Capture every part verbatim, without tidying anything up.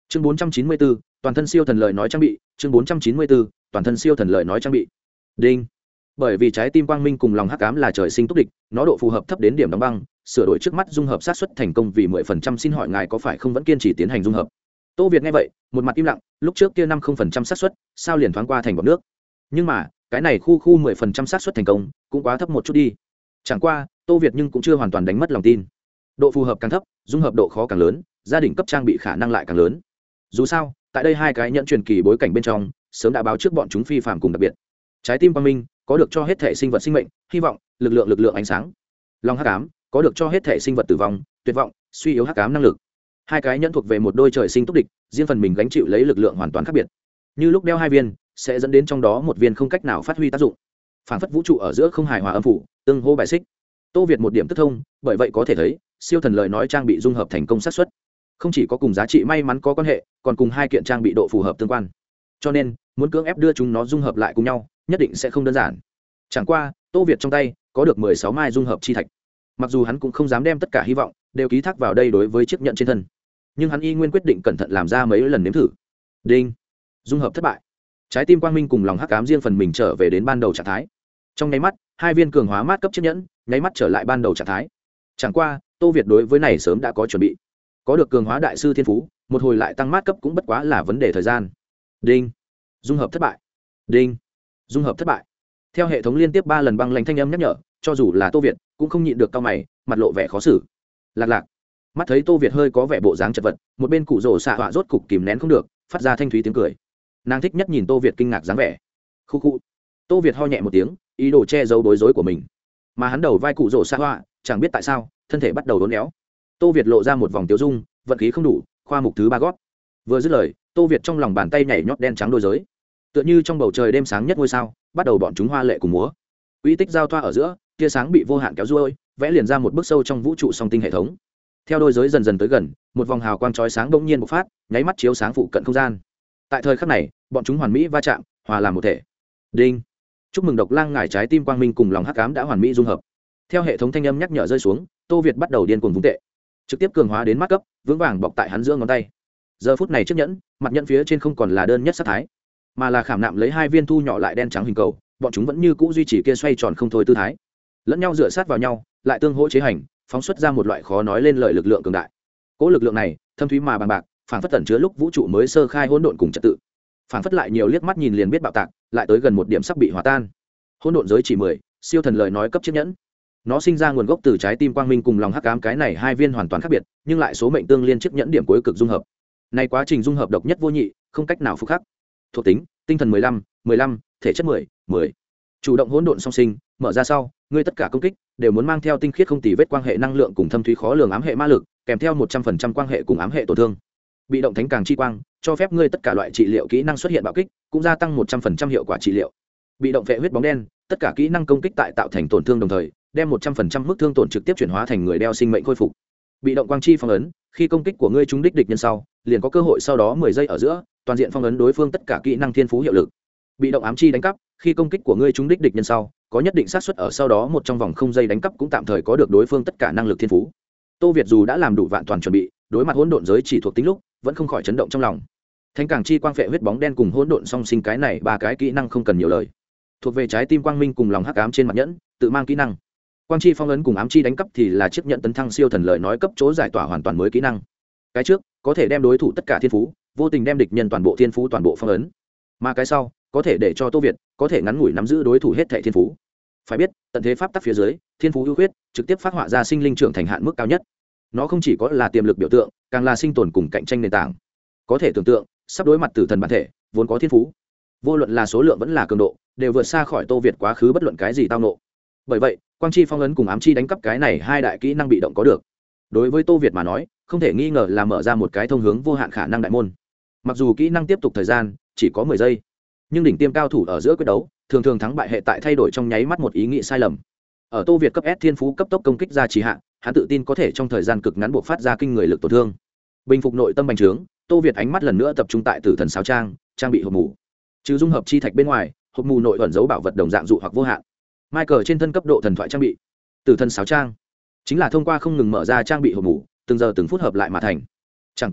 chương bốn trăm chín mươi bốn toàn thân siêu thần lời nói trang bị chương bốn trăm chín mươi bốn toàn thân siêu thần lời nói trang bị. Đinh. Bởi vì trái tim quang minh cùng lòng hắc ám là trời sinh túc địch, nó độ phù hợp thấp đến điểm đóng băng, sửa đổi trước mắt dung hợp sát suất thành công vì mười phần trăm, xin hỏi ngài có phải không vẫn kiên trì tiến hành dung hợp? Tô Việt nghe vậy, một mặt im lặng, lúc trước kia năm mươi phần trăm xác suất, sao liền thoáng qua thành bọt nước. Nhưng mà, cái này khu khu mười phần trăm xác suất thành công, cũng quá thấp một chút đi. Chẳng qua, Tô Việt nhưng cũng chưa hoàn toàn đánh mất lòng tin. Độ phù hợp càng thấp, dung hợp độ khó càng lớn, gia đình cấp trang bị khả năng lại càng lớn. Dù sao, tại đây hai cái nhận truyền kỳ bối cảnh bên trong, sớm đã báo trước bọn chúng phi phàm cùng đặc biệt. Trái tim quang minh có được cho hết thể sinh vật sinh mệnh, hy vọng, lực lượng lực lượng ánh sáng. Lòng hắc ám có được cho hết thể sinh vật tử vong, tuyệt vọng, suy yếu hắc ám năng lực. Hai cái nhẫn thuộc về một đôi trời sinh túc địch, riêng phần mình gánh chịu lấy lực lượng hoàn toàn khác biệt. Như lúc đeo hai viên, sẽ dẫn đến trong đó một viên không cách nào phát huy tác dụng. Phản phất vũ trụ ở giữa không hài hòa âm phủ, tương hô bài xích. Tô Việt một điểm tức thông, bởi vậy có thể thấy, siêu thần lời nói trang bị dung hợp thành công xác suất không chỉ có cùng giá trị may mắn có quan hệ, còn cùng hai kiện trang bị độ phù hợp tương quan. Cho nên, muốn cưỡng ép đưa chúng nó dung hợp lại cùng nhau, nhất định sẽ không đơn giản. Chẳng qua, Tô Việt trong tay có được mười sáu mai dung hợp chi thạch. Mặc dù hắn cũng không dám đem tất cả hy vọng đều ký thác vào đây đối với chiếc nhẫn trên thân, nhưng hắn y nguyên quyết định cẩn thận làm ra mấy lần nếm thử. Đinh. Dung hợp thất bại. Trái tim quang minh cùng lòng hắc ám riêng phần mình trở về đến ban đầu trạng thái. Trong nháy mắt, hai viên cường hóa mát cấp chiếc nhẫn, nháy mắt trở lại ban đầu trạng thái. Chẳng qua, Tô Việt đối với này sớm đã có chuẩn bị. Có được cường hóa đại sư thiên phú, một hồi lại tăng mát cấp cũng bất quá là vấn đề thời gian. Đinh. Dung hợp thất bại. Đinh. Dung hợp thất bại. Theo hệ thống liên tiếp ba lần băng lãnh thanh âm nhắc nhở, cho dù là Tô Việt cũng không nhịn được cau mày, mặt lộ vẻ khó xử. Lạc lạc. Mắt thấy Tô Việt hơi có vẻ bộ dáng chật vật, một bên cụ rồ xạ họa rốt cục kìm nén không được, phát ra thanh thúy tiếng cười. Nàng thích nhất nhìn Tô Việt kinh ngạc dáng vẻ. Khu khu. Tô Việt ho nhẹ một tiếng, ý đồ che giấu bối rối của mình. Mà hắn đầu vai cụ rồ xạ họa, chẳng biết tại sao, thân thể bắt đầu uốn éo. Tô Việt lộ ra một vòng tiêu dung, vận khí không đủ, khoa mục thứ ba gót. Vừa dứt lời, Tô Việt trong lòng bàn tay nhảy nhót đen trắng đôi giới, tựa như trong bầu trời đêm sáng nhất ngôi sao, bắt đầu bọn chúng hoa lệ cùng múa. Uy tích giao thoa ở giữa, tia sáng bị vô hạn kéo ruôi, vẽ liền ra một bước sâu trong vũ trụ song tinh hệ thống. Theo đôi giới dần dần tới gần, một vòng hào quang chói sáng bỗng nhiên bộc phát, nháy mắt chiếu sáng phụ cận không gian. Tại thời khắc này, bọn chúng hoàn mỹ va chạm, hòa làm một thể. Đinh. Chúc mừng độc lang ngải trái tim quang minh cùng lòng hắc ám đã hoàn mỹ dung hợp. Theo hệ thống thanh âm nhắc nhở rơi xuống, Tô Việt bắt đầu điên cuồng vung tệ, trực tiếp cường hóa đến mắt cấp, vững vàng bọc tại hắn giữa ngón tay. Giờ phút này chiếc nhẫn, mặt nhẫn phía trên không còn là đơn nhất sát thái, mà là khảm nạm lấy hai viên thu nhỏ lại đen trắng hình cầu, bọn chúng vẫn như cũ duy trì kia xoay tròn không thôi tư thái, lẫn nhau dựa sát vào nhau, lại tương hỗ chế hành, phóng xuất ra một loại khó nói lên lời lực lượng cường đại. Cỗ lực lượng này, thâm thúy mà bằng bạc, phảng phất tẩn chứa lúc vũ trụ mới sơ khai hỗn độn cùng trật tự. Phảng phất lại nhiều liếc mắt nhìn liền biết bạo tạc, lại tới gần một điểm sắp bị hòa tan. Hỗn độn giới chỉ mười, siêu thần lời nói cấp chiếc nhẫn. Nó sinh ra nguồn gốc từ trái tim quang minh cùng lòng hắc ám, cái này hai viên hoàn toàn khác biệt, nhưng lại số mệnh tương liên chiếc nhẫn điểm cuối cực dung hợp. Này quá trình dung hợp độc nhất vô nhị, không cách nào phục khắc. Thuộc tính: tinh thần mười lăm, mười lăm, thể chất mười, mười. Chủ động hỗn độn song sinh, mở ra sau, ngươi tất cả công kích đều muốn mang theo tinh khiết không tì vết quang hệ năng lượng cùng thâm thúy khó lường ám hệ ma lực, kèm theo một trăm phần trăm quang hệ cùng ám hệ tổn thương. Bị động thánh càng chi quang, cho phép ngươi tất cả loại trị liệu kỹ năng xuất hiện bạo kích, cũng gia tăng một trăm phần trăm hiệu quả trị liệu. Bị động vệ huyết bóng đen, tất cả kỹ năng công kích tại tạo thành tổn thương đồng thời, đem một trăm phần trăm mức thương tổn trực tiếp chuyển hóa thành người đeo sinh mệnh khôi phục. Bị động quang chi phong ấn, khi công kích của ngươi trúng đích địch nhân sau, liền có cơ hội sau đó mười giây ở giữa, toàn diện phong ấn đối phương tất cả kỹ năng thiên phú hiệu lực. Bị động ám chi đánh cắp, khi công kích của ngươi trúng đích địch nhân sau, có nhất định xác suất ở sau đó một trong vòng không giây đánh cắp cũng tạm thời có được đối phương tất cả năng lực thiên phú. Tô Việt dù đã làm đủ vạn toàn chuẩn bị, đối mặt hỗn độn giới chỉ thuộc tính lúc, vẫn không khỏi chấn động trong lòng. Thánh càng chi quang phệ huyết bóng đen cùng hỗn độn song sinh, cái này ba cái kỹ năng không cần nhiều lời, thuộc về trái tim quang minh cùng lòng hắc ám trên mặt nhẫn, tự mang kỹ năng. Quang chi phong ấn cùng ám chi đánh cắp thì là chiếc nhận tấn thăng siêu thần lời nói cấp chỗ giải tỏa hoàn toàn mới kỹ năng. Cái trước có thể đem đối thủ tất cả thiên phú, vô tình đem địch nhân toàn bộ thiên phú toàn bộ phong ấn, mà cái sau có thể để cho Tô Việt có thể ngắn ngủi nắm giữ đối thủ hết thảy thiên phú. Phải biết, tận thế pháp tắc phía dưới, thiên phú ưu khuyết trực tiếp phát họa ra sinh linh trưởng thành hạn mức cao nhất. Nó không chỉ có là tiềm lực biểu tượng, càng là sinh tồn cùng cạnh tranh nền tảng. Có thể tưởng tượng, sắp đối mặt tử thần bản thể, vốn có thiên phú, vô luận là số lượng vẫn là cường độ, đều vượt xa khỏi Tô Việt quá khứ bất luận cái gì tao nộ. Bởi vậy, quang chi phong ấn cùng ám chi đánh cắp cái này hai đại kỹ năng bị động có được, đối với Tô Việt mà nói, không thể nghi ngờ là mở ra một cái thông hướng vô hạn khả năng đại môn. Mặc dù kỹ năng tiếp tục thời gian chỉ có mười giây, nhưng đỉnh tiêm cao thủ ở giữa quyết đấu, thường thường thắng bại hệ tại thay đổi trong nháy mắt một ý nghĩ sai lầm. Ở Tô Việt cấp S thiên phú cấp tốc công kích ra trì hạn, hắn tự tin có thể trong thời gian cực ngắn buộc phát ra kinh người lực tổn thương. Bình phục nội tâm bành trướng, Tô Việt ánh mắt lần nữa tập trung tại tử thần sáo trang, trang bị hộp mù. Trừ dung hợp chi thạch bên ngoài, hộp mù nội ẩn dấu bảo vật đồng dạng dụ hoặc vô hạn. Michael trên thân cấp độ thần thoại trang bị, tử thần sáo trang, chính là thông qua không ngừng mở ra trang bị hộp mù, từng giờ từng phút hợp lại mà thành. Chẳng qua,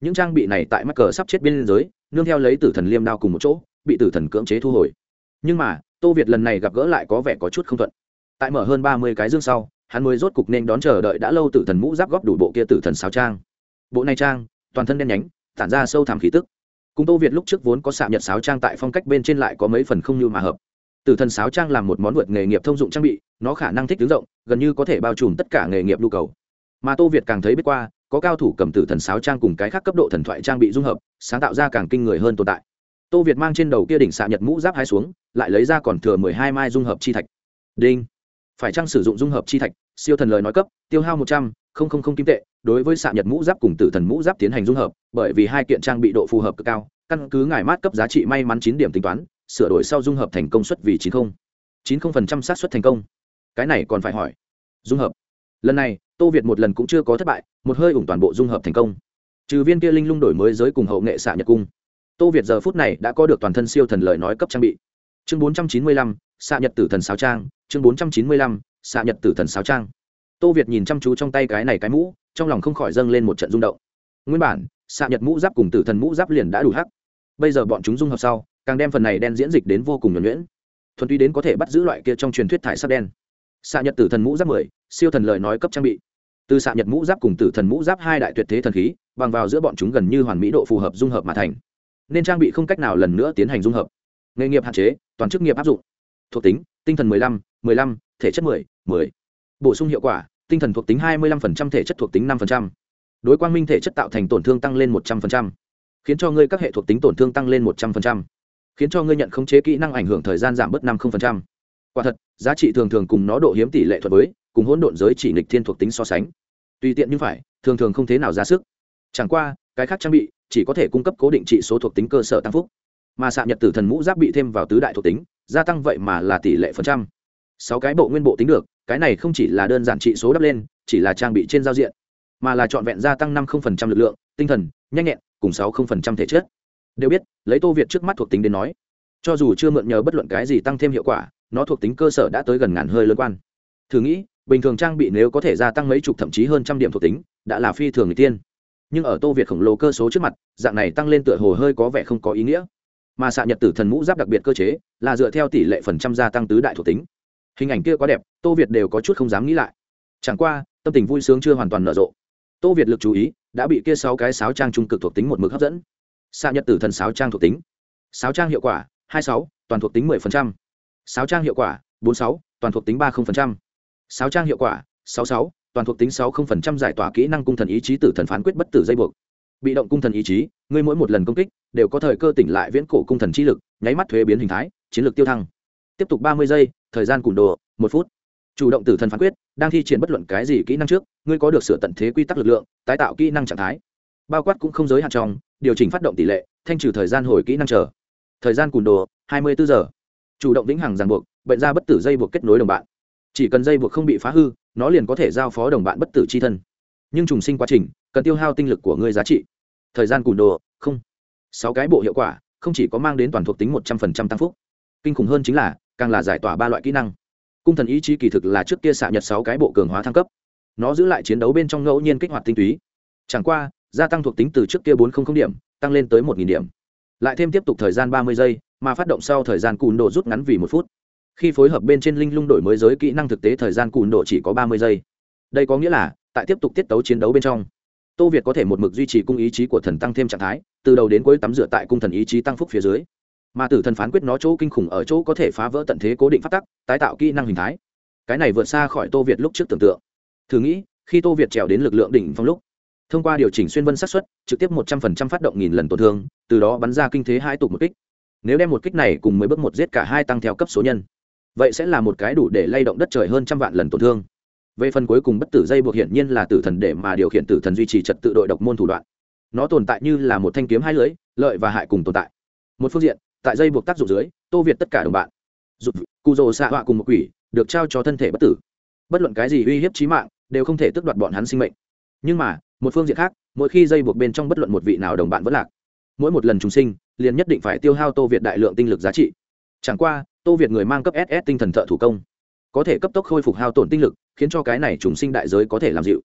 những trang bị này tại mắc cờ sắp chết biên giới nương theo lấy tử thần liêm đao cùng một chỗ bị tử thần cưỡng chế thu hồi. Nhưng mà Tô Việt lần này gặp gỡ lại có vẻ có chút không thuận. Tại mở hơn ba mươi cái dương sau, hắn mới rốt cục nên đón chờ đợi đã lâu tử thần mũ giáp góp đủ bộ kia tử thần sáo trang. Bộ này trang toàn thân đen nhánh, tản ra sâu thẳm khí tức. Cùng Tô Việt lúc trước vốn có xạ nhật sáo trang tại phong cách bên trên lại có mấy phần không như mà hợp. Tử thần sáo trang làm một món vượt nghề nghiệp thông dụng trang bị, nó khả năng thích ứng rộng, gần như có thể bao trùm tất cả nghề nghiệp nhu cầu. Mà Tô Việt càng thấy biết qua, có cao thủ cầm tử thần sáo trang cùng cái khác cấp độ thần thoại trang bị dung hợp, sáng tạo ra càng kinh người hơn tồn tại. Tô Việt mang trên đầu kia đỉnh xạ nhật mũ giáp hai xuống, lại lấy ra còn thừa mười hai mai dung hợp chi thạch. Đinh. Phải chăng sử dụng dung hợp chi thạch, siêu thần lời nói cấp, tiêu hao một trăm nghìn kim tệ, đối với xạ nhật mũ giáp cùng tử thần mũ giáp tiến hành dung hợp, bởi vì hai kiện trang bị độ phù hợp cực cao, căn cứ ngài mát cấp giá trị may mắn chín điểm tính toán, sửa đổi sau dung hợp thành công suất vì chín mươi chín mươi phần trăm xác suất thành công. Cái này còn phải hỏi. Dung hợp. Lần này, Tô Việt một lần cũng chưa có thất bại, một hơi ủng toàn bộ dung hợp thành công. Trừ viên kia linh lung đổi mới giới cùng hậu nghệ xạ nhật cung, Tô Việt giờ phút này đã có được toàn thân siêu thần lời nói cấp trang bị. Chương bốn trăm chín mươi lăm, xạ nhật tử thần sáo trang, chương bốn trăm chín mươi lăm, xạ nhật tử thần sáo trang. Tô Việt nhìn chăm chú trong tay cái này cái mũ, trong lòng không khỏi dâng lên một trận rung động. Nguyên bản, xạ nhật mũ giáp cùng tử thần mũ giáp liền đã đủ hắc. Bây giờ bọn chúng dung hợp sau, càng đem phần này đen diễn dịch đến vô cùng nhuần nhuyễn. Thuần túy đến có thể bắt giữ loại kia trong truyền thuyết thải sắc đen. Xạ nhật tử thần mũ giáp mười, siêu thần lời nói cấp trang bị. Từ xạ nhật mũ giáp cùng tử thần mũ giáp hai đại tuyệt thế thần khí, bằng vào giữa bọn chúng gần như hoàn mỹ độ phù hợp dung hợp mà thành, nên trang bị không cách nào lần nữa tiến hành dung hợp. Nghề nghiệp hạn chế, toàn chức nghiệp áp dụng. Thuộc tính, tinh thần mười lăm, mười lăm, thể chất mười, mười. Bổ sung hiệu quả, tinh thần thuộc tính hai mươi lăm phần trăm, thể chất thuộc tính năm phần trăm. Đối quang minh thể chất tạo thành tổn thương tăng lên một trăm phần trăm, khiến cho ngươi các hệ thuộc tính tổn thương tăng lên một trăm phần trăm, khiến cho ngươi nhận khống chế kỹ năng ảnh hưởng thời gian giảm bớt năm mươi phần trăm. Quả thật, giá trị thường thường cùng nó độ hiếm tỷ lệ thuận với, cùng hỗn độn giới chỉ nghịch thiên thuộc tính so sánh. Tùy tiện nhưng phải, thường thường không thế nào ra sức. Chẳng qua, cái khác trang bị chỉ có thể cung cấp cố định trị số thuộc tính cơ sở tăng phúc, mà xạ nhật tử thần mũ giáp bị thêm vào tứ đại thuộc tính, gia tăng vậy mà là tỷ lệ phần trăm. Sáu cái bộ nguyên bộ tính được, cái này không chỉ là đơn giản trị số đắp lên, chỉ là trang bị trên giao diện, mà là trọn vẹn gia tăng năm mươi phần trăm lực lượng, tinh thần, nhanh nhẹn, cùng sáu mươi phần trăm thể chất. Đều biết, lấy Tô Việt trước mắt thuộc tính đến nói, cho dù chưa mượn nhờ bất luận cái gì tăng thêm hiệu quả, nó thuộc tính cơ sở đã tới gần ngàn hơi lớn quan. Thử nghĩ, bình thường trang bị nếu có thể gia tăng mấy chục thậm chí hơn trăm điểm thuộc tính, đã là phi thường người tiên. Nhưng ở Tô Việt khổng lồ cơ số trước mặt, dạng này tăng lên tựa hồ hơi có vẻ không có ý nghĩa. Mà xạ nhật tử thần mũ giáp đặc biệt cơ chế, là dựa theo tỷ lệ phần trăm gia tăng tứ đại thuộc tính. Hình ảnh kia quá đẹp, Tô Việt đều có chút không dám nghĩ lại. Chẳng qua, tâm tình vui sướng chưa hoàn toàn nở rộ. Tô Việt lực chú ý đã bị kia sáu cái sáo trang trung cực thuộc tính một mực hấp dẫn. Xạ nhật tử thần sáo trang thuộc tính. Sáo trang hiệu quả hai mươi sáu, toàn thuộc tính mười phần trăm. Sáo trang hiệu quả bốn mươi sáu, toàn thuộc tính ba mươi phần trăm. Sáo trang hiệu quả sáu mươi sáu, toàn thuộc tính sáu mươi phần trăm, giải tỏa kỹ năng cung thần ý chí tử thần phán quyết bất tử dây buộc. Bị động cung thần ý chí, ngươi mỗi một lần công kích đều có thời cơ tỉnh lại viễn cổ cung thần chi lực, nháy mắt thuế biến hình thái, chiến lược tiêu thăng. Tiếp tục ba mươi giây, thời gian cùn đồ một phút. Chủ động tử thần phán quyết, đang thi triển bất luận cái gì kỹ năng trước, ngươi có được sửa tận thế quy tắc lực lượng, tái tạo kỹ năng trạng thái. Bao quát cũng không giới hạn trong, điều chỉnh phát động tỷ lệ, thanh trừ thời gian hồi kỹ năng chờ. Thời gian cùn đồ hai mươi bốn giờ. Chủ động vĩnh hằng ràng buộc, bệnh ra bất tử dây buộc kết nối đồng bạn. Chỉ cần dây buộc không bị phá hư, nó liền có thể giao phó đồng bạn bất tử chi thân. Nhưng trùng sinh quá trình cần tiêu hao tinh lực của ngươi giá trị. Thời gian cùn đồ không. Sáu cái bộ hiệu quả, không chỉ có mang đến toàn thuộc tính một trăm phần trăm tăng phúc, kinh khủng hơn chính là càng là giải tỏa ba loại kỹ năng. Cung thần ý chí kỳ thực là trước kia xạ nhật sáu cái bộ cường hóa thăng cấp, nó giữ lại chiến đấu bên trong ngẫu nhiên kích hoạt tinh túy. Chẳng qua, gia tăng thuộc tính từ trước kia bốn trăm điểm tăng lên tới một nghìn điểm, lại thêm tiếp tục thời gian ba mươi giây, mà phát động sau thời gian cùn độ rút ngắn vì một phút. Khi phối hợp bên trên linh lung đổi mới giới kỹ năng, thực tế thời gian cùn độ chỉ có ba mươi giây. Đây có nghĩa là tại tiếp tục tiết tấu chiến đấu bên trong, Tô Việt có thể một mực duy trì cung ý chí của thần tăng thêm trạng thái, từ đầu đến cuối tắm rửa tại cung thần ý chí tăng phúc phía dưới. Mà tử thần phán quyết nó chỗ kinh khủng ở chỗ có thể phá vỡ tận thế cố định pháp tắc, tái tạo kỹ năng hình thái. Cái này vượt xa khỏi Tô Việt lúc trước tưởng tượng. Thử nghĩ, khi Tô Việt trèo đến lực lượng đỉnh phong lúc, thông qua điều chỉnh xuyên vân xác suất, trực tiếp một trăm phần trăm phát động nghìn lần tổn thương, từ đó bắn ra kinh thế hai tục một kích. Nếu đem một kích này cùng mười bước một giết cả hai tăng theo cấp số nhân, vậy sẽ là một cái đủ để lay động đất trời hơn trăm vạn lần tổn thương. Về phần cuối cùng bất tử dây buộc hiển nhiên là tử thần để mà điều khiển tử thần duy trì trật tự đội độc môn thủ đoạn. Nó tồn tại như là một thanh kiếm hai lưỡi, lợi và hại cùng tồn tại. Một phương diện, tại dây buộc tác dụng dưới, Tô Việt tất cả đồng bạn, dục cụ rồ xạ họa cùng một quỷ, được trao cho thân thể bất tử. Bất luận cái gì uy hiếp chí mạng đều không thể tước đoạt bọn hắn sinh mệnh. Nhưng mà, một phương diện khác, mỗi khi dây buộc bên trong bất luận một vị nào đồng bạn vẫn lạc, mỗi một lần trùng sinh, liền nhất định phải tiêu hao Tô Việt đại lượng tinh lực giá trị. Chẳng qua, Tô Việt người mang cấp ét ét tinh thần thợ thủ công, có thể cấp tốc khôi phục hao tổn tinh lực, khiến cho cái này trùng sinh đại giới có thể làm dịu.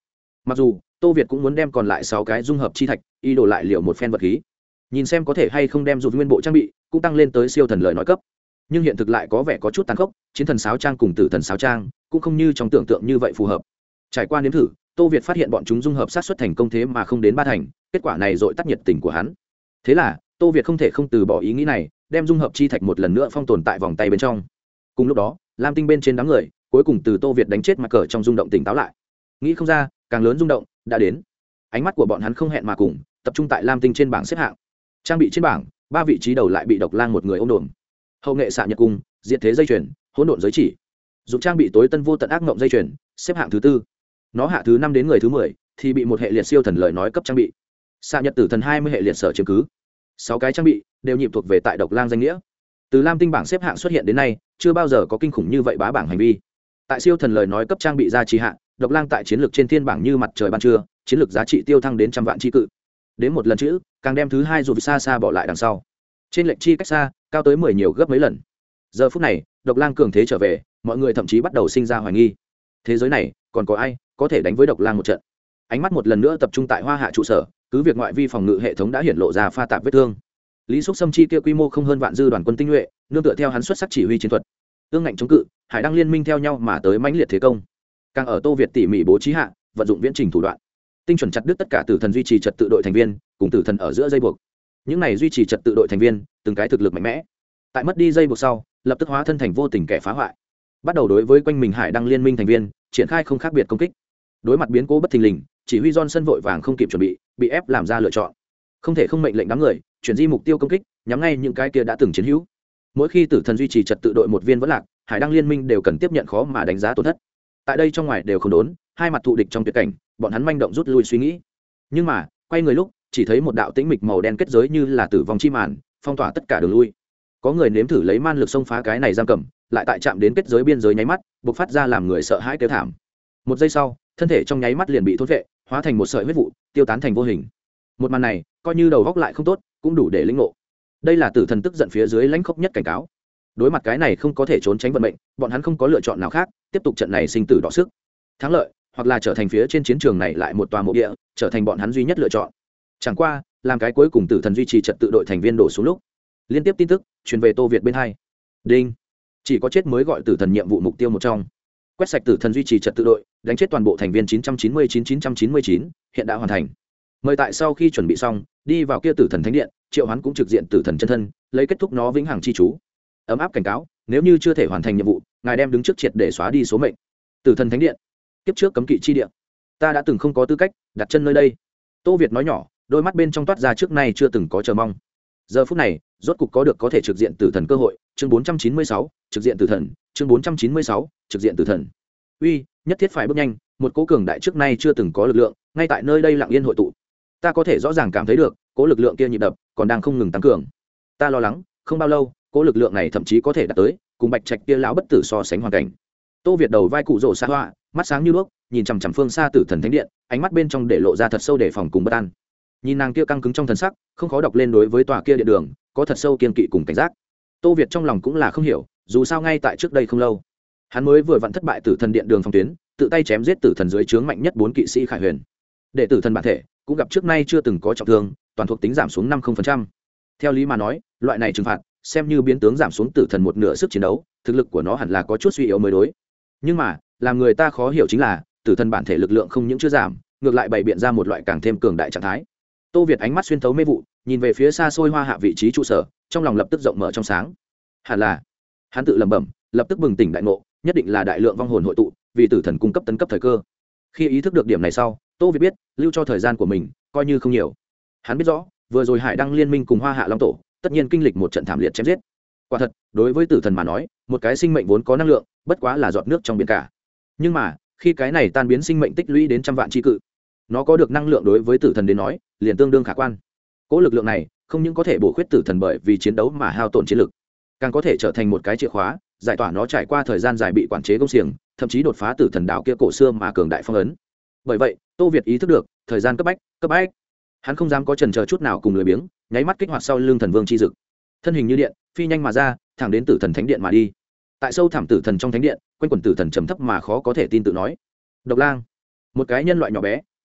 mặc dù Tô Việt cũng muốn đem còn lại sáu cái dung hợp chi thạch y đổ lại liệu một phen vật khí, nhìn xem có thể hay không đem dụt nguyên bộ trang bị cũng tăng lên tới siêu thần lời nói cấp, nhưng hiện thực lại có vẻ có chút tàn khốc. Chiến thần sáo trang cùng tử thần sáo trang cũng không như trong tưởng tượng như vậy phù hợp. Trải qua nếm thử, Tô Việt phát hiện bọn chúng dung hợp sát xuất thành công thế mà không đến ba thành, kết quả này dội tắt nhiệt tình của hắn. Thế là Tô Việt không thể không từ bỏ ý nghĩ này, đem dung hợp chi thạch một lần nữa phong tồn tại vòng tay bên trong. Cùng lúc đó, lam tinh bên trên đám người cuối cùng từ Tô Việt đánh chết mặt cờ trong rung động tỉnh táo lại. Nghĩ không ra, càng lớn rung động đã đến. Ánh mắt của bọn hắn không hẹn mà cùng tập trung tại lam tinh trên bảng xếp hạng. Trang bị trên bảng, ba vị trí đầu lại bị độc lang một người ôm đồn. Hậu nghệ xạ nhật cung, diệt thế dây chuyền, hỗn độn giới chỉ. Dụng trang bị tối tân vô tận ác mộng dây chuyền, xếp hạng thứ tư. Nó hạ thứ năm đến người thứ mười thì bị một hệ liệt siêu thần lời nói cấp trang bị. Xạ nhật tử thần hai mươi hệ liệt sở chiếm cứ. Sáu cái trang bị đều nhịp thuộc về tại độc lang danh nghĩa. Từ lam tinh bảng xếp hạng xuất hiện đến nay, chưa bao giờ có kinh khủng như vậy bá bảng hành vi. Tại siêu thần lời nói cấp trang bị ra trì hạ, độc lang tại chiến lược trên thiên bảng như mặt trời ban trưa, chiến lược giá trị tiêu thăng đến trăm vạn chi cự. Đến một lần chữ, càng đem thứ hai dù xa xa bỏ lại đằng sau. Trên lệnh chi cách xa, cao tới mười nhiều gấp mấy lần. Giờ phút này, độc lang cường thế trở về, mọi người thậm chí bắt đầu sinh ra hoài nghi. Thế giới này, còn có ai có thể đánh với độc lang một trận? Ánh mắt một lần nữa tập trung tại Hoa Hạ trụ sở, cứ việc ngoại vi phòng ngự hệ thống đã hiển lộ ra pha tạp vết thương. Lý Súc Sâm chi kia quy mô không hơn vạn dư đoàn quân tinh nhuệ, nương tựa theo hắn xuất sắc chỉ huy chiến thuật, ương ngạnh chống cự, Hải Đăng liên minh theo nhau mà tới mãnh liệt thế công. Càng ở Tô Việt tỉ mỉ bố trí hạ, vận dụng viễn trình thủ đoạn, tinh chuẩn chặt đứt tất cả tử thần duy trì trật tự đội thành viên, cùng tử thần ở giữa dây buộc. Những này duy trì trật tự đội thành viên, từng cái thực lực mạnh mẽ. Tại mất đi dây buộc sau, lập tức hóa thân thành vô tình kẻ phá hoại, bắt đầu đối với quanh mình Hải Đăng liên minh thành viên triển khai không khác biệt công kích. Đối mặt biến cố bất thình lình, chỉ huy Johnson vội vàng không kịp chuẩn bị, bị ép làm ra lựa chọn, không thể không mệnh lệnh đám người chuyển di mục tiêu công kích, nhắm ngay những cái kia đã từng chiến hữu. Mỗi khi tử thần duy trì trật tự đội một viên vẫn lạc, Hải Đăng liên minh đều cần tiếp nhận khó mà đánh giá tổn thất. Tại đây trong ngoài đều không đốn, hai mặt thù địch trong tuyệt cảnh, bọn hắn manh động rút lui suy nghĩ. Nhưng mà quay người lúc, chỉ thấy một đạo tĩnh mịch màu đen kết giới như là tử vong chi màn, phong tỏa tất cả đường lui. Có người nếm thử lấy man lực xông phá cái này giam cầm, lại tại chạm đến kết giới biên giới nháy mắt, bộc phát ra làm người sợ hãi kêu thảm. Một giây sau, thân thể trong nháy mắt liền bị thôn vệ, hóa thành một sợi huyết vụ, tiêu tán thành vô hình. Một màn này, coi như đầu góc lại không tốt, cũng đủ để lĩnh ngộ. Đây là tử thần tức giận phía dưới lãnh khốc nhất cảnh cáo. Đối mặt cái này không có thể trốn tránh vận mệnh, bọn hắn không có lựa chọn nào khác, tiếp tục trận này sinh tử đọ sức. Thắng lợi, hoặc là trở thành phía trên chiến trường này lại một tòa mộ địa, trở thành bọn hắn duy nhất lựa chọn. Chẳng qua, làm cái cuối cùng tử thần duy trì trật tự đội thành viên đổ xuống lúc, liên tiếp tin tức truyền về Tô Việt bên hai. Đinh, chỉ có chết mới gọi tử thần nhiệm vụ mục tiêu một trong. Quét sạch tử thần duy trì trật tự đội, đánh chết toàn bộ thành viên chín trăm chín mươi chín chín trăm chín mươi chín, hiện đã hoàn thành. Mời tại sau khi chuẩn bị xong, đi vào kia tử thần thánh điện, triệu hoán cũng trực diện tử thần chân thân, lấy kết thúc nó vĩnh hằng chi chú. Ấm áp cảnh cáo, nếu như chưa thể hoàn thành nhiệm vụ, ngài đem đứng trước triệt để xóa đi số mệnh. Tử thần thánh điện, kiếp trước cấm kỵ chi điện, ta đã từng không có tư cách đặt chân nơi đây. Tô Việt nói nhỏ, đôi mắt bên trong toát ra trước nay chưa từng có chờ mong. Giờ phút này, rốt cục có được có thể trực diện tử thần cơ hội. Chương bốn trăm chín mươi sáu, trực diện tử thần. Chương bốn trăm chín mươi sáu, trực diện tử thần. Uy, nhất thiết phải bước nhanh, một cố cường đại trước nay chưa từng có lực lượng, ngay tại nơi đây lặng yên hội tụ. Ta có thể rõ ràng cảm thấy được, cố lực lượng kia nhịp đập còn đang không ngừng tăng cường. Ta lo lắng, không bao lâu, cố lực lượng này thậm chí có thể đạt tới cùng Bạch Trạch kia lão bất tử so sánh hoàn cảnh. Tô Việt đầu vai cụ rồ xa hoa, mắt sáng như đuốc, nhìn chằm chằm phương xa tử thần thánh điện, ánh mắt bên trong để lộ ra thật sâu đề phòng cùng bất an. Nhìn nàng kia căng cứng trong thần sắc, không khó đọc lên đối với tòa kia điện đường có thật sâu kiên kỵ cùng cảnh giác. Tô Việt trong lòng cũng là không hiểu, dù sao ngay tại trước đây không lâu, hắn mới vừa vặn thất bại tử thần điện đường phong tuyến, tự tay chém giết tử thần dưới trướng mạnh nhất bốn kỵ sĩ Khải Huyền. Để tử thần bản thể cũng gặp trước nay chưa từng có trọng thương, toàn thuộc tính giảm xuống năm mươi phần trăm. Theo lý mà nói, loại này trừng phạt xem như biến tướng giảm xuống tử thần một nửa sức chiến đấu, thực lực của nó hẳn là có chút suy yếu mới đối. Nhưng mà, làm người ta khó hiểu chính là, tử thần bản thể lực lượng không những chưa giảm, ngược lại bày biện ra một loại càng thêm cường đại trạng thái. Tô Việt ánh mắt xuyên thấu mê vụ, nhìn về phía xa xôi Hoa Hạ vị trí trụ sở, trong lòng lập tức rộng mở trong sáng. Hẳn là, hắn tự lẩm bẩm, lập tức bừng tỉnh đại ngộ, nhất định là đại lượng vong hồn hội tụ, vì tử thần cung cấp tấn cấp thời cơ. Khi ý thức được điểm này sau, Tô Việt biết, lưu cho thời gian của mình coi như không nhiều. Hắn biết rõ, vừa rồi Hải Đăng liên minh cùng Hoa Hạ Long tổ, tất nhiên kinh lịch một trận thảm liệt chém giết. Quả thật, đối với tử thần mà nói, một cái sinh mệnh vốn có năng lượng, bất quá là giọt nước trong biển cả. Nhưng mà, khi cái này tan biến sinh mệnh tích lũy đến trăm vạn chi cự, nó có được năng lượng đối với tử thần đến nói, liền tương đương khả quan. Cố lực lượng này, không những có thể bổ khuyết tử thần bởi vì chiến đấu mà hao tổn chiến lực, càng có thể trở thành một cái chìa khóa, giải tỏa nó trải qua thời gian dài bị quản chế công xiềng, thậm chí đột phá tử thần đạo kia cổ xưa mà cường đại phong ấn. Bởi vậy, Tô Việt ý thức được, thời gian cấp bách, cấp bách. Hắn không dám có chần chờ chút nào cùng lười biếng, nháy mắt kích hoạt sau lưng thần vương chi dực. Thân hình như điện, phi nhanh mà ra, thẳng đến tử thần thánh điện mà đi. Tại sâu thẳm tử thần trong thánh điện, quanh quần tử thần trầm thấp mà khó có thể tin tự nói: "Độc Lang." Một cái nhân loại nhỏ bé,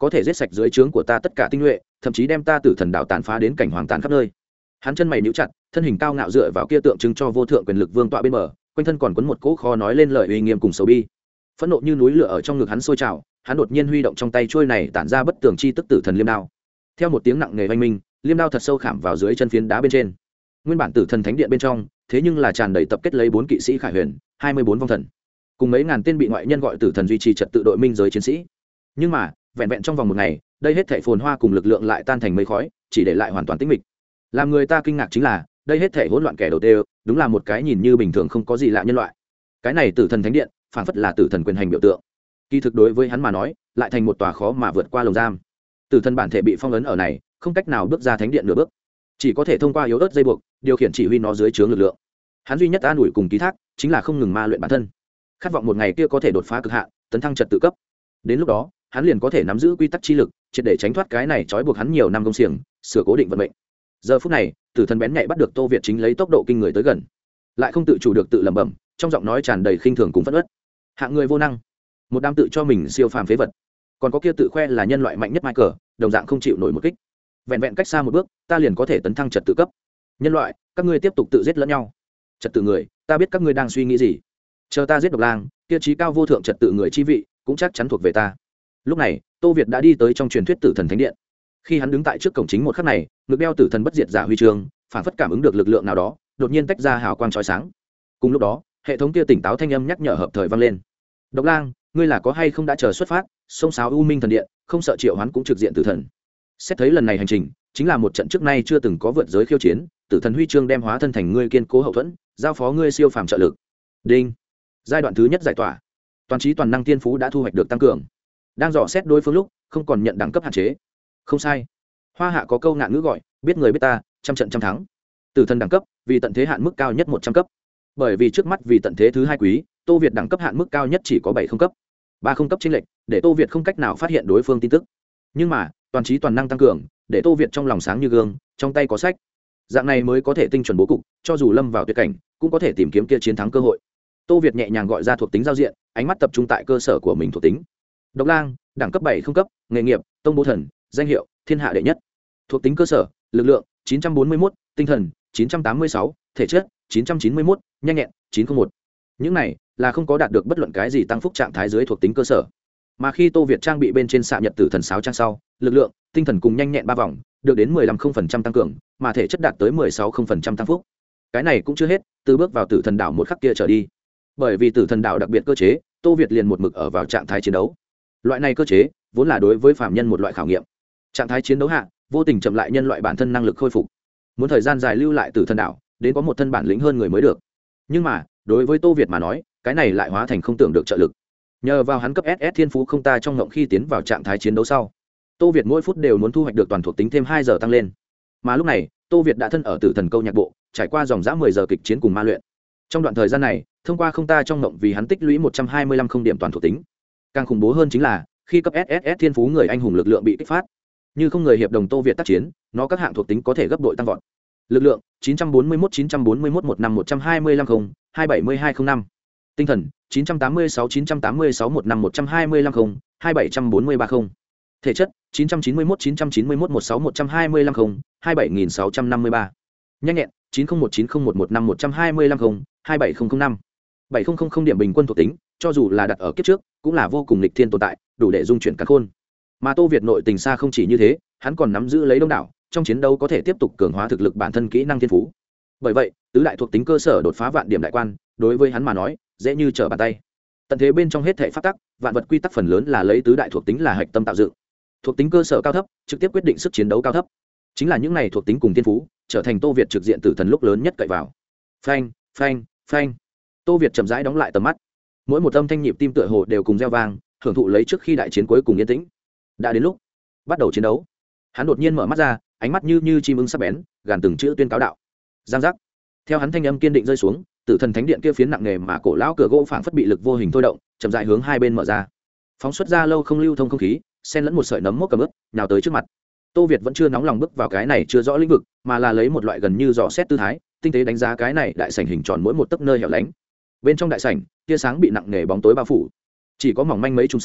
có thể giết sạch dưới trướng của ta tất cả tinh nhuệ, thậm chí đem ta tử thần đạo tàn phá đến cảnh hoàng tàn khắp nơi. Hắn chân mày nhíu chặt, thân hình cao ngạo dựa vào kia tượng trưng cho vô thượng quyền lực vương tọa bên bờ, quanh thân còn quấn một cỗ kho nói lên lời uy nghiêm cùng sầu bi. Phẫn nộ như núi lửa ở trong ngực hắn sôi trào, hắn đột nhiên huy động trong tay trôi này tản ra bất tường chi tức tử thần liêm đao. Theo một tiếng nặng nề vang minh, liêm đao thật sâu khảm vào dưới chân phiến đá bên trên. Nguyên bản tử thần thánh điện bên trong, thế nhưng là tràn đầy tập kết lấy bốn kỵ sĩ khải huyền, hai mươi bốn vong thần, cùng mấy ngàn tên bị ngoại nhân gọi tử thần duy trì trật tự đội minh giới chiến sĩ. Nhưng mà, vẹn vẹn trong vòng một ngày, đây hết thảy phồn hoa cùng lực lượng lại tan thành mây khói, chỉ để lại hoàn toàn tĩnh mịch. Làm người ta kinh ngạc chính là, đây hết thảy hỗn loạn kẻ đầu tiên, đúng là một cái nhìn như bình thường không có gì lạ nhân loại. Cái này tử thần thánh điện, phảng phất là tử thần quyền hành biểu tượng. Kỳ thực đối với hắn mà nói, lại thành một tòa khó mà vượt qua lồng giam. Tử thần bản thể bị phong ấn ở này, không cách nào bước ra thánh điện nửa bước, chỉ có thể thông qua yếu ớt dây buộc điều khiển chỉ huy nó dưới trướng lực lượng. Hắn duy nhất an ủi cùng ký thác chính là không ngừng ma luyện bản thân, khát vọng một ngày kia có thể đột phá cực hạn, tấn thăng trật tự cấp. Đến lúc đó, hắn liền có thể nắm giữ quy tắc chi lực, triệt để tránh thoát cái này trói buộc hắn nhiều năm công xiềng, sửa cố định vận mệnh. Giờ phút này, tử thần bén nhạy bắt được Tô Việt chính lấy tốc độ kinh người tới gần, lại không tự chủ được tự lẩm bẩm, trong giọng nói tràn đầy khinh thường cùng phẫn uất. Hạng người vô năng, một đám tự cho mình siêu phàm phế vật, còn có kia tự khoe là nhân loại mạnh nhất Michael, đồng dạng không chịu nổi một kích. Vẹn vẹn cách xa một bước, ta liền có thể tấn thăng trật tự cấp. Nhân loại, các ngươi tiếp tục tự giết lẫn nhau. Trật tự người, ta biết các ngươi đang suy nghĩ gì. Chờ ta giết độc lang, kia trí cao vô thượng trật tự người chi vị, cũng chắc chắn thuộc về ta. Lúc này, Tô Việt đã đi tới trong truyền thuyết tử thần thánh điện. Khi hắn đứng tại trước cổng chính một khắc này, ngực đeo tử thần bất diệt giả huy chương, phản phất cảm ứng được lực lượng nào đó, đột nhiên tách ra hào quang chói sáng. Cùng lúc đó, hệ thống kia tỉnh táo thanh âm nhắc nhở hợp thời vang lên. Độc lang, ngươi là có hay không đã chờ xuất phát, sông sáo u minh thần điện, không sợ triệu hoán cũng trực diện tử thần. Xét thấy lần này hành trình chính là một trận trước nay chưa từng có vượt giới khiêu chiến, tử thần huy chương đem hóa thân thành ngươi kiên cố hậu thuẫn, giao phó ngươi siêu phàm trợ lực. Đinh. Giai đoạn thứ nhất giải tỏa, toàn trí toàn năng tiên phú đã thu hoạch được tăng cường. Đang dò xét đối phương lúc không còn nhận đẳng cấp hạn chế. Không sai, hoa hạ có câu ngạn ngữ gọi biết người biết ta, trăm trận trăm thắng. Tử thần đẳng cấp vì tận thế hạn mức cao nhất một trăm cấp, bởi vì trước mắt vì tận thế thứ hai quý, Tô Việt đẳng cấp hạn mức cao nhất chỉ có bảy không cấp, ba không cấp chênh lệch để Tô Việt không cách nào phát hiện đối phương tin tức. Nhưng mà toàn trí toàn năng tăng cường để Tô Việt trong lòng sáng như gương, trong tay có sách, dạng này mới có thể tinh chuẩn bố cục, cho dù lâm vào tuyệt cảnh cũng có thể tìm kiếm kia chiến thắng cơ hội. Tô Việt nhẹ nhàng gọi ra thuộc tính giao diện, ánh mắt tập trung tại cơ sở của mình thuộc tính. Độc lang, đẳng cấp bảy không cấp, nghề nghiệp tông bố thần, danh hiệu thiên hạ đệ nhất. Thuộc tính cơ sở, lực lượng chín trăm bốn mươi mốt, tinh thần chín trăm tám mươi sáu, thể chất chín trăm chín mươi mốt, nhanh nhẹn chín không một. Những này là không có đạt được bất luận cái gì tăng phúc trạng thái dưới thuộc tính cơ sở. Mà khi Tô Việt trang bị bên trên xạ nhật tử thần sáo trang sau, lực lượng, tinh thần cùng nhanh nhẹn ba vòng, được đến mười lăm phần trăm tăng cường, mà thể chất đạt tới mười sáu phần trăm tăng phúc. Cái này cũng chưa hết, từ bước vào tử thần đảo một khắc kia trở đi. Bởi vì tử thần đảo đặc biệt cơ chế, Tô Việt liền một mực ở vào trạng thái chiến đấu. Loại này cơ chế vốn là đối với phạm nhân một loại khảo nghiệm. Trạng thái chiến đấu hạ, vô tình chậm lại nhân loại bản thân năng lực khôi phục. Muốn thời gian dài lưu lại tử thần đảo, đến có một thân bản lĩnh hơn người mới được. Nhưng mà, đối với Tô Việt mà nói, cái này lại hóa thành không tưởng được trợ lực. Nhờ vào hắn cấp ét ét thiên phú không ta trong ngộng khi tiến vào trạng thái chiến đấu sau, Tô Việt mỗi phút đều muốn thu hoạch được toàn thuộc tính thêm hai giờ tăng lên. Mà lúc này, Tô Việt đã thân ở tử thần câu nhạc bộ, trải qua dòng dã mười giờ kịch chiến cùng ma luyện. Trong đoạn thời gian này, thông qua không ta trong ngộng vì hắn tích lũy một trăm hai mươi lăm không điểm toàn thuộc tính. Càng khủng bố hơn chính là, khi cấp ét ét ét thiên phú người anh hùng lực lượng bị kích phát, như không người hiệp đồng Tô Việt tác chiến, nó các hạng thuộc tính có thể gấp bội tăng vọt. Lực lượng chín trăm bốn mươi mốt chín trăm bốn mươi mốt một năm một trăm hai mươi lăm không, hai bảy hai không năm. Tinh thần chín trăm tám mươi sáu chín trăm tám mươi sáu một năm một trăm hai mươi lăm không, hai bảy bốn ba không. Thể chất chín trăm chín mươi mốt chín trăm chín mươi mốt một sáu một trăm hai mươi lăm không, hai bảy sáu năm ba. Nhanh nhẹn chín không một chín không một một năm một trăm hai mươi lăm không, hai bảy không không năm. bảy không không không điểm bình quân thuộc tính, cho dù là đặt ở kiếp trước, cũng là vô cùng nghịch thiên tồn tại, đủ để dung chuyển càn khôn. Mà Tô Việt nội tình xa không chỉ như thế, hắn còn nắm giữ lấy đông đảo, trong chiến đấu có thể tiếp tục cường hóa thực lực bản thân kỹ năng thiên phú. Bởi vậy, tứ đại thuộc tính cơ sở đột phá vạn điểm đại quan, đối với hắn mà nói, dễ như trở bàn tay. Tận thế bên trong hết thảy pháp tắc, vạn vật quy tắc phần lớn là lấy tứ đại thuộc tính là hạch tâm tạo dựng. Thuộc tính cơ sở cao thấp, trực tiếp quyết định sức chiến đấu cao thấp. Chính là những này thuộc tính cùng thiên phú, trở thành Tô Việt trực diện tử thần lúc lớn nhất cậy vào. Phanh, phanh, phanh. Tô Việt chậm rãi đóng lại tầm mắt. Mỗi một âm thanh nhịp tim tựa hồ đều cùng reo vang, hưởng thụ lấy trước khi đại chiến cuối cùng yên tĩnh. Đã đến lúc bắt đầu chiến đấu. Hắn đột nhiên mở mắt ra, ánh mắt như như chim ưng sắc bén, gàn từng chữ tuyên cáo đạo. Giang giác. Theo hắn thanh âm kiên định rơi xuống, tử thần thánh điện kia phiến nặng nề mà cổ lão cửa gỗ phảng phất bị lực vô hình thôi động, chậm rãi hướng hai bên mở ra. Phóng xuất ra lâu không lưu thông không khí, xen lẫn một sợi nấm mốc cầm ướt, nhào tới trước mặt. Tô Việt vẫn chưa nóng lòng bước vào cái này chưa rõ lĩnh vực, mà là lấy một loại gần như dò xét tư thái, tinh tế đánh giá cái này đại sảnh hình tròn mỗi một tấc nơi hẻo lánh. Bên trong đại sảnh, tia sáng bị nặng nề bóng tối bao phủ, chỉ có mỏng manh mấy chùm sáng,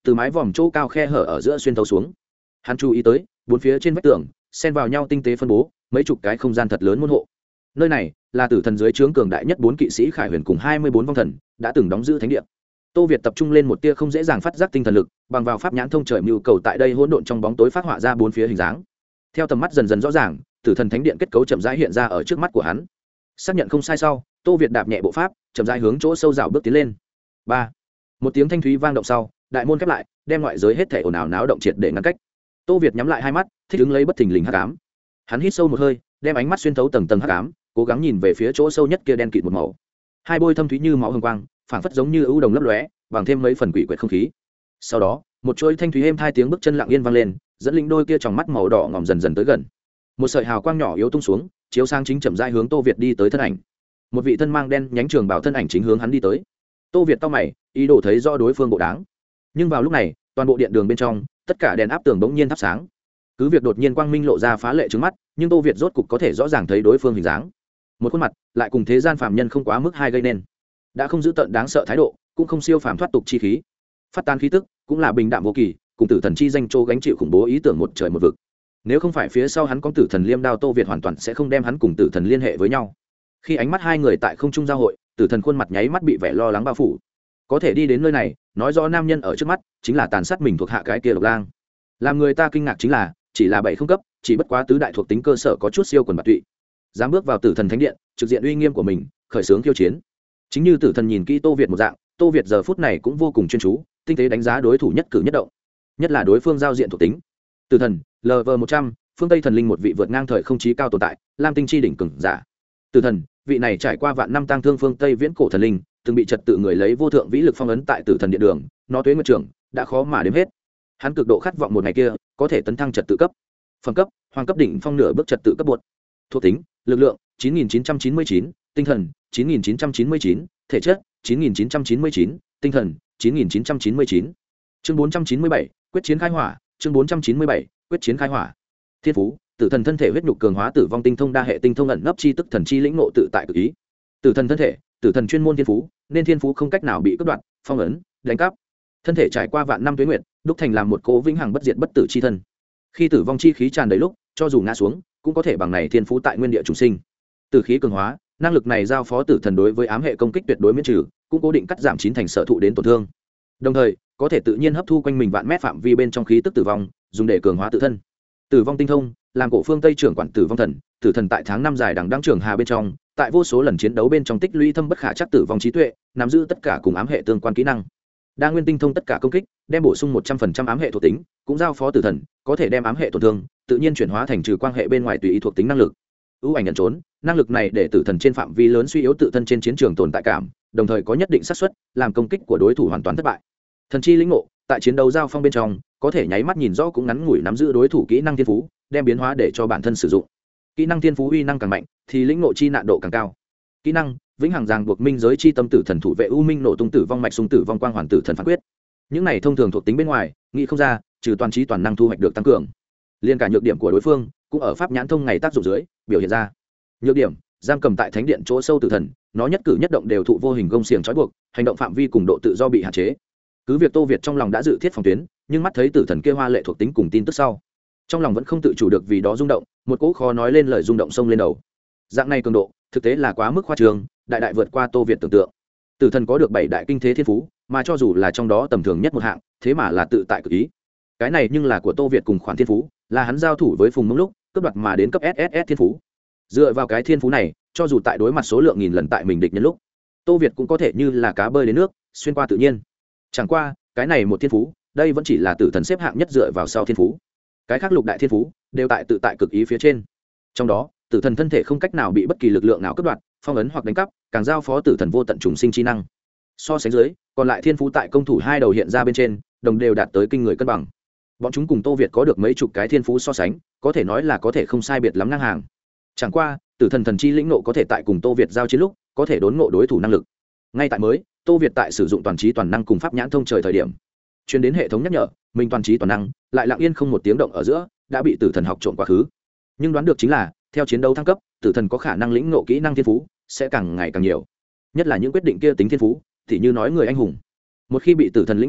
từ mái vòm chỗ cao khe hở ở giữa xuyên thấu xuống. Hắn chú ý tới bốn phía trên vách tường xen vào nhau tinh tế phân bố mấy chục cái không gian thật lớn môn hộ. Nơi này là tử thần dưới trướng cường đại nhất bốn kỵ sĩ Khải Huyền cùng hai mươi bốn vong thần đã từng đóng giữ thánh địa. Tô Việt tập trung lên một tia không dễ dàng phát giác tinh thần lực, bằng vào pháp nhãn thông trời mưu cầu tại đây hỗn độn trong bóng tối phát họa ra bốn phía hình dáng. Theo tầm mắt dần dần rõ ràng, tử thần thánh điện kết cấu chậm rãi hiện ra ở trước mắt của hắn. Xác nhận không sai sau, Tô Việt đạp nhẹ bộ pháp, chậm rãi hướng chỗ sâu dạo bước tiến lên. Ba, một tiếng thanh thúy vang động sau, đại môn khép lại, đem ngoại giới hết thảy ồn ào náo động triệt để ngăn cách. Tô Việt nhắm lại hai mắt, thích ứng lấy bất thình lình hắc ám. Hắn hít sâu một hơi, đem ánh mắt xuyên thấu tầng tầng hắc ám, cố gắng nhìn về phía chỗ sâu nhất kia đen kịt một màu. Hai bôi thâm thúy như máu hồng quang, phảng phất giống như ưu đồng lấp lóe, bằng thêm mấy phần quỷ quyệt không khí. Sau đó, một chuỗi thanh thúy êm hai tiếng bước chân lặng yên vang lên, dẫn linh đôi kia trong mắt màu đỏ ngòm dần dần tới gần. Một sợi hào quang nhỏ yếu tung xuống, chiếu sang chính chậm rãi hướng Tô Việt đi tới thân ảnh. Một vị thân mang đen nhánh trường bảo thân ảnh chính hướng hắn đi tới. Tô Việt cau mày, ý đồ thấy rõ đối phương bộ dáng. Nhưng vào lúc này, toàn bộ điện đường bên trong, tất cả đèn áp tường bỗng nhiên thắp sáng. Cứ việc đột nhiên quang minh lộ ra phá lệ trứng mắt, nhưng Tô Việt rốt cục có thể rõ ràng thấy đối phương hình dáng. Một khuôn mặt, lại cùng thế gian phàm nhân không quá mức hai gây nên. Đã không giữ tận đáng sợ thái độ, cũng không siêu phàm thoát tục chi khí. Phát tan khí tức, cũng là bình đạm vô kỳ, cùng tử thần chi danh châu gánh chịu khủng bố ý tưởng một trời một vực. Nếu không phải phía sau hắn có tử thần liêm đao, Tô Việt hoàn toàn sẽ không đem hắn cùng tử thần liên hệ với nhau. Khi ánh mắt hai người tại không trung giao hội, tử thần khuôn mặt nháy mắt bị vẻ lo lắng bao phủ. Có thể đi đến nơi này, nói rõ nam nhân ở trước mắt chính là tàn sát mình thuộc hạ cái kia độc lang. Làm người ta kinh ngạc chính là, chỉ là bảy không cấp, chỉ bất quá tứ đại thuộc tính cơ sở có chút siêu quần bạt tụy. Dám bước vào tử thần thánh điện, trực diện uy nghiêm của mình, khởi xướng khiêu chiến. Chính như tử thần nhìn kỹ Tô Việt một dạng, Tô Việt giờ phút này cũng vô cùng chuyên chú, tinh tế đánh giá đối thủ nhất cử nhất động, nhất là đối phương giao diện thuộc tính. Tử thần L V một trăm, phương Tây thần linh, một vị vượt ngang thời không chí cao tồn tại, lam tinh chi đỉnh cường giả. Tử thần, vị này trải qua vạn năm tang thương phương Tây viễn cổ thần linh, từng bị trật tự người lấy vô thượng vĩ lực phong ấn tại tử thần điện đường, nó tuế nguyệt trưởng đã khó mà đếm hết. Hắn cực độ khát vọng một ngày kia có thể tấn thăng trật tự cấp. Phẩm cấp hoàng cấp đỉnh phong, nửa bước trật tự cấp bột. Thuộc tính lực lượng chín nghìn chín trăm chín mươi chín, tinh thần chín nghìn chín trăm chín mươi chín, thể chất chín nghìn chín trăm chín mươi chín, tinh thần chín nghìn chín trăm chín mươi chín. Chương bốn trăm chín mươi bảy, quyết chiến khai hỏa. Chương bốn trăm chín mươi bảy, quyết chiến khai hỏa. Thiên phú tử thần thân thể huyết nhục cường hóa tử vong tinh thông đa hệ tinh thông ẩn nấp chi tức thần chi lĩnh ngộ tự tại cực ý. Tử thần thân thể tử thần chuyên môn thiên phú, nên thiên phú không cách nào bị cắt đoạn, phong ấn, đánh cắp. Thân thể trải qua vạn năm tuế nguyệt, đúc thành làm một cố vĩnh hằng bất diệt bất tử chi thân. Khi tử vong chi khí tràn đầy lúc, cho dù ngã xuống, cũng có thể bằng này thiên phú tại nguyên địa trùng sinh. Tử khí cường hóa, năng lực này giao phó tử thần đối với ám hệ công kích tuyệt đối miễn trừ, cũng cố định cắt giảm chín thành sở thụ đến tổn thương. Đồng thời, có thể tự nhiên hấp thu quanh mình vạn mét phạm vi bên trong khí tức tử vong, dùng để cường hóa tự thân. Tử vong tinh thông, làm cổ phương Tây trưởng quản tử vong thần, tử thần tại tháng năm dài đằng đăng trưởng hà bên trong, tại vô số lần chiến đấu bên trong tích lũy thâm bất khả chắc tử vong trí tuệ, nắm giữ tất cả cùng ám hệ tương quan kỹ năng. Đa nguyên tinh thông tất cả công kích, đem bổ sung một trăm phần trăm ám hệ thuộc tính, cũng giao phó tử thần, có thể đem ám hệ tổn thương tự nhiên chuyển hóa thành trừ quan hệ bên ngoài tùy ý thuộc tính năng lực. Ưu ảnh nhận trốn, năng lực này để tử thần trên phạm vi lớn suy yếu tự thân trên chiến trường tồn tại cảm, đồng thời có nhất định xác suất làm công kích của đối thủ hoàn toàn thất bại. Thần chi lĩnh ngộ, tại chiến đấu giao phong bên trong, có thể nháy mắt nhìn rõ cũng ngắn ngủi nắm giữ đối thủ kỹ năng thiên phú, đem biến hóa để cho bản thân sử dụng. Kỹ năng thiên phú uy năng càng mạnh, thì lĩnh ngộ chi nạn độ càng cao. Kỹ năng vĩnh hằng ràng buộc minh giới chi tâm tử thần thủ vệ u minh nổ tung tử vong mạch sung tử vong quang hoàn tử thần phán quyết. Những này thông thường thuộc tính bên ngoài, nghĩ không ra, trừ toàn trí toàn năng thu hoạch được tăng cường. Liên cả nhược điểm của đối phương cũng ở pháp nhãn thông ngày tác dụng dưới biểu hiện ra. Nhược điểm giam cầm tại thánh điện chỗ sâu tử thần, nó nhất cử nhất động đều thụ vô hình gông xiềng trói buộc, hành động phạm vi cùng độ tự do bị hạn chế. Cứ việc Tô Việt trong lòng đã dự thiết phòng tuyến, nhưng mắt thấy tử thần kia hoa lệ thuộc tính cùng tin tức sau, trong lòng vẫn không tự chủ được vì đó rung động, một cỗ khó nói lên lời rung động sông lên đầu. Dạng này cường độ thực tế là quá mức khoa trương, đại đại vượt qua Tô Việt tưởng tượng. Tử thần có được bảy đại kinh thế thiên phú, mà cho dù là trong đó tầm thường nhất một hạng, thế mà là tự tại cực ý. Cái này nhưng là của Tô Việt cùng khoản thiên phú, là hắn giao thủ với Phùng Mông lúc cướp đoạt mà đến cấp ét ét ét thiên phú. Dựa vào cái thiên phú này, cho dù tại đối mặt số lượng nghìn lần tại mình địch nhân lúc, Tô Việt cũng có thể như là cá bơi đến nước, xuyên qua tự nhiên. Chẳng qua, cái này một thiên phú, đây vẫn chỉ là tử thần xếp hạng nhất dựa vào sau thiên phú. Cái khác lục đại thiên phú đều tại tự tại cực ý phía trên. Trong đó, tử thần thân thể không cách nào bị bất kỳ lực lượng nào cướp đoạt, phong ấn hoặc đánh cắp, càng giao phó tử thần vô tận trùng sinh chi năng. So sánh dưới, còn lại thiên phú tại công thủ hai đầu hiện ra bên trên, đồng đều đạt tới kinh người cân bằng. Bọn chúng cùng Tô Việt có được mấy chục cái thiên phú so sánh, có thể nói là có thể không sai biệt lắm ngang hàng. Chẳng qua, tử thần thần chi lĩnh nộ có thể tại cùng Tô Việt giao chiến lúc, có thể đốn ngộ đối thủ năng lực. Ngay tại mới, Tô Việt tại sử dụng toàn trí toàn năng cùng pháp nhãn thông trời thời điểm, truyền đến hệ thống nhắc nhở, mình toàn trí toàn năng, lại lặng yên không một tiếng động ở giữa, đã bị tử thần học trộm quá khứ. Nhưng đoán được chính là, theo chiến đấu thăng cấp, tử thần có khả năng lĩnh ngộ kỹ năng thiên phú sẽ càng ngày càng nhiều. Nhất là những quyết định kia tính thiên phú, thì như nói người anh hùng. Một khi bị tử thần lĩnh ngộ,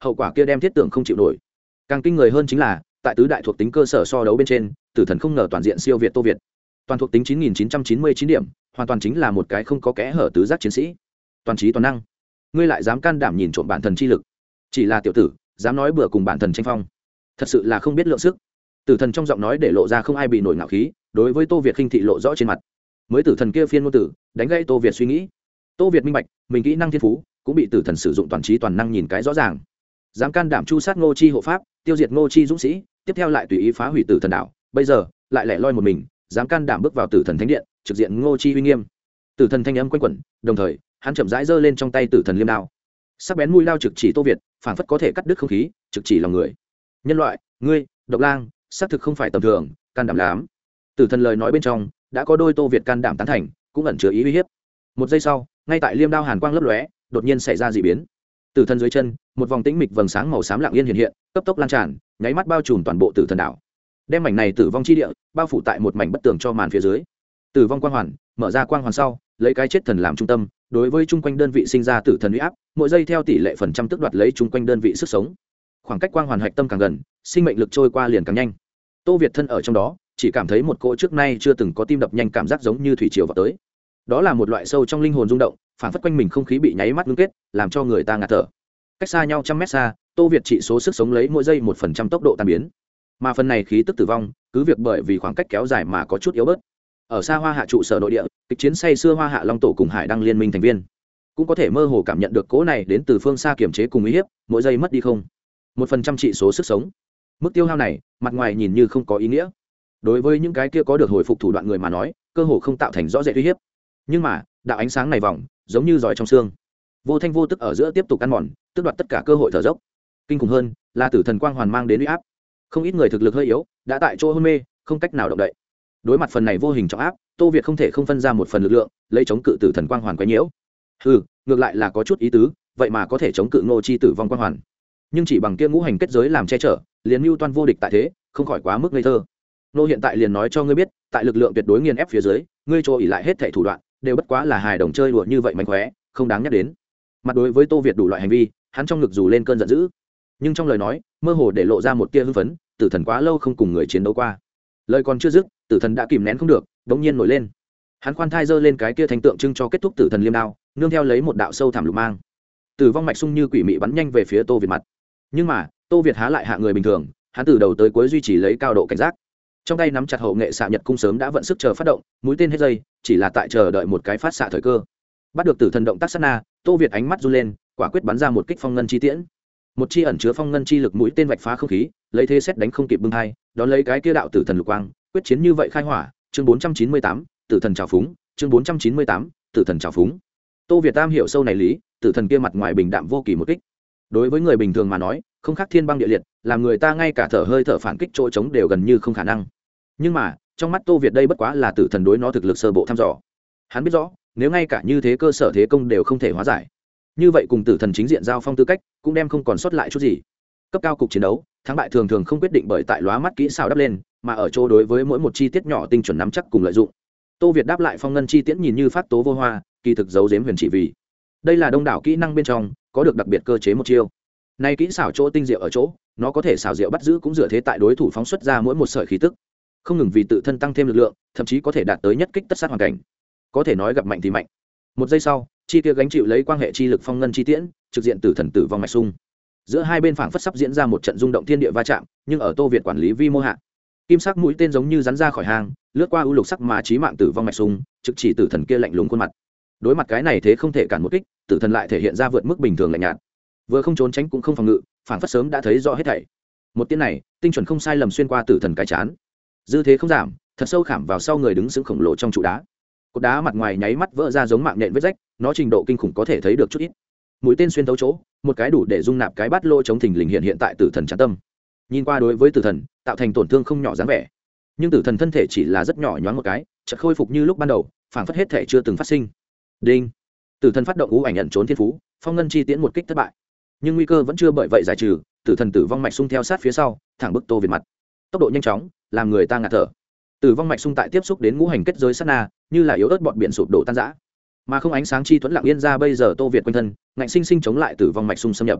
hậu quả kia đem thiết tưởng không chịu nổi. Càng kinh người hơn chính là tại tứ đại thuộc tính cơ sở so đấu bên trên, tử thần không ngờ toàn diện siêu việt Tô Việt. Toàn thuộc tính chín nghìn chín trăm chín mươi chín điểm, hoàn toàn chính là một cái không có kẽ hở tứ giác chiến sĩ, toàn trí toàn năng. Ngươi lại dám can đảm nhìn trộm bản thần chi lực, chỉ là tiểu tử dám nói bừa cùng bản thần tranh phong, thật sự là không biết lượng sức. Tử thần trong giọng nói để lộ ra không ai bị nổi ngạo khí, đối với Tô Việt khinh thị lộ rõ trên mặt. Mới tử thần kia phiên ngôn tử đánh gãy Tô Việt suy nghĩ. Tô Việt minh bạch mình kỹ năng thiên phú cũng bị tử thần sử dụng toàn trí toàn năng nhìn cái rõ ràng. Dám can đảm chu sát Ngô Chi hộ pháp, tiêu diệt Ngô Chi dũng sĩ, tiếp theo lại tùy ý phá hủy tử thần đảo, bây giờ lại lẻ loi một mình, dám can đảm bước vào tử thần thánh điện, trực diện Ngô Chi uy nghiêm. Tử thần thanh âm quanh quẩn, đồng thời hắn chậm rãi giơ lên trong tay tử thần liêm đao, sắc bén mũi đao trực chỉ Tô Việt, phảng phất có thể cắt đứt không khí, trực chỉ lòng người. Nhân loại, ngươi, độc lang, xác thực không phải tầm thường, can đảm lắm. Tử thần lời nói bên trong đã có đôi Tô Việt can đảm tán thành, cũng ẩn chứa ý uy hiếp. Một giây sau, ngay tại liêm đao hàn quang lấp lóe, đột nhiên xảy ra dị biến. Tử thần dưới chân, một vòng tĩnh mịch vầng sáng màu xám lặng yên hiện hiện, cấp tốc lan tràn, nháy mắt bao trùm toàn bộ tử thần đảo, đem mảnh này tử vong chi địa bao phủ tại một mảnh bất tường cho màn phía dưới. Tử vong quang hoàn mở ra quang hoàn sau, lấy cái chết thần làm trung tâm, đối với chung quanh đơn vị sinh ra tử thần uy áp, mỗi giây theo tỷ lệ phần trăm tức đoạt lấy chung quanh đơn vị sức sống. Khoảng cách quang hoàn hạch tâm càng gần, sinh mệnh lực trôi qua liền càng nhanh. Tô Việt thân ở trong đó, chỉ cảm thấy một cỗ trước nay chưa từng có tim đập nhanh cảm giác giống như thủy triều vào tới. Đó là một loại sâu trong linh hồn rung động, phản phất quanh mình không khí bị nháy mắt ngưng kết, làm cho người ta ngạt thở. Cách xa nhau trăm mét xa, Tô Việt trị số sức sống lấy mỗi giây một phần trăm tốc độ tan biến, mà phần này khí tức tử vong cứ việc bởi vì khoảng cách kéo dài mà có chút yếu bớt. Ở xa Hoa Hạ trụ sở nội địa, kịch chiến say xưa Hoa Hạ Long tổ cùng Hải Đăng liên minh thành viên cũng có thể mơ hồ cảm nhận được cỗ này đến từ phương xa kiềm chế cùng uy hiếp, mỗi giây mất đi không một phần trăm trị số sức sống. Mức tiêu hao này mặt ngoài nhìn như không có ý nghĩa, đối với những cái kia có được hồi phục thủ đoạn người mà nói, cơ hồ không tạo thành rõ rệt uy hiếp. Nhưng mà đạo ánh sáng này vòng giống như giỏi trong xương, vô thanh vô tức ở giữa tiếp tục ăn mòn, tước đoạt tất cả cơ hội thở dốc. Kinh khủng hơn là tử thần quang hoàn mang đến uy áp, không ít người thực lực hơi yếu đã tại chỗ hôn mê, không cách nào động đậy. Đối mặt phần này vô hình trọng áp, Tô Việt không thể không phân ra một phần lực lượng lấy chống cự tử thần quang hoàn quấy nhiễu. Ừ, ngược lại là có chút ý tứ, vậy mà có thể chống cự Ngô Chi tử vong quang hoàn, nhưng chỉ bằng kia ngũ hành kết giới làm che chở, liền mưu toan vô địch tại thế, không khỏi quá mức ngây thơ. Nô hiện tại liền nói cho ngươi biết, tại lực lượng tuyệt đối nghiền ép phía dưới, ngươi cho ỉ lại hết thảy thủ đoạn đều bất quá là hài đồng chơi đùa như vậy mánh khóe, không đáng nhắc đến. Mặt đối với Tô Việt đủ loại hành vi, hắn trong ngực dù lên cơn giận dữ, nhưng trong lời nói mơ hồ để lộ ra một tia hưng phấn. Tử thần quá lâu không cùng người chiến đấu qua, lời còn chưa dứt, tử thần đã kìm nén không được, đống nhiên nổi lên. Hắn khoan thai giơ lên cái kia thành tượng trưng cho kết thúc tử thần liêm đao, nương theo lấy một đạo sâu thẳm lục mang, tử vong mạch sung như quỷ mị bắn nhanh về phía Tô Việt mặt. Nhưng mà Tô Việt há lại hạ người bình thường, hắn từ đầu tới cuối duy trì lấy cao độ cảnh giác, trong tay nắm chặt hậu nghệ xạ nhật cung sớm đã vận sức chờ phát động, mũi tên hết dây, chỉ là tại chờ đợi một cái phát xạ thời cơ. Bắt được tử thần động tác sát na, Tô Việt ánh mắt run lên, quả quyết bắn ra một kích phong ngân chi tiễn. Một chi ẩn chứa phong ngân chi lực mũi tên vạch phá không khí, lấy thế xét đánh không kịp bưng hai, đón lấy cái kia đạo tử thần lục quang, quyết chiến như vậy khai hỏa. Chương bốn trăm chín mươi tám, tử thần trào phúng. Chương bốn trăm chín mươi tám, tử thần trào phúng. Tô Việt Tam hiểu sâu này lý, tử thần kia mặt ngoài bình đạm vô kỳ một kích, đối với người bình thường mà nói không khác thiên băng địa liệt, làm người ta ngay cả thở hơi thở phản kích chỗ trống đều gần như không khả năng. Nhưng mà trong mắt Tô Việt đây bất quá là tử thần đối nó thực lực sơ bộ thăm dò. Hắn biết rõ nếu ngay cả như thế cơ sở thế công đều không thể hóa giải, như vậy cùng tử thần chính diện giao phong tư cách cũng đem không còn sót lại chút gì. Cấp cao cục chiến đấu, thắng bại thường thường không quyết định bởi tại lóa mắt kỹ xảo đắp lên, mà ở chỗ đối với mỗi một chi tiết nhỏ tinh chuẩn nắm chắc cùng lợi dụng. Tô Việt đáp lại phong ngân chi tiễn nhìn như phát tố vô hoa, kỳ thực giấu giếm huyền chỉ vì đây là đông đảo kỹ năng bên trong có được đặc biệt cơ chế một chiêu. Nay kỹ xảo chỗ tinh diệu ở chỗ, nó có thể xảo diệu bắt giữ cũng dựa thế tại đối thủ phóng xuất ra mỗi một sợi khí tức, không ngừng vì tự thân tăng thêm lực lượng, thậm chí có thể đạt tới nhất kích tất sát hoàn cảnh. Có thể nói gặp mạnh thì mạnh. Một giây sau, chi kia gánh chịu lấy quan hệ chi lực phong ngân chi tiễn, trực diện tử thần tử vong mạch sung. Giữa hai bên phảng phất sắp diễn ra một trận rung động thiên địa va chạm, nhưng ở Tô Việt quản lý vi mô hạ, kim sắc mũi tên giống như rắn ra khỏi hang, lướt qua ưu lục sắc mà chí mạng tử vong mạch sung, trực chỉ tử thần kia lạnh lùng khuôn mặt. Đối mặt cái này thế không thể cản một kích, tử thần lại thể hiện ra vượt mức bình thường lạnh nhạt, vừa không trốn tránh cũng không phòng ngự, phảng phất sớm đã thấy rõ hết thảy. Một tiếng này tinh chuẩn không sai lầm xuyên qua tử thần cái chán, dư thế không giảm, thật sâu khảm vào sau người đứng sững khổng lồ trong trụ đá. Cột đá mặt ngoài nháy mắt vỡ ra giống mạng nhện vết rách, nó trình độ kinh khủng có thể thấy được chút ít. Mũi tên xuyên thấu chỗ, một cái đủ để dung nạp cái bát lô chống thình lình hiện hiện tại tử thần trán tâm. Nhìn qua đối với tử thần tạo thành tổn thương không nhỏ dáng vẻ, nhưng tử thần thân thể chỉ là rất nhỏ nhoáng một cái, chợt khôi phục như lúc ban đầu, phảng phất hết thể chưa từng phát sinh. Đinh. Tử thần phát động ngũ ảnh nhận trốn thiên phú, phong ngân chi tiễn một kích thất bại, nhưng nguy cơ vẫn chưa bởi vậy giải trừ. Tử thần tử vong mạch sung theo sát phía sau, thẳng bức Tô Việt mặt, tốc độ nhanh chóng làm người ta ngạt thở. Tử vong mạch sung tại tiếp xúc đến ngũ hành kết giới sát na, như là yếu ớt bọt biển sụp đổ tan rã, mà không ánh sáng chi thuẫn lặng yên ra. Bây giờ Tô Việt quanh thân ngạnh sinh sinh chống lại tử vong mạch sung xâm nhập.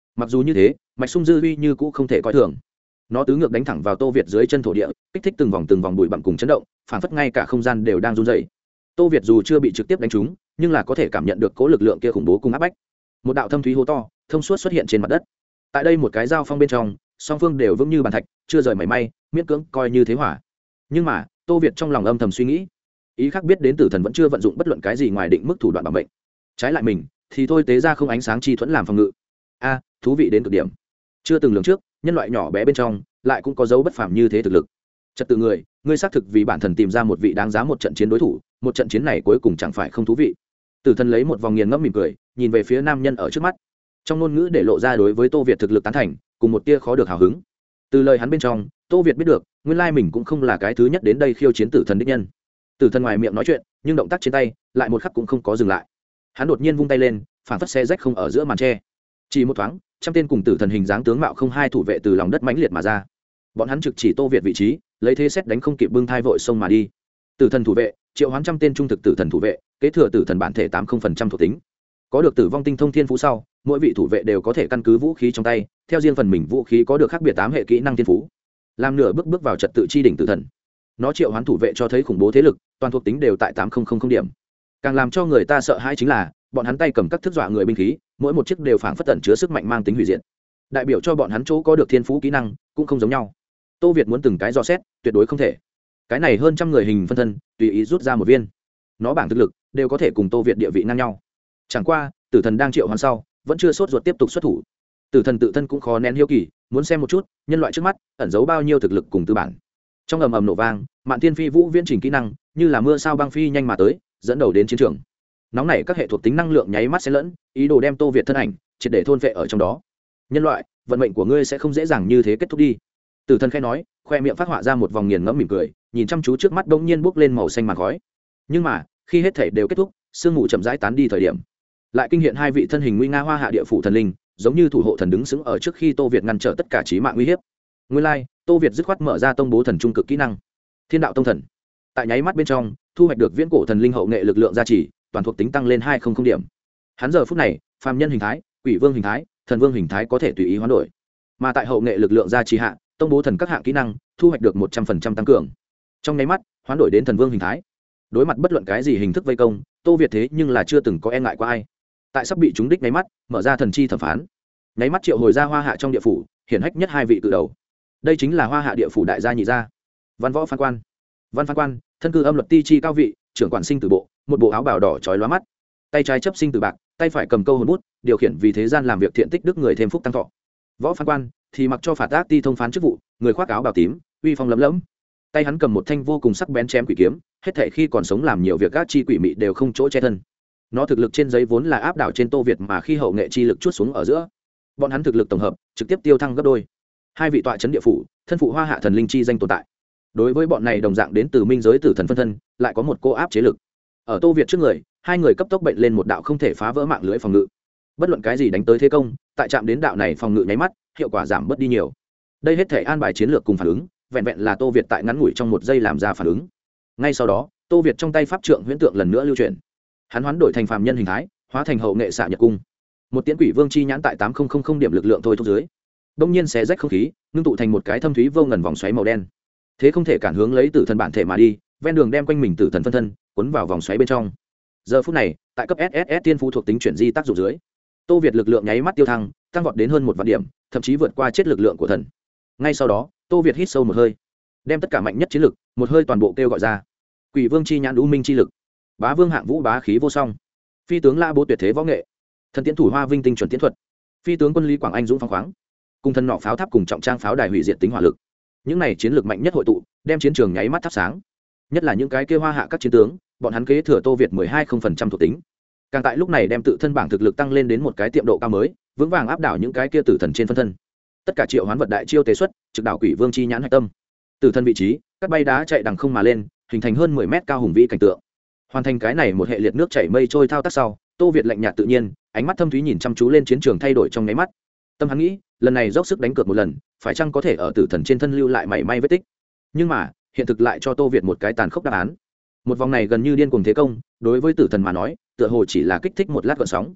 mặc dù như thế mạch sung dư uy như cũ không thể coi thường, nó tứ ngược đánh thẳng vào Tô Việt dưới chân thổ địa, kích thích từng vòng từng vòng bụi bặm cùng chấn động, phản phất ngay cả không gian đều đang run rẩy. Tô Việt dù chưa bị trực tiếp đánh trúng, nhưng là có thể cảm nhận được cố lực lượng kia khủng bố cùng áp bách. Một đạo thâm thúy hố to thông suốt xuất hiện trên mặt đất. Tại đây một cái giao phong bên trong, song phương đều vững như bàn thạch, chưa rời mảy may, miễn cưỡng coi như thế hỏa. Nhưng mà Tô Việt trong lòng âm thầm suy nghĩ, ý khác biết đến tử thần vẫn chưa vận dụng bất luận cái gì ngoài định mức thủ đoạn bảo mệnh, trái lại mình thì thôi tế ra không ánh sáng chi thuẫn làm phòng ngự. A, thú vị đến cực điểm. Chưa từng lường trước, nhân loại nhỏ bé bên trong lại cũng có dấu bất phàm như thế thực lực. Trật tự người, ngươi xác thực vì bản thần tìm ra một vị đáng giá một trận chiến đối thủ, một trận chiến này cuối cùng chẳng phải không thú vị. Tử thần lấy một vòng nghiền ngẫm mỉm cười, nhìn về phía nam nhân ở trước mắt, trong ngôn ngữ để lộ ra đối với Tô Việt thực lực tán thành, cùng một tia khó được hào hứng. Từ lời hắn bên trong, Tô Việt biết được, nguyên lai mình cũng không là cái thứ nhất đến đây khiêu chiến tử thần đích nhân. Tử thần ngoài miệng nói chuyện, nhưng động tác trên tay lại một khắc cũng không có dừng lại. Hắn đột nhiên vung tay lên, phản phất xe rách không ở giữa màn tre. Chỉ một thoáng, trăm tên cùng tử thần hình dáng tướng mạo không hai thủ vệ từ lòng đất mãnh liệt mà ra. Bọn hắn trực chỉ Tô Việt vị trí, lấy thế xét đánh không kịp bưng thai vội xông mà đi. Tử thần thủ vệ, triệu hoán trăm tên trung thực tử thần thủ vệ, kế thừa tử thần bản thể tám mươi phần trăm thuộc tính. Có được tử vong tinh thông thiên phú sau, mỗi vị thủ vệ đều có thể căn cứ vũ khí trong tay, theo riêng phần mình vũ khí có được khác biệt tám hệ kỹ năng thiên phú, làm nửa bước bước vào trật tự chi đỉnh tử thần. Nó triệu hoán thủ vệ cho thấy khủng bố thế lực, toàn thuộc tính đều tại tám nghìn điểm. Càng làm cho người ta sợ hãi chính là, bọn hắn tay cầm các thức dọa người binh khí, mỗi một chiếc đều phảng phất tẩn chứa sức mạnh mang tính hủy diệt. Đại biểu cho bọn hắn chỗ có được thiên phú kỹ năng cũng không giống nhau. Tô Việt muốn từng cái dò xét, tuyệt đối không thể. Cái này hơn trăm người hình phân thân, tùy ý rút ra một viên, nó bảng thực lực đều có thể cùng Tô Việt địa vị ngang nhau. Chẳng qua, tử thần đang triệu hoán sau, vẫn chưa sốt ruột tiếp tục xuất thủ. Tử thần tự thân cũng khó nén hiếu kỳ, muốn xem một chút nhân loại trước mắt ẩn giấu bao nhiêu thực lực cùng tư bản. Trong ầm ầm nổ vang, Mạn Thiên Phi Vũ viễn trình kỹ năng như là mưa sao băng phi nhanh mà tới, dẫn đầu đến chiến trường. Nóng nảy các hệ thuộc tính năng lượng nháy mắt xen lẫn, ý đồ đem Tô Việt thân ảnh triệt để thôn phệ ở trong đó. Nhân loại, vận mệnh của ngươi sẽ không dễ dàng như thế kết thúc đi. Tử thần khẽ nói, khoe miệng phát họa ra một vòng nghiền ngẫm mỉm cười, nhìn chăm chú trước mắt bỗng nhiên bốc lên màu xanh màn khói. Nhưng mà khi hết thể đều kết thúc, sương mù chậm rãi tán đi thời điểm, lại kinh hiện hai vị thân hình nguy nga hoa hạ địa phủ thần linh, giống như thủ hộ thần đứng sững ở trước khi Tô Việt ngăn trở tất cả chí mạng nguy hiểm. Nguyên lai, Tô Việt dứt khoát mở ra tông bố thần trung cực kỹ năng, Thiên đạo tông thần. Tại nháy mắt bên trong, thu hoạch được viễn cổ thần linh hậu nghệ lực lượng gia trì, toàn thuộc tính tăng lên hai trăm điểm. Hắn giờ phút này, phàm nhân hình thái, quỷ vương hình thái, thần vương hình thái có thể tùy ý hoán đổi. Mà tại hậu nghệ lực lượng gia trì hạ, tông bố thần các hạng kỹ năng thu hoạch được một trăm phần trăm tăng cường. Trong nháy mắt, hoán đổi đến thần vương hình thái. Đối mặt bất luận cái gì hình thức vây công, Tô Việt thế nhưng là chưa từng có e ngại qua ai. Tại sắp bị trúng đích nháy mắt, mở ra thần chi thẩm phán. Nháy mắt triệu hồi ra hoa hạ trong địa phủ, hiển hách nhất hai vị cự đầu. Đây chính là hoa hạ địa phủ đại gia nhị gia. Văn võ phán quan. Văn phán quan, thân cư âm luật ti chi cao vị, trưởng quản sinh tử bộ, một bộ áo bào đỏ chói lóa mắt. Tay trái chấp sinh tử bạc, tay phải cầm câu hồn bút, điều khiển vì thế gian làm việc thiện tích đức người thêm phúc tăng thọ. Võ phán quan thì mặc cho phạt ác ti thông phán chức vụ, người khoác áo bào tím, uy phong lấm lẫm. Tay hắn cầm một thanh vô cùng sắc bén chém quỷ kiếm, hết thảy khi còn sống làm nhiều việc các chi quỷ mị đều không chỗ che thân. Nó thực lực trên giấy vốn là áp đảo trên Tô Việt, mà khi hậu nghệ chi lực chuốt xuống ở giữa, bọn hắn thực lực tổng hợp trực tiếp tiêu thăng gấp đôi. Hai vị tọa trấn địa phủ, thân phụ hoa hạ thần linh chi danh tồn tại. Đối với bọn này đồng dạng đến từ minh giới tử thần phân thân, lại có một cô áp chế lực. Ở Tô Việt trước người, hai người cấp tốc bệnh lên một đạo không thể phá vỡ mạng lưới phòng ngự. Bất luận cái gì đánh tới thế công, tại chạm đến đạo này phòng ngự nháy mắt, hiệu quả giảm bớt đi nhiều. Đây hết thể an bài chiến lược cùng phản ứng, vẹn vẹn là Tô Việt tại ngắn ngủi trong một giây làm ra phản ứng. Ngay sau đó, Tô Việt trong tay pháp trượng huyễn tượng lần nữa lưu chuyển. Hắn hoán đổi thành phàm nhân hình thái, hóa thành hậu nghệ xạ nhật cung. Một tiễn quỷ vương chi nhãn tại tám nghìn điểm lực lượng thôi thúc dưới, đông nhiên xé rách không khí, ngưng tụ thành một cái thâm thúy vô ngần vòng xoáy màu đen. Thế không thể cản hướng lấy tử thần bản thể mà đi, ven đường đem quanh mình tử thần phân thân cuốn vào vòng xoáy bên trong. Giờ phút này, tại cấp ét ét ét tiên phú thuộc tính chuyển di tác dụng dưới, Tô Việt lực lượng nháy mắt tiêu thăng, tăng vọt đến hơn một vạn điểm, thậm chí vượt qua chết lực lượng của thần. Ngay sau đó, Tô Việt hít sâu một hơi, đem tất cả mạnh nhất chiến lực, một hơi toàn bộ kêu gọi ra. Quỷ vương chi nhãn u minh chi lực, bá vương hạng vũ bá khí vô song, phi tướng la bố tuyệt thế võ nghệ, thần tiến thủ hoa vinh tinh chuẩn tiến thuật, phi tướng quân lý quảng anh dũng phóng khoáng, cùng thần nọ pháo tháp cùng trọng trang pháo đài hủy diệt tính hỏa lực. Những này chiến lược mạnh nhất hội tụ, đem chiến trường nháy mắt thắp sáng. Nhất là những cái kia hoa hạ các chiến tướng, bọn hắn kế thừa Tô Việt mười hai phần trăm thuộc tính. Càng tại lúc này đem tự thân bảng thực lực tăng lên đến một cái tiệm độ cao mới, vững vàng áp đảo những cái kia tử thần trên phân thân. Tất cả triệu hoán vật đại chiêu tế xuất, trực đảo quỷ vương chi nhãn hạch tâm. Tử thân vị trí, các bay đá chạy đằng không mà lên, hình thành hơn mười mét cao hùng vĩ cảnh tượng. Hoàn thành cái này một hệ liệt nước chảy mây trôi thao tác sau, Tô Việt lạnh nhạt tự nhiên, ánh mắt thâm thúy nhìn chăm chú lên chiến trường thay đổi trong nháy mắt. Tâm hắn nghĩ, lần này dốc sức đánh cược một lần, phải chăng có thể ở tử thần trên thân lưu lại mảy may vết tích. Nhưng mà hiện thực lại cho Tô Việt một cái tàn khốc đáp án. Một vòng này gần như điên cuồng thế công, đối với tử thần mà nói, tựa hồ chỉ là kích thích một lát gợn sóng.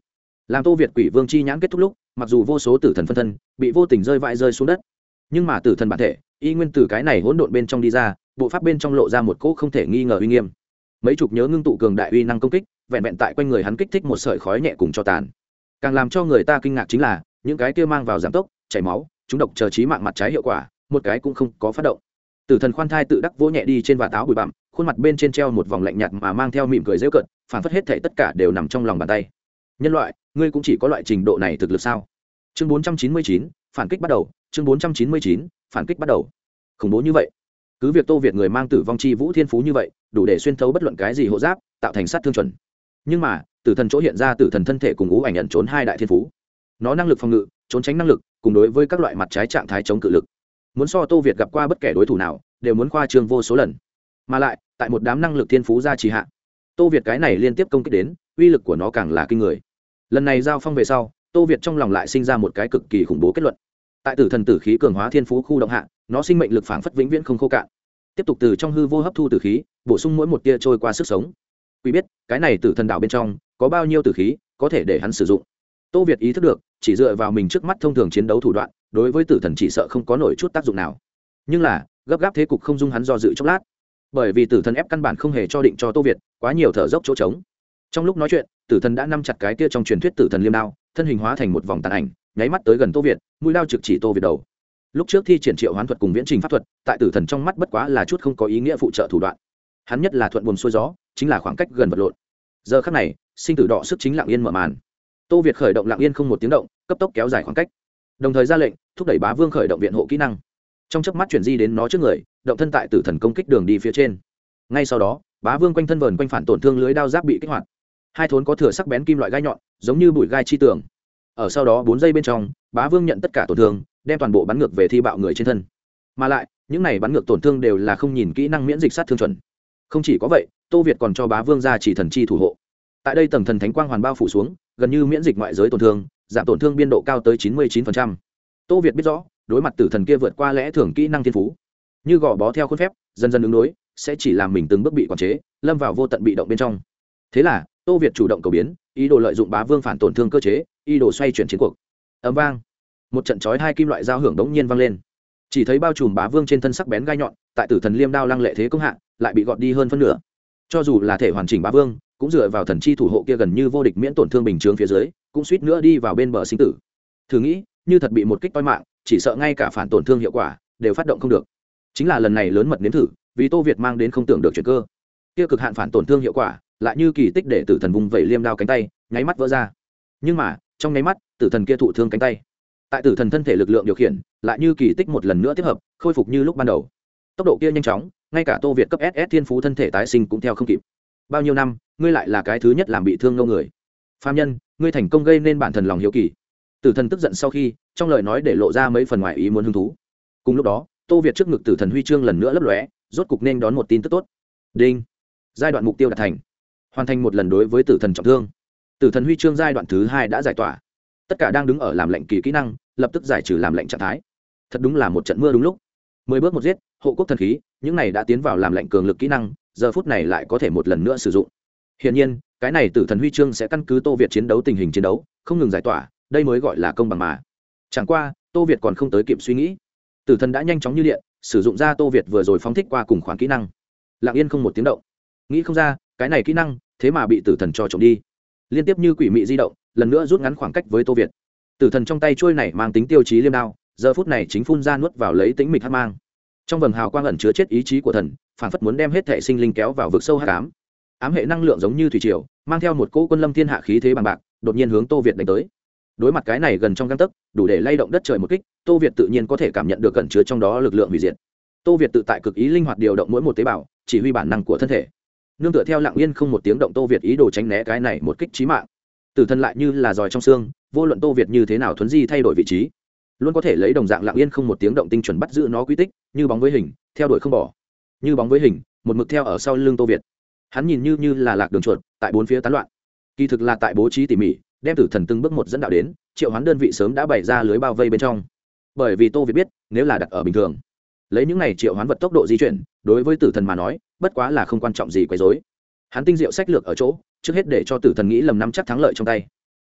làm Tô Việt quỷ vương chi nhãn kết thúc lúc, mặc dù vô số tử thần phân thân bị vô tình rơi vãi rơi xuống đất, nhưng mà tử thần bản thể y nguyên từ cái này hỗn độn bên trong đi ra, bộ pháp bên trong lộ ra một cỗ không thể nghi ngờ uy nghiêm. Mấy chục nhớ ngưng tụ cường đại uy năng công kích, vẹn vẹn tại quanh người hắn kích thích một sợi khói nhẹ cùng cho tàn. Càng làm cho người ta kinh ngạc chính là những cái kia mang vào giảm tốc, chảy máu, chúng độc chờ chí mạng mặt trái hiệu quả, một cái cũng không có phát động. Tử thần khoan thai tự đắc vỗ nhẹ đi trên vạt áo bụi bặm, khuôn mặt bên trên treo một vòng lạnh nhạt mà mang theo mỉm cười giễu cợt, phản phất hết thảy tất cả đều nằm trong lòng bàn tay. Nhân loại, ngươi cũng chỉ có loại trình độ này thực lực sao? Chương bốn trăm chín mươi chín, phản kích bắt đầu. Chương bốn trăm chín mươi chín, phản kích bắt đầu. Khủng bố như vậy, cứ việc Tô Việt người mang tử vong chi vũ thiên phú như vậy, đủ để xuyên thấu bất luận cái gì hộ giáp, tạo thành sát thương chuẩn. Nhưng mà, tử thần chỗ hiện ra tử thần thân thể cùng ngũ ảnh nhận trốn hai đại thiên phú. Nó năng lực phòng ngự, trốn tránh năng lực, cùng đối với các loại mặt trái trạng thái chống cự lực, muốn so Tô Việt gặp qua bất kể đối thủ nào, đều muốn khoa trương vô số lần. Mà lại, tại một đám năng lực thiên phú gia trì hạ, Tô Việt cái này liên tiếp công kích đến, uy lực của nó càng là kinh người. Lần này giao phong về sau, Tô Việt trong lòng lại sinh ra một cái cực kỳ khủng bố kết luận. Tại tử thần tử khí cường hóa thiên phú khu động hạ, nó sinh mệnh lực phảng phất vĩnh viễn không khô cạn, tiếp tục từ trong hư vô hấp thu tử khí, bổ sung mỗi một tia trôi qua sức sống. Quý biết, cái này tử thần đạo bên trong có bao nhiêu tử khí có thể để hắn sử dụng. Tô Việt ý thức được, chỉ dựa vào mình trước mắt thông thường chiến đấu thủ đoạn, đối với tử thần chỉ sợ không có nổi chút tác dụng nào. Nhưng là, gấp gáp thế cục không dung hắn do dự chốc lát, bởi vì tử thần ép căn bản không hề cho định cho Tô Việt quá nhiều thở dốc chỗ trống. Trong lúc nói chuyện, tử thần đã nắm chặt cái kia trong truyền thuyết tử thần liêm đao, thân hình hóa thành một vòng tàn ảnh, nháy mắt tới gần Tô Việt, mũi đao trực chỉ Tô Việt đầu. Lúc trước thi triển triệu hoán thuật cùng viễn trình pháp thuật, tại tử thần trong mắt bất quá là chút không có ý nghĩa phụ trợ thủ đoạn. Hắn nhất là thuận buồm xuôi gió, chính là khoảng cách gần vật lộn. Giờ khắc này, sinh tử đọ sức chính lặng yên mở màn. Tô Việt khởi động lặng yên không một tiếng động, cấp tốc kéo dài khoảng cách, đồng thời ra lệnh thúc đẩy Bá Vương khởi động viện hộ kỹ năng. Trong chớp mắt chuyển di đến nó trước người, động thân tại tử thần công kích đường đi phía trên. Ngay sau đó, Bá Vương quanh thân vờn quanh phản tổn thương lưới đao giáp bị kích hoạt, hai thốn có thừa sắc bén kim loại gai nhọn, giống như bụi gai chi tường. Ở sau đó bốn giây bên trong, Bá Vương nhận tất cả tổn thương, đem toàn bộ bắn ngược về thi bạo người trên thân. Mà lại, những này bắn ngược tổn thương đều là không nhìn kỹ năng miễn dịch sát thương chuẩn. Không chỉ có vậy, Tô Việt còn cho Bá Vương ra chỉ thần chi thủ hộ. Tại đây tầng thần thánh quang hoàn bao phủ xuống, gần như miễn dịch ngoại giới tổn thương, giảm tổn thương biên độ cao tới chín mươi chín phần trăm. Tô Việt biết rõ, đối mặt tử thần kia vượt qua lẽ thường kỹ năng thiên phú, như gò bó theo khuôn phép, dần dần ứng đối, sẽ chỉ làm mình từng bước bị quản chế, lâm vào vô tận bị động bên trong. Thế là, Tô Việt chủ động cầu biến, ý đồ lợi dụng Bá Vương phản tổn thương cơ chế, ý đồ xoay chuyển chiến cuộc. Ầm vang, một trận chói hai kim loại giao hưởng đống nhiên vang lên. Chỉ thấy bao trùm Bá Vương trên thân sắc bén gai nhọn, tại tử thần liêm đao lăng lệ thế công hạ, lại bị gọt đi hơn phân nửa. Cho dù là thể hoàn chỉnh Bá Vương, cũng dựa vào thần chi thủ hộ kia gần như vô địch miễn tổn thương bình chướng phía dưới, cũng suýt nữa đi vào bên bờ sinh tử. Thử nghĩ, như thật bị một kích toi mạng, chỉ sợ ngay cả phản tổn thương hiệu quả đều phát động không được. Chính là lần này lớn mật nếm thử, vì Tô Việt mang đến không tưởng được chuyển cơ. Kia cực hạn phản tổn thương hiệu quả, lại như kỳ tích để tử thần vùng vẩy liêm đao cánh tay, nháy mắt vỡ ra. Nhưng mà, trong nháy mắt, tử thần kia thụ thương cánh tay. Tại tử thần thân thể lực lượng điều khiển, lại như kỳ tích một lần nữa tiếp hợp, khôi phục như lúc ban đầu. Tốc độ kia nhanh chóng, ngay cả Tô Việt cấp ét ét thiên phú thân thể tái sinh cũng theo không kịp. Bao nhiêu năm, ngươi lại là cái thứ nhất làm bị thương ngâu người. Phàm nhân, ngươi thành công gây nên bản thần lòng hiếu kỳ. Tử thần tức giận sau khi, trong lời nói để lộ ra mấy phần ngoài ý muốn hứng thú. Cùng lúc đó, Tô Việt trước ngực tử thần huy chương lần nữa lấp lóe, rốt cục nên đón một tin tức tốt. Đinh, giai đoạn mục tiêu đạt thành, hoàn thành một lần đối với tử thần trọng thương. Tử thần huy chương giai đoạn thứ hai đã giải tỏa. Tất cả đang đứng ở làm lệnh kỳ kỹ năng, lập tức giải trừ làm lệnh trạng thái. Thật đúng là một trận mưa đúng lúc. Mười bước một giết, hộ quốc thần khí, những này đã tiến vào làm lệnh cường lực kỹ năng, giờ phút này lại có thể một lần nữa sử dụng. Hiển nhiên, cái này tử thần huy chương sẽ căn cứ Tô Việt chiến đấu tình hình chiến đấu, không ngừng giải tỏa, đây mới gọi là công bằng mà. Chẳng qua, Tô Việt còn không tới kịp suy nghĩ, tử thần đã nhanh chóng như điện, sử dụng ra Tô Việt vừa rồi phóng thích qua cùng khoản kỹ năng. Lặng yên không một tiếng động. Nghĩ không ra, cái này kỹ năng, thế mà bị tử thần cho trộm đi. Liên tiếp như quỷ mị di động, lần nữa rút ngắn khoảng cách với Tô Việt. Tử thần trong tay chuôi này mang tính tiêu chí liêm đao, giờ phút này chính phun ra nuốt vào lấy tĩnh mịch hắc mang. Trong vầng hào quang ẩn chứa chết ý chí của thần, phản phất muốn đem hết thể sinh linh kéo vào vực sâu hắc ám. Ám hệ năng lượng giống như thủy triều, mang theo một cỗ quân lâm thiên hạ khí thế bằng bạc, đột nhiên hướng Tô Việt đánh tới. Đối mặt cái này gần trong gang tấc, đủ để lay động đất trời một kích, Tô Việt tự nhiên có thể cảm nhận được cẩn chứa trong đó lực lượng hủy diệt. Tô Việt tự tại cực ý linh hoạt điều động mỗi một tế bào, chỉ huy bản năng của thân thể. Nương tựa theo lặng yên không một tiếng động, Tô Việt ý đồ tránh né cái này một kích chí mạng. Tử thần lại như là giòi trong xương, vô luận Tô Việt như thế nào thuấn di thay đổi vị trí, luôn có thể lấy đồng dạng lặng yên không một tiếng động tinh chuẩn bắt giữ nó quy tích, như bóng với hình, theo đuổi không bỏ. Như bóng với hình, một mực theo ở sau lưng Tô Việt. Hắn nhìn như như là lạc đường chuột, tại bốn phía tán loạn. Kỳ thực là tại bố trí tỉ mỉ, đem tử thần từng bước một dẫn đạo đến, triệu hoán đơn vị sớm đã bày ra lưới bao vây bên trong. Bởi vì Tô Việt biết, nếu là đặt ở bình thường, lấy những này triệu hoán vật tốc độ di chuyển, đối với tử thần mà nói, bất quá là không quan trọng gì quấy rối. Hắn tinh diệu sách lược ở chỗ, trước hết để cho tử thần nghĩ lầm nắm chắc thắng lợi trong tay.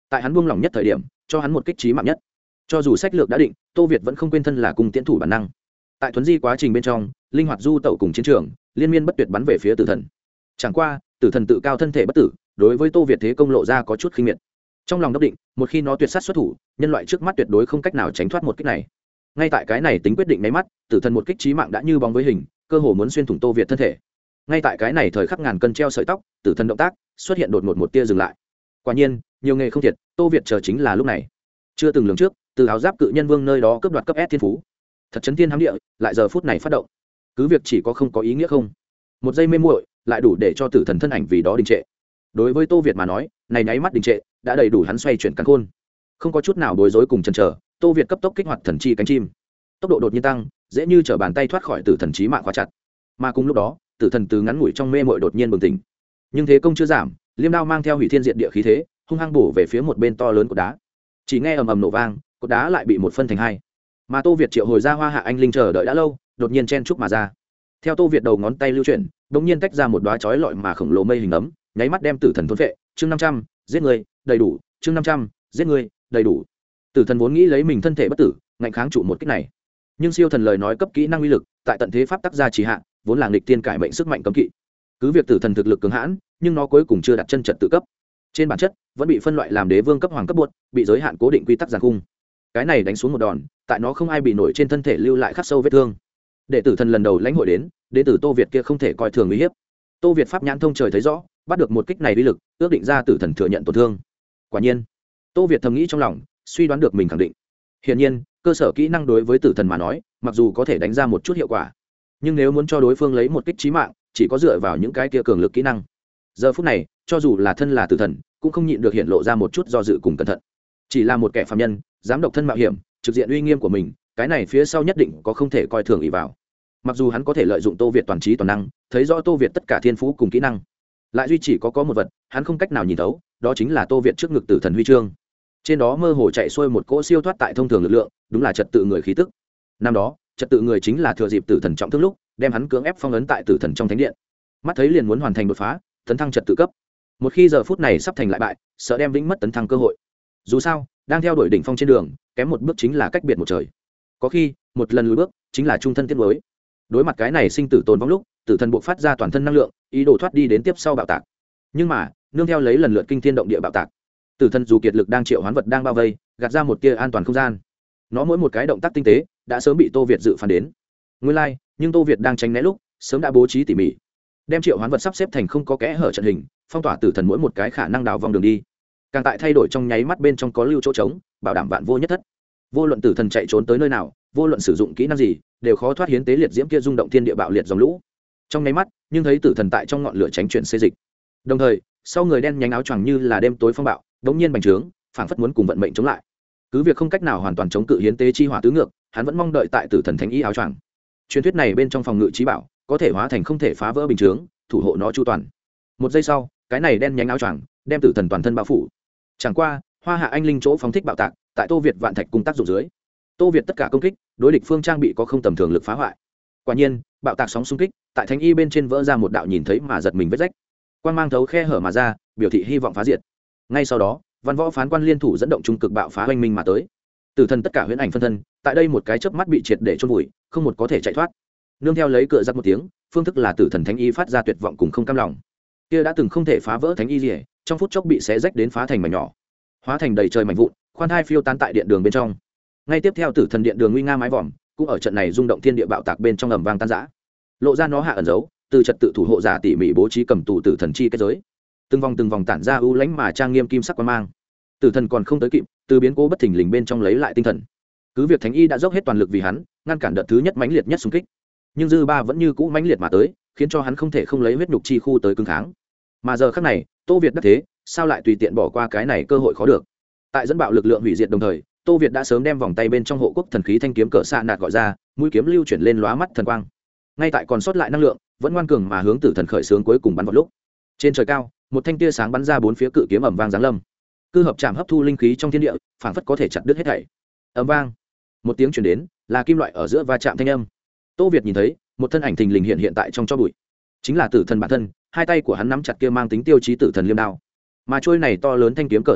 tại hắn buông lỏng nhất thời điểm cho hắn một kích trí mạng nhất. Cho dù sách lược đã định, Tô Việt vẫn không quên thân là cung tiễn thủ bản năng. Tại thuấn di quá trình bên trong, linh hoạt du tẩu cùng chiến trường, liên miên bất tuyệt bắn về phía tử thần. Chẳng qua, tử thần tự cao thân thể bất tử, đối với Tô Việt thế công lộ ra có chút khinh miệt. Trong lòng đốc định, một khi nó tuyệt sát xuất thủ, nhân loại trước mắt tuyệt đối không cách nào tránh thoát một kích này. Ngay tại cái này tính quyết định mấy mắt, tử thần một kích chí mạng đã như bóng với hình, cơ hồ muốn xuyên thủng Tô Việt thân thể. Ngay tại cái này thời khắc ngàn cân treo sợi tóc, tử thần động tác xuất hiện đột ngột một tia dừng lại. Quả nhiên, nhiều nghề không thiệt, Tô Việt chờ chính là lúc này. Chưa từng lường trước, từ áo giáp cự nhân vương nơi đó cướp đoạt cấp S thiên phú, thật chấn thiên hám địa, lại giờ phút này phát động. Cứ việc chỉ có không có ý nghĩa không, một giây mê muội lại đủ để cho tử thần thân ảnh vì đó đình trệ. Đối với Tô Việt mà nói, này nháy mắt đình trệ đã đầy đủ hắn xoay chuyển càn khôn, không có chút nào bối rối cùng chần chờ. Tô Việt cấp tốc kích hoạt thần chi cánh chim, tốc độ đột nhiên tăng, dễ như trở bàn tay thoát khỏi tử thần chí mạng khóa chặt. Mà cùng lúc đó, tử thần từ ngắn ngủi trong mê muội đột nhiên bừng tỉnh, nhưng thế công chưa giảm, liêm đao mang theo hủy thiên diệt địa khí thế, hung hăng bổ về phía một bên to lớn của đá. Chỉ nghe ầm ầm nổ vang, cột đá lại bị một phân thành hai. Mà Tô Việt triệu hồi ra Hoa Hạ Anh Linh chờ đợi đã lâu, đột nhiên chen chúc mà ra. Theo Tô Việt đầu ngón tay lưu chuyển, đột nhiên tách ra một đóa chói lọi mà khổng lồ mây hình ấm, nháy mắt đem tử thần thôn phệ. Chương năm trăm, giết người, đầy đủ. Chương năm trăm, giết người, đầy đủ. Tử thần vốn nghĩ lấy mình thân thể bất tử, ngạnh kháng trụ một kích này. Nhưng siêu thần lời nói cấp kỹ năng uy lực, tại tận thế pháp tác gia trì hạ, vốn là nghịch tiên cải mệnh sức mạnh cấm kỵ. Cứ việc tử thần thực lực cường hãn, nhưng nó cuối cùng chưa đặt chân trật tự cấp. Trên bản chất, vẫn bị phân loại làm đế vương cấp hoàng cấp buột, bị giới hạn cố định quy tắc giàn khung. Cái này đánh xuống một đòn, tại nó không ai bị nổi trên thân thể lưu lại khắc sâu vết thương. Đệ tử thần lần đầu lãnh hội đến, đệ tử Tô Việt kia không thể coi thường uy hiếp. Tô Việt pháp nhãn thông trời thấy rõ, bắt được một kích này uy lực, ước định ra tử thần thừa nhận tổn thương. Quả nhiên, Tô Việt thầm nghĩ trong lòng, suy đoán được mình khẳng định. Hiển nhiên, cơ sở kỹ năng đối với tử thần mà nói, mặc dù có thể đánh ra một chút hiệu quả, nhưng nếu muốn cho đối phương lấy một kích chí mạng, chỉ có dựa vào những cái kia cường lực kỹ năng. Giờ phút này, cho dù là thân là tử thần, cũng không nhịn được hiện lộ ra một chút do dự cùng cẩn thận. Chỉ là một kẻ phàm nhân, dám độc thân mạo hiểm, trực diện uy nghiêm của mình, cái này phía sau nhất định có không thể coi thường ý vào. Mặc dù hắn có thể lợi dụng Tô Việt toàn trí toàn năng, thấy rõ Tô Việt tất cả thiên phú cùng kỹ năng, lại duy chỉ có có một vật, hắn không cách nào nhìn thấu, đó chính là Tô Việt trước ngực tử thần huy chương. Trên đó mơ hồ chạy xuôi một cỗ siêu thoát tại thông thường lực lượng, đúng là trật tự người khí tức. Năm đó, trật tự người chính là thừa dịp tử thần trọng thương lúc, đem hắn cưỡng ép phong ấn tại tử thần trong thánh điện. Mắt thấy liền muốn hoàn thành đột phá, tấn thăng trật tự cấp. Một khi giờ phút này sắp thành lại bại, sợ đem vĩnh mất tấn thăng cơ hội. Dù sao, đang theo đuổi đỉnh phong trên đường, kém một bước chính là cách biệt một trời. Có khi, một lần lùi bước chính là trung thân tiết mới. Đối mặt cái này sinh tử tồn vong lúc, tử thần buộc phát ra toàn thân năng lượng, ý đồ thoát đi đến tiếp sau bạo tạc. Nhưng mà, nương theo lấy lần lượt kinh thiên động địa bạo tạc, tử thần dù kiệt lực đang triệu hoán vật đang bao vây, gạt ra một tia an toàn không gian. Nó mỗi một cái động tác tinh tế, đã sớm bị Tô Việt dự phán đến. Nguyên lai, like, nhưng Tô Việt đang tránh né lúc, sớm đã bố trí tỉ mỉ, đem triệu hoán vật sắp xếp thành không có kẽ hở trận hình, phong tỏa tử thần mỗi một cái khả năng đào vòng đường đi. Càng tại thay đổi trong nháy mắt bên trong có lưu chỗ trống, bảo đảm vạn vô nhất thất. Vô luận tử thần chạy trốn tới nơi nào, vô luận sử dụng kỹ năng gì, đều khó thoát hiến tế liệt diễm kia rung động thiên địa bạo liệt dòng lũ. Trong nháy mắt, nhưng thấy tử thần tại trong ngọn lửa tránh chuyển xê dịch. Đồng thời, sau người đen nhánh áo choàng như là đêm tối phong bạo, đống nhiên bành trướng, phảng phất muốn cùng vận mệnh chống lại. Cứ việc không cách nào hoàn toàn chống cự hiến tế chi hỏa tứ ngược, hắn vẫn mong đợi tại tử thần thánh y áo choàng. Truyền thuyết này bên trong phòng ngự trí bảo, có thể hóa thành không thể phá vỡ bình chướng, thủ hộ nó chu toàn. Một giây sau, cái này đen nhánh áo choàng đem tử thần toàn thân bao phủ. Chẳng qua, Hoa Hạ Anh Linh chỗ phóng thích bạo tạc, tại Tô Việt vạn thạch cung tác dụng dưới, Tô Việt tất cả công kích, đối địch phương trang bị có không tầm thường lực phá hoại. Quả nhiên, bạo tạc sóng xung kích, tại thánh y bên trên vỡ ra một đạo nhìn thấy mà giật mình vết rách. Quang mang thấu khe hở mà ra, biểu thị hy vọng phá diệt. Ngay sau đó, văn võ phán quan liên thủ dẫn động trung cực bạo phá oanh minh mà tới. Tử thần tất cả huyễn ảnh phân thân, tại đây một cái chớp mắt bị triệt để chôn vùi, không một có thể chạy thoát. Nương theo lấy cửa giặc một tiếng, phương thức là tử thần thánh y phát ra tuyệt vọng cùng không cam lòng. Kia đã từng không thể phá vỡ thánh y liễu, trong phút chốc bị xé rách đến phá thành mảnh nhỏ, hóa thành đầy trời mảnh vụn, khoan thai phiêu tán tại điện đường bên trong. Ngay tiếp theo tử thần điện đường nguy nga mái vòm, cũng ở trận này rung động thiên địa bạo tạc bên trong ầm vang tan rã, lộ ra nó hạ ẩn giấu, từ trật tự thủ hộ giả tỉ mỉ bố trí cầm tù tử thần chi kết giới, từng vòng từng vòng tản ra ưu lãnh mà trang nghiêm kim sắc quan mang. Tử thần còn không tới kịp, từ biến cố bất thình lình bên trong lấy lại tinh thần. Cứ việc thánh y đã dốc hết toàn lực vì hắn, ngăn cản đợt thứ nhất mãnh liệt nhất xung kích, nhưng dư ba vẫn như cũ mãnh liệt mà tới, khiến cho hắn không thể không lấy huyết nhục chi khu tới cứng kháng. Mà giờ khắc này, Tô Việt đắc thế, sao lại tùy tiện bỏ qua cái này cơ hội khó được. Tại dẫn bạo lực lượng hủy diệt đồng thời, Tô Việt đã sớm đem vòng tay bên trong hộ quốc thần khí thanh kiếm cỡ xạ nạt gọi ra, mũi kiếm lưu chuyển lên lóa mắt thần quang. Ngay tại còn sót lại năng lượng, vẫn ngoan cường mà hướng tử thần khởi sướng cuối cùng bắn vào lúc. Trên trời cao, một thanh tia sáng bắn ra bốn phía cự kiếm ầm vang giáng lâm. Cư hợp chạm hấp thu linh khí trong thiên địa, phảng phất có thể chặt đứt hết thảy. Ầm vang, một tiếng truyền đến, là kim loại ở giữa va chạm thanh âm. Tô Việt nhìn thấy, một thân ảnh thình lình hiện hiện tại trong cho bụi. Chính là tử thần bản thân, hai tay của hắn nắm chặt kia mang tính tiêu chí tử thần liêm đao. Mà trôi này to lớn thanh kiếm cỡ san nát,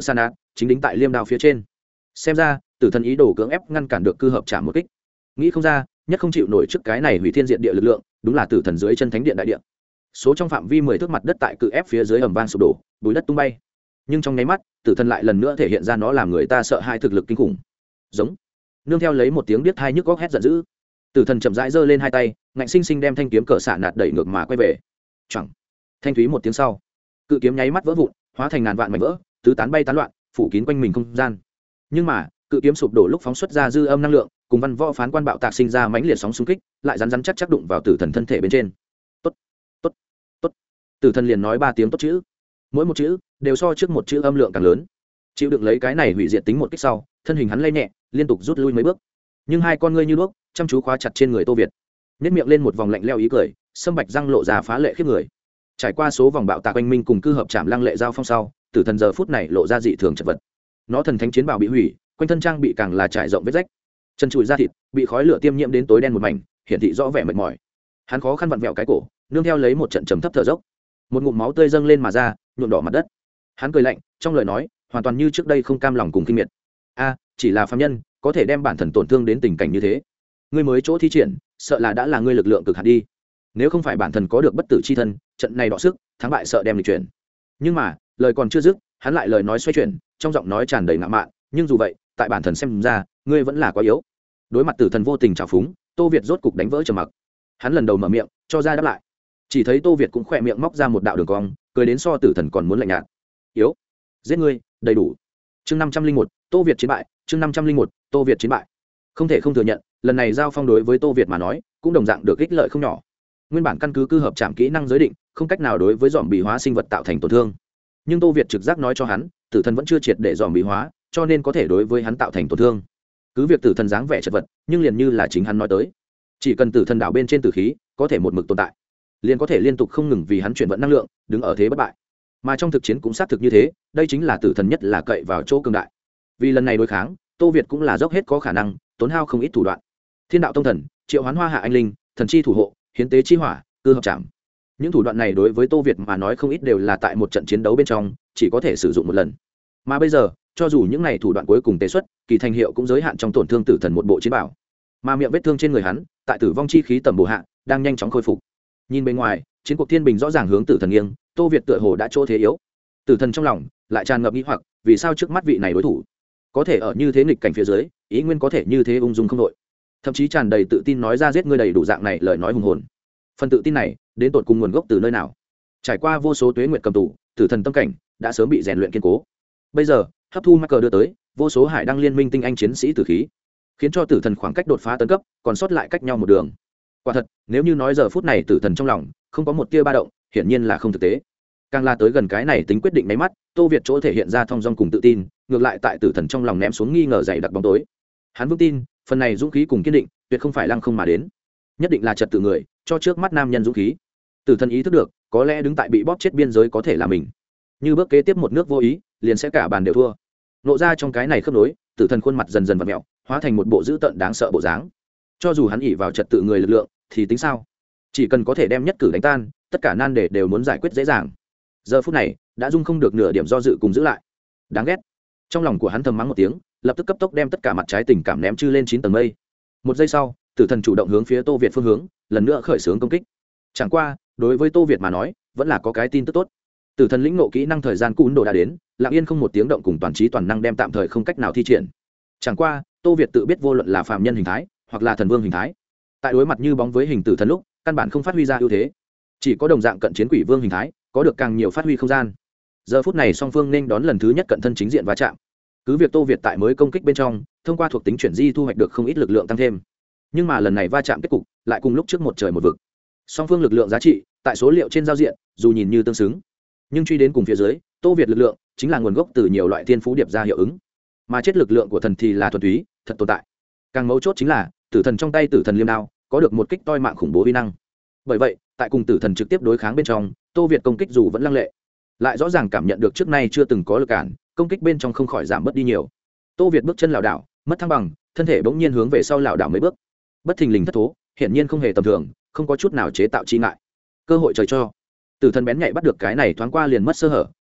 chính đính tại liêm đao phía trên. Xem ra tử thần ý đồ cưỡng ép ngăn cản được cư hợp chạm một kích. Nghĩ không ra nhất không chịu nổi trước cái này hủy thiên diện địa lực lượng, đúng là tử thần dưới chân thánh điện đại địa. Số trong phạm vi mười thước mặt đất tại cự ép phía dưới ầm vang sụp đổ, bùi đất tung bay. Nhưng trong nháy mắt, tử thần lại lần nữa thể hiện ra nó làm người ta sợ hãi thực lực kinh khủng. Giống. Nương theo lấy một tiếng điếc tai nhức góc hét giận dữ, tử thần chậm rãi giơ lên hai tay, ngạnh sinh sinh đem thanh kiếm cỡ xạ nạt đẩy ngược mà quay về. Choảng. Thanh thúy một tiếng sau, cự kiếm nháy mắt vỡ vụn, hóa thành ngàn vạn mảnh vỡ, tứ tán bay tán loạn, phủ kín quanh mình không gian. Nhưng mà, cự kiếm sụp đổ lúc phóng xuất ra dư âm năng lượng, cùng văn võ phán quan bạo tạc sinh ra mãnh liệt sóng xung kích, lại rắn rắn chắc chắc đụng vào tử thần thân thể bên trên. Tốt, tốt, tốt. Tử thần liền nói ba tiếng tốt chữ, mỗi một chữ đều so trước một chữ âm lượng càng lớn. Chịu đựng lấy cái này hủy diệt tính một kích sau, thân hình hắn lay nhẹ, liên tục rút lui mấy bước. Nhưng hai con ngươi như đuốc, chăm chú khóa chặt trên người Tô Việt. Nhếch miệng lên một vòng lạnh lẽo ý cười, sâm bạch răng lộ ra phá lệ khiếp người. Trải qua số vòng bạo tạc quanh minh cùng cư hợp chạm lăng lệ giao phong sau, tử thần giờ phút này lộ ra dị thường chật vật. Nó thần thánh chiến bào bị hủy, quanh thân trang bị càng là trải rộng vết rách, chân trụi da thịt bị khói lửa tiêm nhiễm đến tối đen một mảnh, hiển thị rõ vẻ mệt mỏi. Hắn khó khăn vặn vẹo cái cổ, nương theo lấy một trận trầm thấp thở dốc, một ngụm máu tươi dâng lên mà ra, nhuộm đỏ mặt đất. Hắn cười lạnh, trong lời nói hoàn toàn như trước đây không cam lòng cùng kinh miệt. A, chỉ là phàm nhân có thể đem bản thân tổn thương đến tình cảnh như thế, ngươi mới chỗ thi triển, sợ là đã là ngươi lực lượng cực hạn đi. Nếu không phải bản thân có được bất tử chi thân, trận này đọ sức, thắng bại sợ đem lịch chuyển. Nhưng mà, lời còn chưa dứt, hắn lại lời nói xoay chuyển, trong giọng nói tràn đầy ngạo mạn, nhưng dù vậy, tại bản thân xem ra, ngươi vẫn là quá yếu. Đối mặt tử thần vô tình trào phúng, Tô Việt rốt cục đánh vỡ trầm mặc. Hắn lần đầu mở miệng, cho ra đáp lại. Chỉ thấy Tô Việt cũng khỏe miệng móc ra một đạo đường cong, cười đến so tử thần còn muốn lạnh nhạt. Yếu, giết ngươi, đầy đủ. Chương năm trăm linh một, Tô Việt chiến bại. Chương năm trăm linh một, Tô Việt chiến bại. Không thể không thừa nhận, lần này giao phong đối với Tô Việt mà nói, cũng đồng dạng được ích lợi không nhỏ. Nguyên bản căn cứ cư hợp trảm kỹ năng giới định, không cách nào đối với dòm bị hóa sinh vật tạo thành tổn thương. Nhưng Tô Việt trực giác nói cho hắn, tử thần vẫn chưa triệt để dòm bị hóa, cho nên có thể đối với hắn tạo thành tổn thương. Cứ việc tử thần dáng vẻ chật vật, nhưng liền như là chính hắn nói tới, chỉ cần tử thần đảo bên trên tử khí có thể một mực tồn tại, liền có thể liên tục không ngừng vì hắn chuyển vận năng lượng, đứng ở thế bất bại. Mà trong thực chiến cũng xác thực như thế, đây chính là tử thần nhất là cậy vào chỗ cường đại. Vì lần này đối kháng, Tô Việt cũng là dốc hết có khả năng, tốn hao không ít thủ đoạn. Thiên đạo tông thần, triệu hoán hoa hạ anh linh, thần chi thủ hộ, hiến tế chi hỏa, cư hợp trảm. Những thủ đoạn này đối với Tô Việt mà nói không ít đều là tại một trận chiến đấu bên trong chỉ có thể sử dụng một lần. Mà bây giờ, cho dù những này thủ đoạn cuối cùng tế xuất, kỳ thành hiệu cũng giới hạn trong tổn thương tử thần một bộ chiến bảo. Mà miệng vết thương trên người hắn, tại tử vong chi khí tầm bổ hạ, đang nhanh chóng khôi phục. Nhìn bên ngoài, chiến cuộc thiên bình rõ ràng hướng tử thần nghiêng, Tô Việt tựa hồ đã chỗ thế yếu. Tử thần trong lòng lại tràn ngập nghi hoặc, vì sao trước mắt vị này đối thủ có thể ở như thế nghịch cảnh phía dưới, ý nguyên có thể như thế ung dung không đội, thậm chí tràn đầy tự tin nói ra giết ngươi đầy đủ dạng này lời nói hùng hồn. Phần tự tin này đến tột cùng nguồn gốc từ nơi nào? Trải qua vô số tuế nguyệt cầm tù, tử thần tâm cảnh đã sớm bị rèn luyện kiên cố. Bây giờ hấp thu Michael đưa tới vô số hải đăng liên minh tinh anh chiến sĩ tử khí, khiến cho tử thần khoảng cách đột phá tấn cấp còn sót lại cách nhau một đường. Quả thật, nếu như nói giờ phút này tử thần trong lòng không có một tia ba động, hiển nhiên là không thực tế. Càng la tới gần cái này tính quyết định máy mắt, Tô Việt chỗ thể hiện ra thong dong cùng tự tin, ngược lại tại tử thần trong lòng ném xuống nghi ngờ dày đặc bóng tối. Hắn vững tin, phần này dũng khí cùng kiên định, tuyệt không phải lăng không mà đến, nhất định là trật tự người cho trước mắt nam nhân dũng khí. Tử thần ý thức được, có lẽ đứng tại bị bóp chết biên giới có thể là mình, như bước kế tiếp một nước vô ý, liền sẽ cả bàn đều thua. Nộ ra trong cái này khớp nối, tử thần khuôn mặt dần dần vặn mẹo, hóa thành một bộ dữ tợn đáng sợ bộ dáng. Cho dù hắn ỉ vào trật tự người lực lượng, thì tính sao? Chỉ cần có thể đem nhất cử đánh tan, tất cả nan đề đều muốn giải quyết dễ dàng. Giờ phút này đã dung không được nửa điểm do dự cùng giữ lại. Đáng ghét. Trong lòng của hắn thầm mắng một tiếng, lập tức cấp tốc đem tất cả mặt trái tình cảm ném chư lên chín tầng mây. Một giây sau, tử thần chủ động hướng phía Tô Việt phương hướng, lần nữa khởi xướng công kích. Chẳng qua, đối với Tô Việt mà nói, vẫn là có cái tin tức tốt. Tử thần lĩnh ngộ kỹ năng thời gian cún đồ đã đến, lặng yên không một tiếng động cùng toàn trí toàn năng đem tạm thời không cách nào thi triển. Chẳng qua, Tô Việt tự biết vô luận là phàm nhân hình thái, hoặc là thần vương hình thái, tại đối mặt như bóng với hình tử thần lúc, căn bản không phát huy ra ưu thế. Chỉ có đồng dạng cận chiến quỷ vương hình thái, có được càng nhiều phát huy không gian. Giờ phút này song phương nên đón lần thứ nhất cận thân chính diện va chạm. Cứ việc Tô Việt tại mới công kích bên trong, thông qua thuộc tính chuyển di thu hoạch được không ít lực lượng tăng thêm, nhưng mà lần này va chạm kết cục lại cùng lúc trước một trời một vực. Song phương lực lượng giá trị tại số liệu trên giao diện dù nhìn như tương xứng, nhưng truy đến cùng phía dưới, Tô Việt lực lượng chính là nguồn gốc từ nhiều loại thiên phú điệp ra hiệu ứng, mà chết lực lượng của thần thì là thuần túy thật tồn tại. Càng mấu chốt chính là tử thần trong tay tử thần liêm đao có được một kích toi mạng khủng bố uy năng. Bởi vậy, tại cùng tử thần trực tiếp đối kháng bên trong, Tô Việt công kích dù vẫn lăng lệ, lại rõ ràng cảm nhận được trước nay chưa từng có lực cản, công kích bên trong không khỏi giảm bớt đi nhiều. Tô Việt bước chân lảo đảo, mất thăng bằng, thân thể bỗng nhiên hướng về sau lảo đảo mấy bước, bất thình lình thất thố, hiển nhiên không hề tầm thường, không có chút nào chế tạo chi ngại. Cơ hội trời cho. Tử thần bén nhạy bắt được cái này thoáng qua liền mất sơ hở,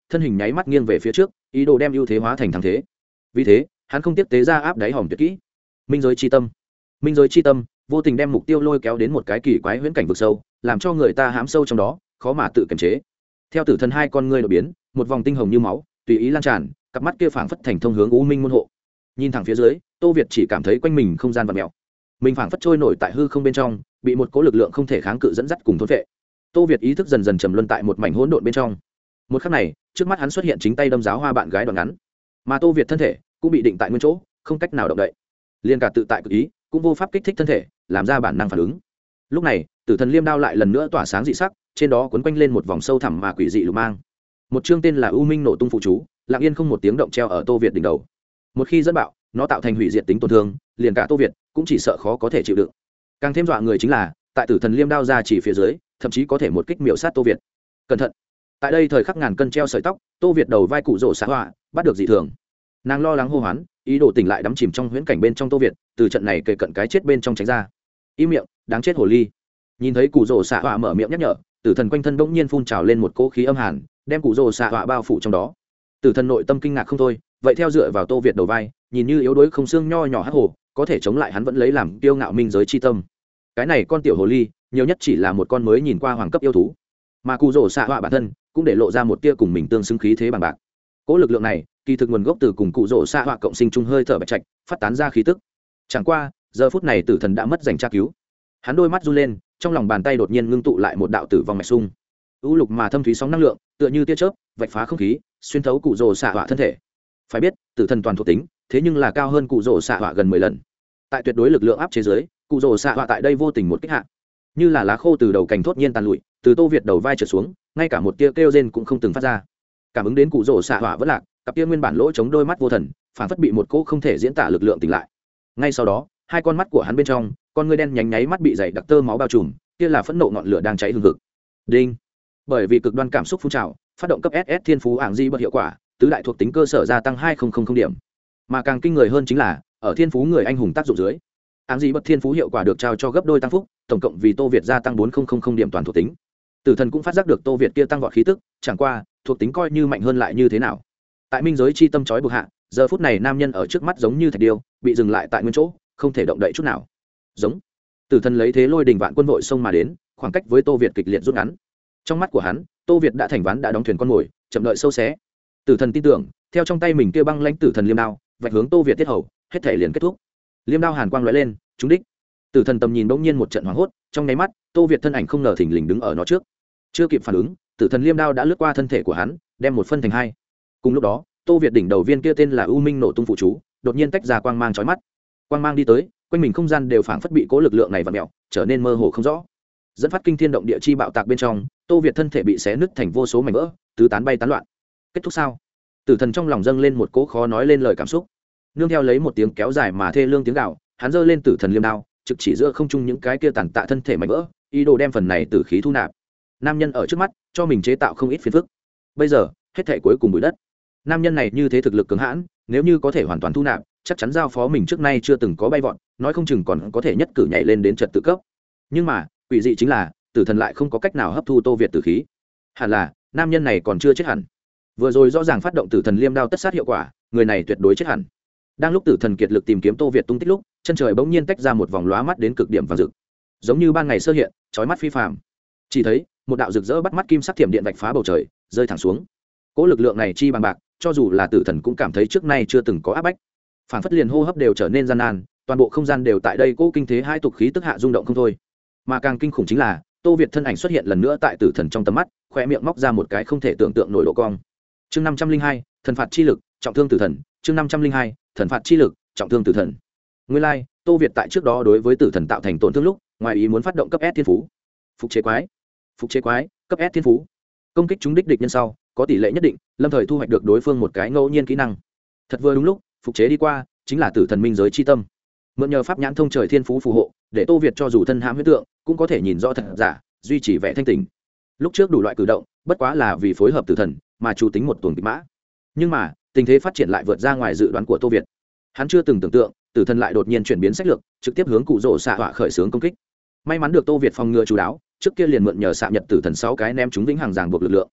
thân hình nháy mắt nghiêng về phía trước, ý đồ đem ưu thế hóa thành thắng thế. Vì thế hắn không tiếp tế ra áp đáy hòm tuyệt kỹ minh giới chi tâm. Minh giới chi tâm vô tình đem mục tiêu lôi kéo đến một cái kỳ quái huyễn cảnh vực sâu, làm cho người ta hãm sâu trong đó, khó mà tự kiềm chế. Theo tử thần hai con ngươi đột biến, một vòng tinh hồng như máu tùy ý lan tràn, cặp mắt kia phảng phất thành thông hướng u minh môn hộ. Nhìn thẳng phía dưới, Tô Việt chỉ cảm thấy quanh mình không gian vặn mèo, mình phảng phất trôi nổi tại hư không bên trong, bị một cỗ lực lượng không thể kháng cự dẫn dắt cùng thôn vệ. Tô Việt ý thức dần dần trầm luân tại một mảnh hỗn độn bên trong. Một khắc này, trước mắt hắn xuất hiện chính tay đâm giáo hoa bạn gái đoạn ngắn, mà Tô Việt thân thể cũng bị định tại nguyên chỗ, không cách nào động đậy. Liên cả tự tại cực ý, cũng vô pháp kích thích thân thể, làm ra bản năng phản ứng. Lúc này, tử thần liêm đao lại lần nữa tỏa sáng dị sắc, trên đó quấn quanh lên một vòng sâu thẳm mà quỷ dị lục mang. Một chương tên là U Minh nổ tung phụ chú, lặng yên không một tiếng động treo ở Tô Việt đỉnh đầu. Một khi dẫn bạo, nó tạo thành hủy diệt tính tổn thương, liền cả Tô Việt cũng chỉ sợ khó có thể chịu đựng. Càng thêm dọa người chính là, tại tử thần liêm đao ra chỉ phía dưới, thậm chí có thể một kích miểu sát Tô Việt. Cẩn thận! Tại đây thời khắc ngàn cân treo sợi tóc, Tô Việt đầu vai cụ rổ xạ họa, bắt được dị thường. Nàng lo lắng hô hoán, ý đồ tỉnh lại đắm chìm trong huyễn cảnh bên trong Tô Việt, từ trận này kề cận cái chết bên trong tránh ra. Im miệng, đáng chết hồ ly! Nhìn thấy cụ rổ xạ họa mở miệng nhắc nhở, tử thần quanh thân bỗng nhiên phun trào lên một cỗ khí âm hàn, đem cụ rổ xạ họa bao phủ trong đó. Tử thần nội tâm kinh ngạc không thôi, vậy theo dựa vào Tô Việt đầu vai, nhìn như yếu đuối không xương nho nhỏ hắc hồ, có thể chống lại hắn vẫn lấy làm kiêu ngạo minh giới chi tâm. Cái này con tiểu hồ ly, nhiều nhất chỉ là một con mới nhìn qua hoàng cấp yêu thú, mà cụ rổ xạ họa bản thân cũng để lộ ra một tia cùng mình tương xứng khí thế bằng bạc. Cỗ lực lượng này kỳ thực nguồn gốc từ cùng cụ rổ xạ họa cộng sinh chung hơi thở bạch trạch phát tán ra khí tức. Chẳng qua giờ phút này tử thần đã mất dành tra cứu, hắn đôi mắt run lên, trong lòng bàn tay đột nhiên ngưng tụ lại một đạo tử vong mạch sung, ưu lục mà thâm thúy sóng năng lượng tựa như tia chớp vạch phá không khí, xuyên thấu cụ rổ xạ họa thân thể. Phải biết tử thần toàn thuộc tính thế nhưng là cao hơn cụ rổ xạ họa gần mười lần. Tại tuyệt đối lực lượng áp chế giới, cụ rổ xạ họa tại đây vô tình một kích hạ, như là lá khô từ đầu cành thốt nhiên tàn lụi, từ Tô Việt đầu vai trượt xuống, ngay cả một tia kêu rên cũng không từng phát ra. Cảm ứng đến cụ rổ xạ họa vẫn lạc, cặp tia nguyên bản lỗ chống đôi mắt vô thần phản phất bị một cỗ không thể diễn tả lực lượng tỉnh lại. Ngay sau đó, hai con mắt của hắn bên trong, con ngươi đen nhánh nháy mắt bị dày đặc tơ máu bao trùm, kia là phẫn nộ ngọn lửa đang cháy hừng hực. Đinh. Bởi vì cực đoan cảm xúc phun trào, phát động cấp ét ét thiên phú ảng di bất hiệu quả, tứ đại thuộc tính cơ sở gia tăng hai nghìn điểm. Mà càng kinh người hơn chính là, ở thiên phú người anh hùng tác dụng dưới, ảng di bất thiên phú hiệu quả được trao cho gấp đôi tăng phúc, tổng cộng vì Tô Việt gia tăng bốn nghìn điểm toàn thuộc tính. Tử thần cũng phát giác được Tô Việt kia tăng vọt khí tức, chẳng qua, thuộc tính coi như mạnh hơn lại như thế nào? Tại minh giới chi tâm chói buộc hạ, giờ phút này nam nhân ở trước mắt giống như thạch điêu, bị dừng lại tại nguyên chỗ, không thể động đậy chút nào. Giống. Tử thần lấy thế lôi đình vạn quân vội xông mà đến, khoảng cách với Tô Việt kịch liệt rút ngắn. Trong mắt của hắn, Tô Việt đã thành ván đã đóng thuyền con mồi, chậm đợi sâu xé. Tử thần tin tưởng, theo trong tay mình kia băng lãnh tử thần liêm đao, vạch hướng Tô Việt tiết hầu, hết thể liền kết thúc. Liêm đao hàn quang lóe lên, trúng đích. Tử thần tầm nhìn bỗng nhiên một trận hoảng hốt, trong nháy mắt, Tô Việt thân ảnh không ngờ thình lình đứng ở nó trước. Chưa kịp phản ứng, tử thần liêm đao đã lướt qua thân thể của hắn, đem một phân thành hai. Cùng lúc đó, Tô Việt đỉnh đầu viên kia tên là U Minh nổ tung phụ chú, đột nhiên tách ra quang mang chói mắt. Quang mang đi tới, quanh mình không gian đều phảng phất bị cố lực lượng này vặn mèo, trở nên mơ hồ không rõ. Dẫn phát kinh thiên động địa chi bạo tạc bên trong, Tô Việt thân thể bị xé nứt thành vô số mảnh vỡ, tứ tán bay tán loạn. Kết thúc sao? Tử thần trong lòng dâng lên một cỗ khó nói lên lời cảm xúc. Nương theo lấy một tiếng kéo dài mà thê lương tiếng gào, hắn giơ lên tử thần liêm đao, trực chỉ giữa không trung những cái kia tàn tạ thân thể mảnh vỡ, ý đồ đem phần này tử khí thu nạp. Nam nhân ở trước mắt, cho mình chế tạo không ít phiền phức. Bây giờ, hết thảy cuối cùng bụi đất. Nam nhân này như thế thực lực cứng hãn, nếu như có thể hoàn toàn thu nạp, chắc chắn giao phó mình trước nay chưa từng có bay vọt, nói không chừng còn có thể nhất cử nhảy lên đến trật tự cấp. Nhưng mà, quỷ dị chính là, tử thần lại không có cách nào hấp thu Tô Việt tử khí. Hẳn là, nam nhân này còn chưa chết hẳn. Vừa rồi rõ ràng phát động tử thần liêm đao tất sát hiệu quả, người này tuyệt đối chết hẳn. Đang lúc tử thần kiệt lực tìm kiếm Tô Việt tung tích lúc, chân trời bỗng nhiên tách ra một vòng lóa mắt đến cực điểm vàng rực, giống như ban ngày sơ hiện, chói mắt phi phàm. Chỉ thấy, một đạo rực rỡ bắt mắt kim sắc thiểm điện vạch phá bầu trời, rơi thẳng xuống. Cỗ lực lượng này chi bằng bạc, cho dù là tử thần cũng cảm thấy trước nay chưa từng có áp bách. Phản phất liền hô hấp đều trở nên gian nan, toàn bộ không gian đều tại đây cỗ kinh thế hai tục khí tức hạ rung động không thôi. Mà càng kinh khủng chính là, Tô Việt thân ảnh xuất hiện lần nữa tại tử thần trong tầm mắt, khóe miệng móc ra một cái không thể tưởng tượng nổi độ cong. Chương năm trăm linh hai, thần phạt chi lực, trọng thương tử thần. Chương năm trăm linh hai, thần phạt chi lực, trọng thương tử thần. Nguyên lai, like, Tô Việt tại trước đó đối với tử thần tạo thành tổn thương lúc, ngoài ý muốn phát động cấp S thiên phú. Phục chế quái, phục chế quái, cấp S thiên phú. Công kích chúng đích địch nhân sau, có tỷ lệ nhất định, lâm thời thu hoạch được đối phương một cái ngẫu nhiên kỹ năng. Thật vừa đúng lúc, phục chế đi qua, chính là tử thần minh giới chi tâm. Mượn nhờ pháp nhãn thông trời thiên phú phù hộ, để Tô Việt cho dù thân hãm huyết tượng, cũng có thể nhìn rõ thật giả, duy trì vẻ thanh tỉnh. Lúc trước đủ loại cử động, bất quá là vì phối hợp tử thần, mà chủ tính một tuần kịch mã. Nhưng mà, tình thế phát triển lại vượt ra ngoài dự đoán của Tô Việt. Hắn chưa từng tưởng tượng, tử thần lại đột nhiên chuyển biến sách lược, trực tiếp hướng cụ rỗ xạ họa khởi xướng công kích. May mắn được Tô Việt phòng ngừa chú đáo, trước kia liền mượn nhờ xạ nhật tử thần sáu cái ném chúng vĩnh hằng ràng buộc lực lượng.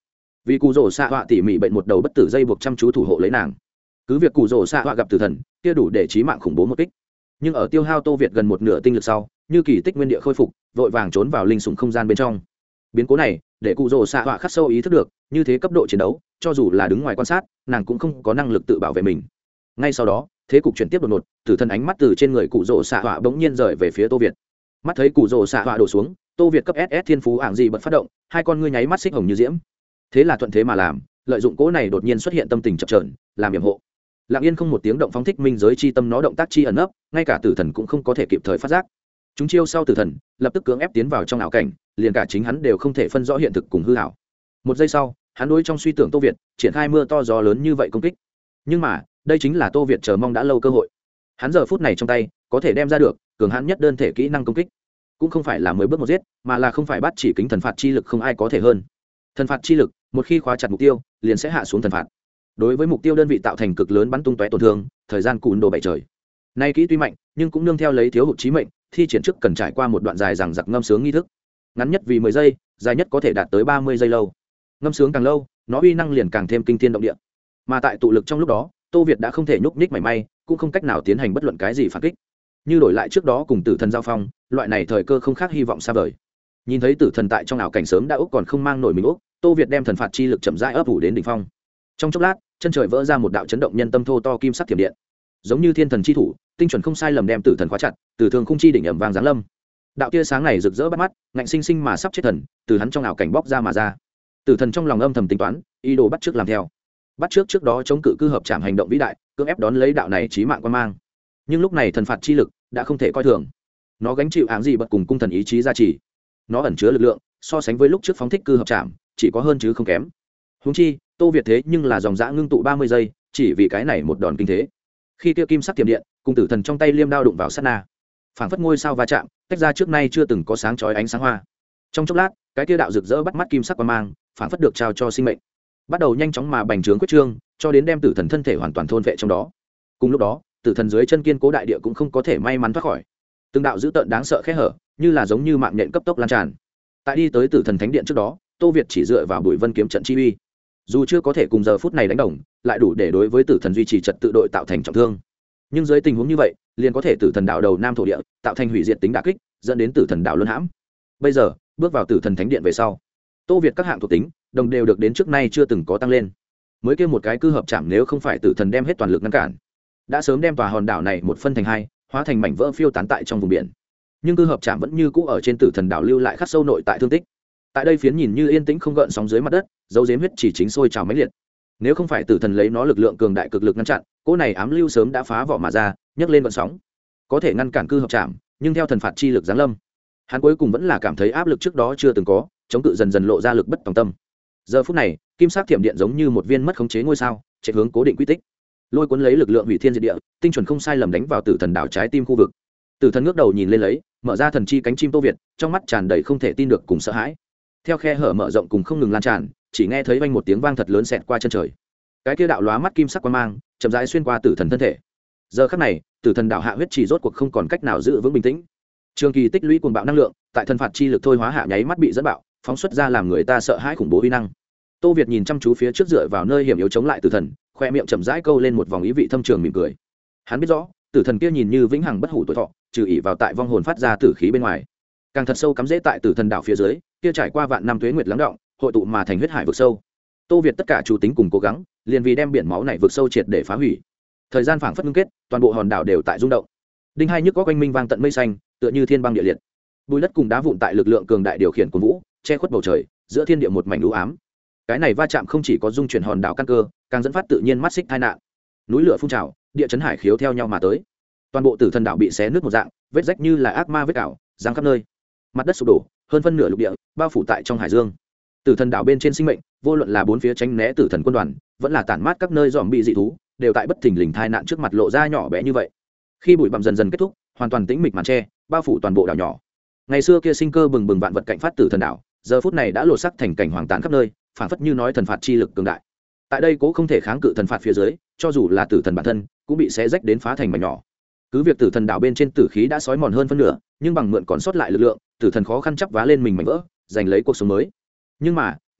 vì cụ rồ xạ họa tỉ mỉ bệnh một đầu bất tử dây buộc chăm chú thủ hộ lấy nàng. Cứ việc cụ rồ xạ họa gặp tử thần kia đủ để chí mạng khủng bố một kích, nhưng ở tiêu hao Tô Việt gần một nửa tinh lực sau, như kỳ tích nguyên địa khôi phục, vội vàng trốn vào linh sủng không gian bên trong. Biến cố này để cụ rồ xạ họa khắc sâu ý thức được, như thế cấp độ chiến đấu, cho dù là đứng ngoài quan sát, nàng cũng không có năng lực tự bảo vệ mình. Ngay sau đó, thế cục chuyển tiếp đột ngột, tử thần ánh mắt từ trên người cụ rồ xạ họa bỗng nhiên rời về phía Tô Việt. Mắt thấy cụ rồ xạ họa đổ xuống, Tô Việt cấp ét ét thiên phú ảng gì bật phát động, hai con ngươi nháy mắt xích hồng như diễm. Thế là thuận thế mà làm, lợi dụng cố này đột nhiên xuất hiện tâm tình chập chờn, làm yểm hộ. Lặng yên không một tiếng động phóng thích minh giới chi tâm nó động tác chi ẩn nấp, ngay cả tử thần cũng không có thể kịp thời phát giác. Chúng chiêu sau tử thần, lập tức cưỡng ép tiến vào trong ảo cảnh, liền cả chính hắn đều không thể phân rõ hiện thực cùng hư ảo. Một giây sau, hắn đối trong suy tưởng Tô Việt, triển khai mưa to gió lớn như vậy công kích. Nhưng mà, đây chính là Tô Việt chờ mong đã lâu cơ hội. Hắn giờ phút này trong tay, có thể đem ra được cường hãn nhất đơn thể kỹ năng công kích. Cũng không phải là mới bước một giết, mà là không phải bắt chỉ kính thần phạt chi lực không ai có thể hơn. Thần phạt chi lực, một khi khóa chặt mục tiêu, liền sẽ hạ xuống thần phạt. Đối với mục tiêu đơn vị tạo thành cực lớn bắn tung tóe tổn thương, thời gian cùn đồ bảy trời. Nay kỹ tuy mạnh, nhưng cũng nương theo lấy thiếu hụt chí mệnh, thi triển trước cần trải qua một đoạn dài rằng giặc ngâm sướng nghi thức. Ngắn nhất vì mười giây, dài nhất có thể đạt tới ba mươi giây lâu. Ngâm sướng càng lâu, nó uy năng liền càng thêm kinh thiên động địa. Mà tại tụ lực trong lúc đó, Tô Việt đã không thể nhúc nhích mảy may, cũng không cách nào tiến hành bất luận cái gì phản kích. Như đổi lại trước đó cùng tử thần giao phong, loại này thời cơ không khác hy vọng xa vời. Nhìn thấy tử thần tại trong ảo cảnh sớm đã úc còn không mang nổi mình úc, Tô Việt đem thần phạt chi lực chậm rãi ấp ủ đến đỉnh phong. Trong chốc lát, chân trời vỡ ra một đạo chấn động nhân tâm thô to kim sắc thiểm điện, giống như thiên thần chi thủ, tinh chuẩn không sai lầm đem tử thần khóa chặt, từ thường khung chi đỉnh ẩm vàng giáng lâm. Đạo tia sáng này rực rỡ bắt mắt, ngạnh sinh sinh mà sắp chết thần, từ hắn trong ảo cảnh bóc ra mà ra. Tử thần trong lòng âm thầm tính toán, ý đồ bắt trước làm theo. Bắt trước trước đó chống cự cư hợp trảm hành động vĩ đại, cưỡng ép đón lấy đạo này chí mạng quan mang. Nhưng lúc này thần phạt chi lực đã không thể coi thường. Nó gánh chịu áng gì bật cùng cung thần ý chí gia trì. Nó ẩn chứa lực lượng, so sánh với lúc trước phóng thích cư hợp trảm, chỉ có hơn chứ không kém. Huống chi, Tô Việt thế nhưng là dòng dã ngưng tụ ba mươi giây, chỉ vì cái này một đòn kinh thế. Khi kia kim sắc tiềm điện, cùng tử thần trong tay liêm đao đụng vào sát na, phảng phất ngôi sao va chạm, tách ra trước nay chưa từng có sáng chói ánh sáng hoa. Trong chốc lát, cái kia đạo rực rỡ bắt mắt kim sắc quang mang, phảng phất được trao cho sinh mệnh, bắt đầu nhanh chóng mà bành trướng quyết trương, cho đến đem tử thần thân thể hoàn toàn thôn vệ trong đó. Cùng lúc đó, tử thần dưới chân kiên cố đại địa cũng không có thể may mắn thoát khỏi. Từng đạo dữ tợn đáng sợ khẽ hở, như là giống như mạng nhện cấp tốc lan tràn. Tại đi tới tử thần thánh điện trước đó, Tô Việt chỉ dựa vào Bùi Vân kiếm trận chi uy, dù chưa có thể cùng giờ phút này đánh đồng, lại đủ để đối với tử thần duy trì trật tự đội tạo thành trọng thương. Nhưng dưới tình huống như vậy, liền có thể tử thần đạo đầu nam thổ địa, tạo thành hủy diệt tính đả kích, dẫn đến tử thần đạo luân hãm. Bây giờ, bước vào tử thần thánh điện về sau, Tô Việt các hạng thuộc tính đồng đều được đến trước nay chưa từng có tăng lên. Mới kêu một cái cư hợp chạm, nếu không phải tử thần đem hết toàn lực ngăn cản, đã sớm đem tòa hòn đảo này một phân thành hai, hóa thành mảnh vỡ phiêu tán tại trong vùng biển. Nhưng cư hợp chạm vẫn như cũ ở trên tử thần đảo lưu lại khắc sâu nội tại thương tích. Tại đây phiến nhìn như yên tĩnh không gợn sóng dưới mặt đất, dấu giếm huyết chỉ chính sôi trào mãnh liệt. Nếu không phải tử thần lấy nó lực lượng cường đại cực lực ngăn chặn, cỗ này ám lưu sớm đã phá vỏ mà ra, nhấc lên vận sóng, có thể ngăn cản cư hợp chạm, nhưng theo thần phạt chi lực giáng lâm, hắn cuối cùng vẫn là cảm thấy áp lực trước đó chưa từng có, chống cự dần dần lộ ra lực bất tòng tâm. Giờ phút này, kim sắc thiểm điện giống như một viên mất khống chế ngôi sao, chạy hướng cố định quy tích, lôi cuốn lấy lực lượng hủy thiên diệt địa, tinh chuẩn không sai lầm đánh vào tử thần đảo trái tim khu vực. Tử thần ngước đầu nhìn lên lấy, mở ra thần chi cánh chim Tô Việt, trong mắt tràn đầy không thể tin được cùng sợ hãi. Theo khe hở mở rộng cùng không ngừng lan tràn, chỉ nghe thấy vang một tiếng vang thật lớn xẹt qua chân trời. Cái kia đạo lóa mắt kim sắc quang mang, chậm rãi xuyên qua tử thần thân thể. Giờ khắc này, tử thần đảo hạ huyết chỉ rốt cuộc không còn cách nào giữ vững bình tĩnh. Trường kỳ tích lũy cuồng bạo năng lượng, tại thần phạt chi lực thôi hóa hạ nháy mắt bị dẫn bạo, phóng xuất ra làm người ta sợ hãi khủng bố uy năng. Tô Việt nhìn chăm chú phía trước dựa vào nơi hiểm yếu chống lại tử thần, khoe miệng chậm rãi câu lên một vòng ý vị thâm trường mỉm cười. Hắn biết rõ, tử thần kia nhìn như vĩnh hằng bất hủ tuổi thọ, trừ ỷ vào tại vong hồn phát ra tử khí bên ngoài, càng thật sâu cắm rễ tại tử thần đảo phía dưới, kia trải qua vạn năm tuế nguyệt lắng động, hội tụ mà thành huyết hải vực sâu. Tô Việt tất cả chủ tính cùng cố gắng, liền vì đem biển máu này vực sâu triệt để phá hủy. Thời gian phảng phất ngưng kết, toàn bộ hòn đảo đều tại rung động. Đinh hai nhức có quanh minh vang tận mây xanh, tựa như thiên băng địa liệt. Bùi đất cùng đá vụn tại lực lượng cường đại điều khiển của vũ, che khuất bầu trời, giữa thiên địa một mảnh u ám. Cái này va chạm không chỉ có dung chuyển hòn đảo căn cơ, càng dẫn phát tự nhiên mắt xích tai nạn. Núi lửa phun trào, địa chấn hải khiếu theo nhau mà tới. Toàn bộ tử thần đảo bị xé nứt một dạng, vết rách như là ác ma vết ảo, giáng khắp nơi. Mặt đất sụp đổ, hơn phân nửa lục địa bao phủ tại trong hải dương. Tử thần đảo bên trên sinh mệnh, vô luận là bốn phía tránh né tử thần quân đoàn, vẫn là tản mát các nơi dòm bị dị thú, đều tại bất thình lình tai nạn trước mặt lộ ra nhỏ bé như vậy. Khi bụi bặm dần dần kết thúc, hoàn toàn tĩnh mịch màn che, bao phủ toàn bộ đảo nhỏ. Ngày xưa kia sinh cơ bừng bừng vạn vật cạnh phát tử thần đảo, giờ phút này đã lột sắc thành cảnh hoàng tàn khắp nơi, phảng phất như nói thần phạt chi lực cường đại. Tại đây cố không thể kháng cự thần phạt phía dưới, cho dù là tử thần bản thân, cũng bị xé rách đến phá thành mảnh nhỏ. Cứ việc tử thần đảo bên trên tử khí đã sói mòn hơn phân nửa, nhưng bằng mượn còn sót lại lực lượng, tử thần khó khăn chắp vá lên mình mảnh vỡ, giành lấy cuộc sống mới. Nhưng mà,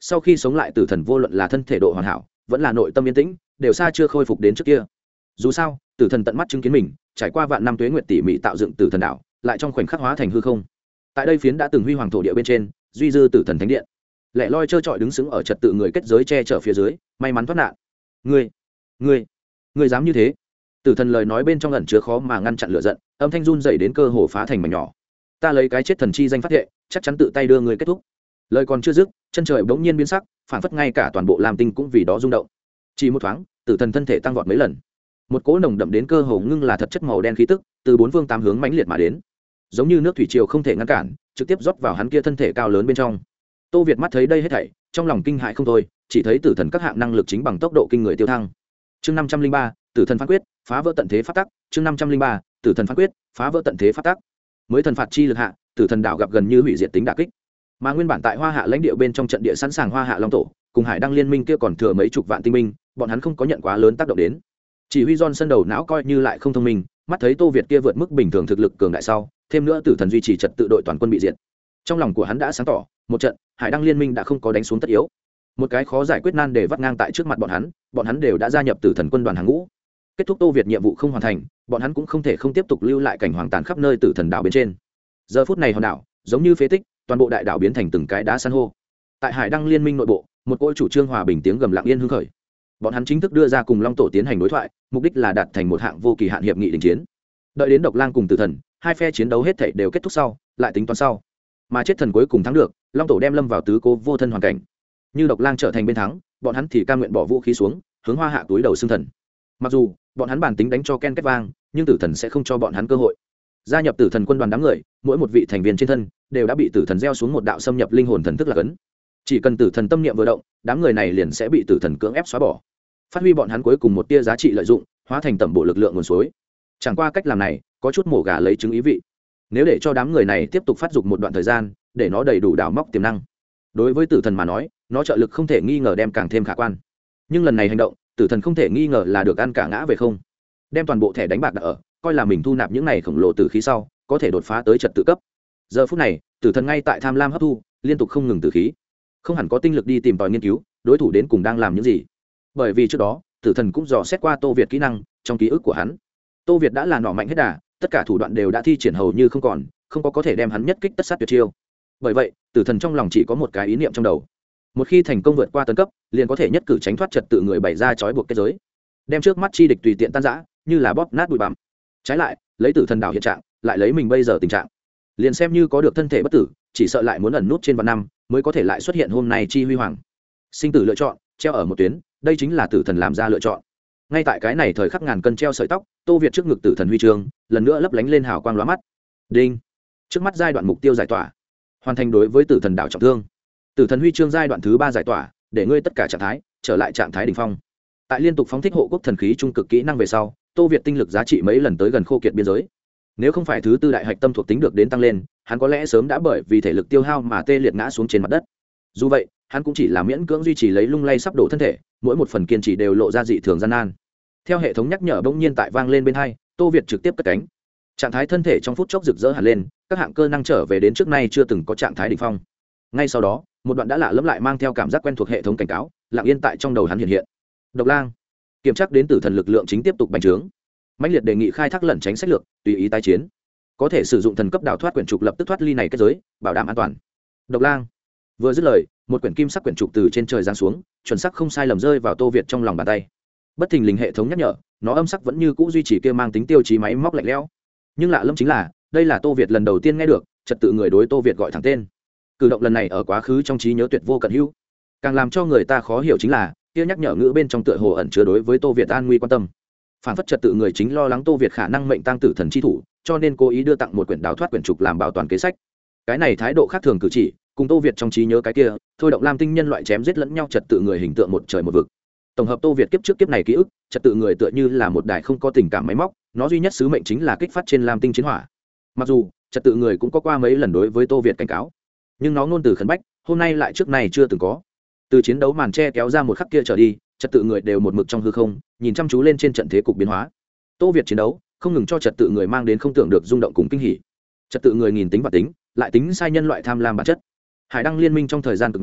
sau khi sống lại tử thần vô luận là thân thể độ hoàn hảo vẫn là nội tâm yên tĩnh đều xa chưa khôi phục đến trước kia. Dù sao tử thần tận mắt chứng kiến mình trải qua vạn năm tuế nguyệt tỉ mỉ tạo dựng tử thần đảo lại trong khoảnh khắc hóa thành hư không. Tại đây phiến đã từng huy hoàng thổ địa bên trên duy dư tử thần thánh điện lẻ loi trơ trọi đứng sững ở trật tự người kết giới che chở phía dưới, may mắn thoát nạn. ngươi ngươi ngươi dám như thế? Tử thần lời nói bên trong ẩn chứa khó mà ngăn chặn lửa giận, âm thanh run dày đến cơ hồ phá thành mảnh nhỏ. Ta lấy cái chết thần chi danh phát thệ, chắc chắn tự tay đưa ngươi kết thúc. Lời còn chưa dứt, chân trời bỗng nhiên biến sắc, phản phất ngay cả toàn bộ lam tinh cũng vì đó rung động. Chỉ một thoáng, tử thần thân thể tăng vọt mấy lần, một cỗ nồng đậm đến cơ hồ ngưng là thật chất màu đen khí tức từ bốn phương tám hướng mãnh liệt mà đến, giống như nước thủy triều không thể ngăn cản, trực tiếp rót vào hắn kia thân thể cao lớn bên trong. Tô Việt mắt thấy đây hết thảy, trong lòng kinh hãi không thôi, chỉ thấy tử thần các hạng năng lực chính bằng tốc độ kinh người tiêu thăng. Chương năm trăm linh ba, tử thần phán quyết, phá vỡ tận thế pháp tắc. Chương năm trăm linh ba, tử thần phán quyết, phá vỡ tận thế pháp tắc. Mới thần phạt chi lực hạ, tử thần đảo gặp gần như hủy diệt tính đả kích. Mà nguyên bản tại Hoa Hạ lãnh địa bên trong trận địa sẵn sàng Hoa Hạ Long tổ, cùng Hải Đăng liên minh kia còn thừa mấy chục vạn tinh binh, bọn hắn không có nhận quá lớn tác động đến. Chỉ huy Johnson đầu não coi như lại không thông minh, mắt thấy Tô Việt kia vượt mức bình thường thực lực cường đại sau, thêm nữa tử thần duy trì trật tự đội toàn quân bị diệt. Trong lòng của hắn đã sáng tỏ, một trận Hải Đăng liên minh đã không có đánh xuống tất yếu. Một cái khó giải quyết nan để vắt ngang tại trước mặt bọn hắn, bọn hắn đều đã gia nhập tử thần quân đoàn hàng ngũ. Kết thúc Tô Việt nhiệm vụ không hoàn thành, bọn hắn cũng không thể không tiếp tục lưu lại cảnh hoàng tàn khắp nơi tử thần đảo bên trên. Giờ phút này hòn đảo giống như phế tích, toàn bộ đại đảo biến thành từng cái đá san hô. Tại Hải Đăng liên minh nội bộ, một cỗ chủ trương hòa bình tiếng gầm lặng yên hưng khởi. Bọn hắn chính thức đưa ra cùng Long tổ tiến hành đối thoại, mục đích là đạt thành một hạng vô kỳ hạn hiệp nghị đình chiến. Đợi đến Độc Lang cùng Tử thần, hai phe chiến đấu hết thảy đều kết thúc sau, lại tính toán sau. Mà chết thần cuối cùng thắng được, Long tổ đem lâm vào tứ cố vô thân hoàn cảnh. Như Độc Lang trở thành bên thắng, bọn hắn thì cam nguyện bỏ vũ khí xuống, hướng Hoa Hạ túi đầu xưng thần. Mặc dù bọn hắn bản tính đánh cho ken két vang, nhưng Tử thần sẽ không cho bọn hắn cơ hội. Gia nhập Tử thần quân đoàn đám người, mỗi một vị thành viên trên thân đều đã bị Tử thần gieo xuống một đạo xâm nhập linh hồn thần thức là cấn. Chỉ cần Tử thần tâm niệm vừa động, đám người này liền sẽ bị Tử thần cưỡng ép xóa bỏ, phát huy bọn hắn cuối cùng một tia giá trị lợi dụng, hóa thành tẩm bộ lực lượng nguồn suối. Chẳng qua cách làm này có chút mổ gà lấy trứng ý vị. Nếu để cho đám người này tiếp tục phát dục một đoạn thời gian, để nó đầy đủ đào móc tiềm năng, đối với tử thần mà nói, nó trợ lực không thể nghi ngờ đem càng thêm khả quan. Nhưng lần này hành động, tử thần không thể nghi ngờ là được ăn cả ngã về không. Đem toàn bộ thẻ đánh bạc đặt ở, coi là mình thu nạp những này khổng lồ tử khí sau, có thể đột phá tới trật tự cấp. Giờ phút này, tử thần ngay tại tham lam hấp thu, liên tục không ngừng tử khí, không hẳn có tinh lực đi tìm tòi nghiên cứu đối thủ đến cùng đang làm những gì. Bởi vì trước đó, tử thần cũng dò xét qua Tô Việt kỹ năng, trong ký ức của hắn, Tô Việt đã là nỏ mạnh hết đà, tất cả thủ đoạn đều đã thi triển hầu như không còn, không có có thể đem hắn nhất kích tất sát tuyệt chiêu. Bởi vậy, tử thần trong lòng chỉ có một cái ý niệm trong đầu. Một khi thành công vượt qua tấn cấp, liền có thể nhất cử tránh thoát trật tự người bày ra trói buộc kết giới, đem trước mắt chi địch tùy tiện tan rã, như là bóp nát bụi bặm. Trái lại, lấy tử thần đảo hiện trạng, lại lấy mình bây giờ tình trạng, liền xem như có được thân thể bất tử, chỉ sợ lại muốn ẩn nút trên vạn năm, mới có thể lại xuất hiện hôm nay chi huy hoàng. Sinh tử lựa chọn, treo ở một tuyến, đây chính là tử thần làm ra lựa chọn. Ngay tại cái này thời khắc ngàn cân treo sợi tóc, Tô Việt trước ngực tử thần huy chương lần nữa lấp lánh lên hào quang lóa mắt. Đinh, trước mắt giai đoạn mục tiêu giải tỏa hoàn thành. Đối với tử thần đảo trọng thương, tử thần huy chương giai đoạn thứ ba giải tỏa, để ngươi tất cả trạng thái trở lại trạng thái đỉnh phong. Tại liên tục phóng thích hộ quốc thần khí trung cực kỹ năng về sau, Tô Việt tinh lực giá trị mấy lần tới gần khô kiệt biên giới. Nếu không phải thứ tư đại hạch tâm thuộc tính được đến tăng lên, hắn có lẽ sớm đã bởi vì thể lực tiêu hao mà tê liệt ngã xuống trên mặt đất. Dù vậy, hắn cũng chỉ là miễn cưỡng duy trì lấy lung lay sắp đổ thân thể, mỗi một phần kiên trì đều lộ ra dị thường gian nan. Theo hệ thống nhắc nhở bỗng nhiên tại vang lên bên hai, Tô Việt trực tiếp cất cánh. Trạng thái thân thể trong phút chốc rực rỡ hẳn lên, các hạng cơ năng trở về đến trước nay chưa từng có trạng thái đỉnh phong. Ngay sau đó, một đoạn đã lạ lẫm lại mang theo cảm giác quen thuộc hệ thống cảnh cáo, lặng yên tại trong đầu hắn hiện hiện. Độc Lang, kiểm tra đến tử thần lực lượng chính tiếp tục bành trướng. Mãnh liệt đề nghị khai thác lẩn tránh sách lược, tùy ý tái chiến. Có thể sử dụng thần cấp đào thoát quyển trục lập tức thoát ly này kết giới, bảo đảm an toàn. Độc Lang vừa dứt lời, một quyển kim sắc quyển trục từ trên trời giáng xuống, chuẩn xác không sai lầm rơi vào Tô Việt trong lòng bàn tay. Bất thình lình hệ thống nhắc nhở, nó âm sắc vẫn như cũ duy trì kia mang tính tiêu chí máy móc lạnh lẽo. Nhưng lạ lẫm chính là, đây là Tô Việt lần đầu tiên nghe được trật tự người đối Tô Việt gọi thẳng tên. Cử động lần này ở quá khứ trong trí nhớ tuyệt vô cận hữu. Càng làm cho người ta khó hiểu chính là, kia nhắc nhở ngữ bên trong tựa hồ ẩn chứa đối với Tô Việt an nguy quan tâm. Phản phất trật tự người chính lo lắng Tô Việt khả năng mệnh tang tử thần chi thủ, cho nên cố ý đưa tặng một quyển đào thoát quyển trục làm bảo toàn kế sách. Cái này thái độ khác thường cử chỉ, cùng Tô Việt trong trí nhớ cái kia, thôi động lam tinh nhân loại chém giết lẫn nhau trật tự người hình tượng một trời một vực. Tổng hợp Tô Việt kiếp trước kiếp này ký ức, trật tự người tựa như là một đài không có tình cảm máy móc, nó duy nhất sứ mệnh chính là kích phát trên lam tinh chiến hỏa. Mặc dù trật tự người cũng có qua mấy lần đối với Tô Việt cảnh cáo, nhưng nó ngôn từ khẩn bách, hôm nay lại trước này chưa từng có. Từ chiến đấu màn che kéo ra một khắc kia trở đi, trật tự người đều một mực trong hư không, nhìn chăm chú lên trên trận thế cục biến hóa. Tô Việt chiến đấu không ngừng cho trật tự người mang đến không tưởng được rung động cùng kinh hỉ. Trật tự người nghìn tính và tính, lại tính sai nhân loại tham lam bản chất. Hải Đăng liên minh trong thời gian cực ngắn,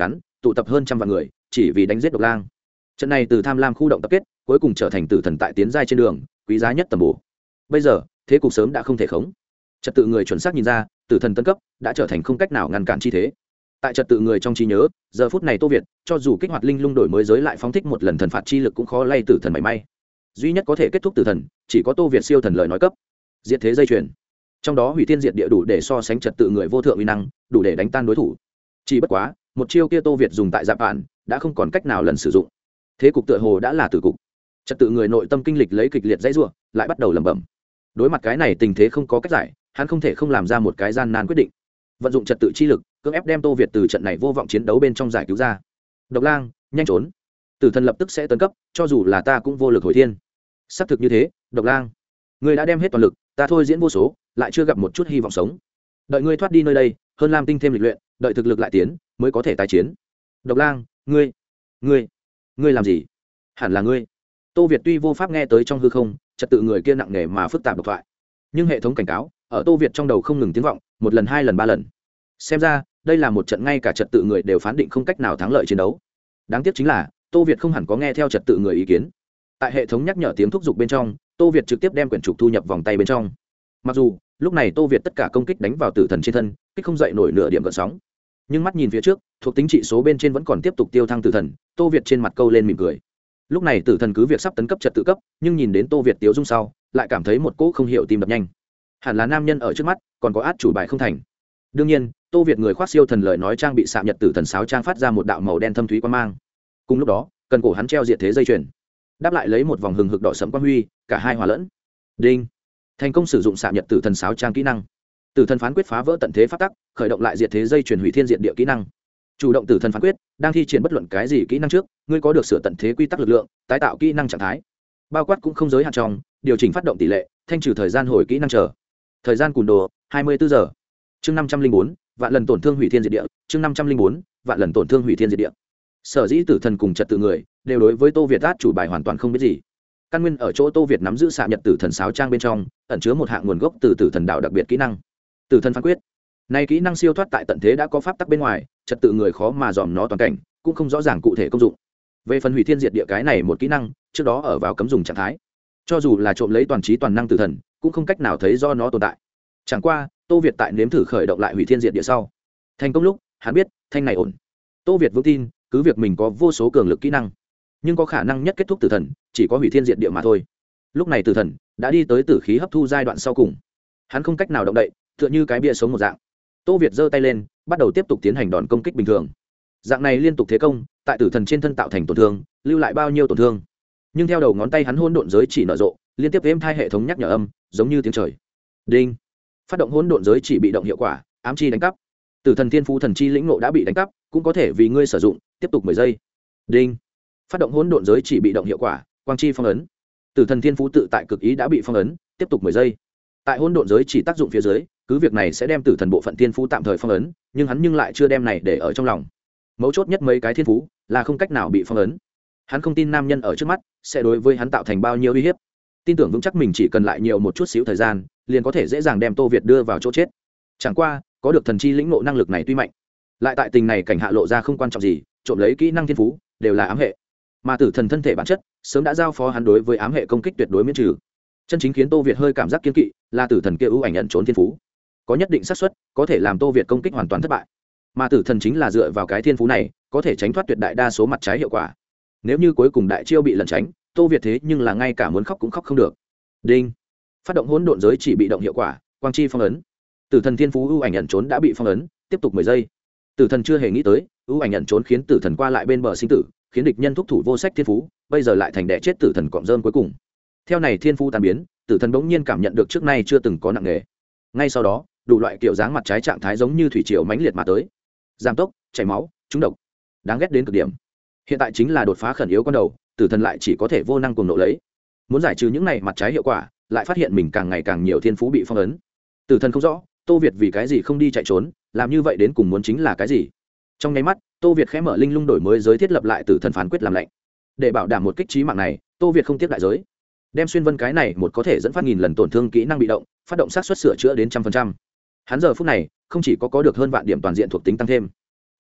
tụ tập hơn trăm vạn người chỉ vì đánh giết độc lang. Trận này từ tham lam khu động tập kết cuối cùng trở thành tử thần tại tiến giai trên đường quý giá nhất tầm bổ. Bây giờ thế cục sớm đã không thể khống. Trật tự người chuẩn xác nhìn ra tử thần tân cấp đã trở thành không cách nào ngăn cản chi thế. Tại trật tự người trong trí nhớ, giờ phút này Tô Việt cho dù kích hoạt linh lung đổi mới giới lại phóng thích một lần thần phạt chi lực cũng khó lay tử thần mảy may. Duy nhất có thể kết thúc tử thần chỉ có Tô Việt siêu thần lời nói cấp diệt thế dây chuyền, trong đó hủy thiên diệt địa đủ để so sánh trật tự người vô thượng uy năng, đủ để đánh tan đối thủ. Chỉ bất quá một chiêu kia Tô Việt dùng tại Dạp Bản đã không còn cách nào lần sử dụng. Thế cục tựa hồ đã là tử cục. Trật tự người nội tâm kinh lịch lấy kịch liệt dãy rủa, lại bắt đầu lẩm bẩm. Đối mặt cái này tình thế không có cách giải, hắn không thể không làm ra một cái gian nan quyết định. Vận dụng trật tự chi lực, cưỡng ép đem Tô Việt từ trận này vô vọng chiến đấu bên trong giải cứu ra. Độc lang, nhanh trốn! Tử thần lập tức sẽ tấn cấp, cho dù là ta cũng vô lực hồi thiên. Xác thực như thế, Độc lang, ngươi đã đem hết toàn lực, ta thôi diễn vô số, lại chưa gặp một chút hy vọng sống. Đợi ngươi thoát đi nơi đây, hơn Lam tinh thêm lịch luyện, đợi thực lực lại tiến, mới có thể tái chiến. Độc lang, ngươi, ngươi, ngươi làm gì? Hẳn là ngươi. Tô Việt tuy vô pháp nghe tới trong hư không, trật tự người kia nặng nề mà phức tạp độc thoại, nhưng hệ thống cảnh cáo ở Tô Việt trong đầu không ngừng tiếng vọng, một lần hai lần ba lần. Xem ra đây là một trận ngay cả trật tự người đều phán định không cách nào thắng lợi chiến đấu. Đáng tiếc chính là Tô Việt không hẳn có nghe theo trật tự người ý kiến. Tại hệ thống nhắc nhở tiếng thúc giục bên trong, Tô Việt trực tiếp đem quyển trục thu nhập vòng tay bên trong. Mặc dù lúc này Tô Việt tất cả công kích đánh vào tử thần trên thân, kích không dậy nổi nửa điểm gợn sóng, nhưng mắt nhìn phía trước, thuộc tính trị số bên trên vẫn còn tiếp tục tiêu thăng tử thần. Tô Việt trên mặt câu lên mỉm cười. Lúc này tử thần cứ việc sắp tấn cấp trật tự cấp, nhưng nhìn đến Tô Việt tiếu dung sau, lại cảm thấy một cỗ không hiểu tim đập nhanh. Hẳn là nam nhân ở trước mắt còn có át chủ bài không thành. Đương nhiên Tô Việt người khoác siêu thần lời nói trang bị xạ nhật tử thần sáo trang phát ra một đạo màu đen thâm thúy quang mang. Cùng lúc đó cần cổ hắn treo diệt thế dây chuyền, đáp lại lấy một vòng hừng hực đỏ sẫm quang huy, cả hai hòa lẫn. Đinh, thành công sử dụng xạ nhật tử thần sáo trang kỹ năng. Tử thần phán quyết phá vỡ tận thế pháp tắc, khởi động lại diệt thế dây chuyền hủy thiên diệt địa kỹ năng. Chủ động tử thần phán quyết đang thi triển bất luận cái gì kỹ năng trước, ngươi có được sửa tận thế quy tắc lực lượng, tái tạo kỹ năng trạng thái, bao quát cũng không giới hạn trong, điều chỉnh phát động tỷ lệ, thanh trừ thời gian hồi kỹ năng chờ. Thời gian cùn đồ hai mươi bốn giờ. Chương năm trăm linh bốn, vạn lần tổn thương hủy thiên diệt địa. Chương năm trăm linh bốn, vạn lần tổn thương hủy thiên diệt địa. Sở dĩ tử thần cùng trật tự người đều đối với Tô Việt át chủ bài hoàn toàn không biết gì. Căn nguyên ở chỗ Tô Việt nắm giữ xạ nhật tử thần sáo trang bên trong ẩn chứa một hạng nguồn gốc từ tử thần đạo đặc biệt kỹ năng, tử thần phán quyết. Này kỹ năng siêu thoát tại tận thế đã có pháp tắc bên ngoài, trật tự người khó mà dòm nó toàn cảnh, cũng không rõ ràng cụ thể công dụng. Về phần hủy thiên diệt địa cái này một kỹ năng, trước đó ở vào cấm dùng trạng thái, cho dù là trộm lấy toàn trí toàn năng tử thần, cũng không cách nào thấy do nó tồn tại. Chẳng qua Tô Việt tại nếm thử khởi động lại hủy thiên diệt địa sau, thành công lúc hắn biết thanh này ổn. Tô Việt vững tin cứ việc mình có vô số cường lực kỹ năng, nhưng có khả năng nhất kết thúc tử thần chỉ có hủy thiên diệt địa mà thôi. Lúc này tử thần đã đi tới tử khí hấp thu giai đoạn sau cùng, hắn không cách nào động đậy, tựa như cái bia sống một dạng. Tô Việt giơ tay lên, bắt đầu tiếp tục tiến hành đòn công kích bình thường. Dạng này liên tục thế công, tại tử thần trên thân tạo thành tổn thương, lưu lại bao nhiêu tổn thương. Nhưng theo đầu ngón tay hắn hỗn độn giới chỉ nở rộ, liên tiếp êm thai hệ thống nhắc nhở âm, giống như tiếng trời. Đinh, phát động hỗn độn giới chỉ bị động hiệu quả, ám chi đánh cắp. Tử thần thiên phú thần chi lĩnh ngộ đã bị đánh cắp, cũng có thể vì ngươi sử dụng, tiếp tục mười giây. Đinh, phát động hỗn độn giới chỉ bị động hiệu quả, quang chi phong ấn. Tử thần thiên phú tự tại cực ý đã bị phong ấn, tiếp tục mười giây. Tại hỗn độn giới chỉ tác dụng phía dưới, cứ việc này sẽ đem tử thần bộ phận thiên phú tạm thời phong ấn, nhưng hắn nhưng lại chưa đem này để ở trong lòng. Mấu chốt nhất mấy cái thiên phú là không cách nào bị phong ấn. Hắn không tin nam nhân ở trước mắt sẽ đối với hắn tạo thành bao nhiêu uy hiếp, tin tưởng vững chắc mình chỉ cần lại nhiều một chút xíu thời gian, liền có thể dễ dàng đem Tô Việt đưa vào chỗ chết. Chẳng qua có được thần chi lĩnh ngộ năng lực này tuy mạnh, lại tại tình này cảnh hạ lộ ra không quan trọng gì, trộm lấy kỹ năng thiên phú đều là ám hệ, mà tử thần thân thể bản chất sớm đã giao phó hắn đối với ám hệ công kích tuyệt đối miễn trừ. Chân chính khiến Tô Việt hơi cảm giác kiên kỵ là tử thần kia ưu ảnh ẩn trốn thiên phú, có nhất định xác suất có thể làm Tô Việt công kích hoàn toàn thất bại, mà tử thần chính là dựa vào cái thiên phú này có thể tránh thoát tuyệt đại đa số mặt trái hiệu quả. Nếu như cuối cùng đại chiêu bị lẩn tránh, Tô Việt thế nhưng là ngay cả muốn khóc cũng khóc không được. Đinh, phát động hỗn độn giới chỉ bị động hiệu quả, quang chi phong ấn. Tử thần thiên phú ưu ảnh ẩn trốn đã bị phong ấn, tiếp tục mười giây. Tử thần chưa hề nghĩ tới ưu ảnh ẩn trốn khiến tử thần qua lại bên bờ sinh tử, khiến địch nhân thúc thủ vô sách thiên phú, bây giờ lại thành đẻ chết tử thần cọm rơm cuối cùng. Theo này thiên phú tan biến, tử thần bỗng nhiên cảm nhận được trước nay chưa từng có nặng nề. Ngay sau đó đủ loại kiểu dáng mặt trái trạng thái giống như thủy triều mãnh liệt mà tới, giảm tốc, chảy máu, trúng độc, đáng ghét đến cực điểm. Hiện tại chính là đột phá khẩn yếu con đầu, tử thần lại chỉ có thể vô năng cuồng nộ lấy. Muốn giải trừ những này mặt trái hiệu quả, lại phát hiện mình càng ngày càng nhiều thiên phú bị phong ấn. Tử thần không rõ Tô Việt vì cái gì không đi chạy trốn, làm như vậy đến cùng muốn chính là cái gì. Trong nháy mắt Tô Việt khẽ mở linh lung đổi mới giới thiết lập lại tử thần phán quyết làm lạnh. Để bảo đảm một kích trí mạng này, Tô Việt không tiếc đại giới, đem xuyên vân cái này một có thể dẫn phát nghìn lần tổn thương kỹ năng bị động, phát động sát xuất sửa chữa đến trăm phần trăm. Hắn giờ phút này không chỉ có có được hơn vạn điểm toàn diện thuộc tính tăng thêm,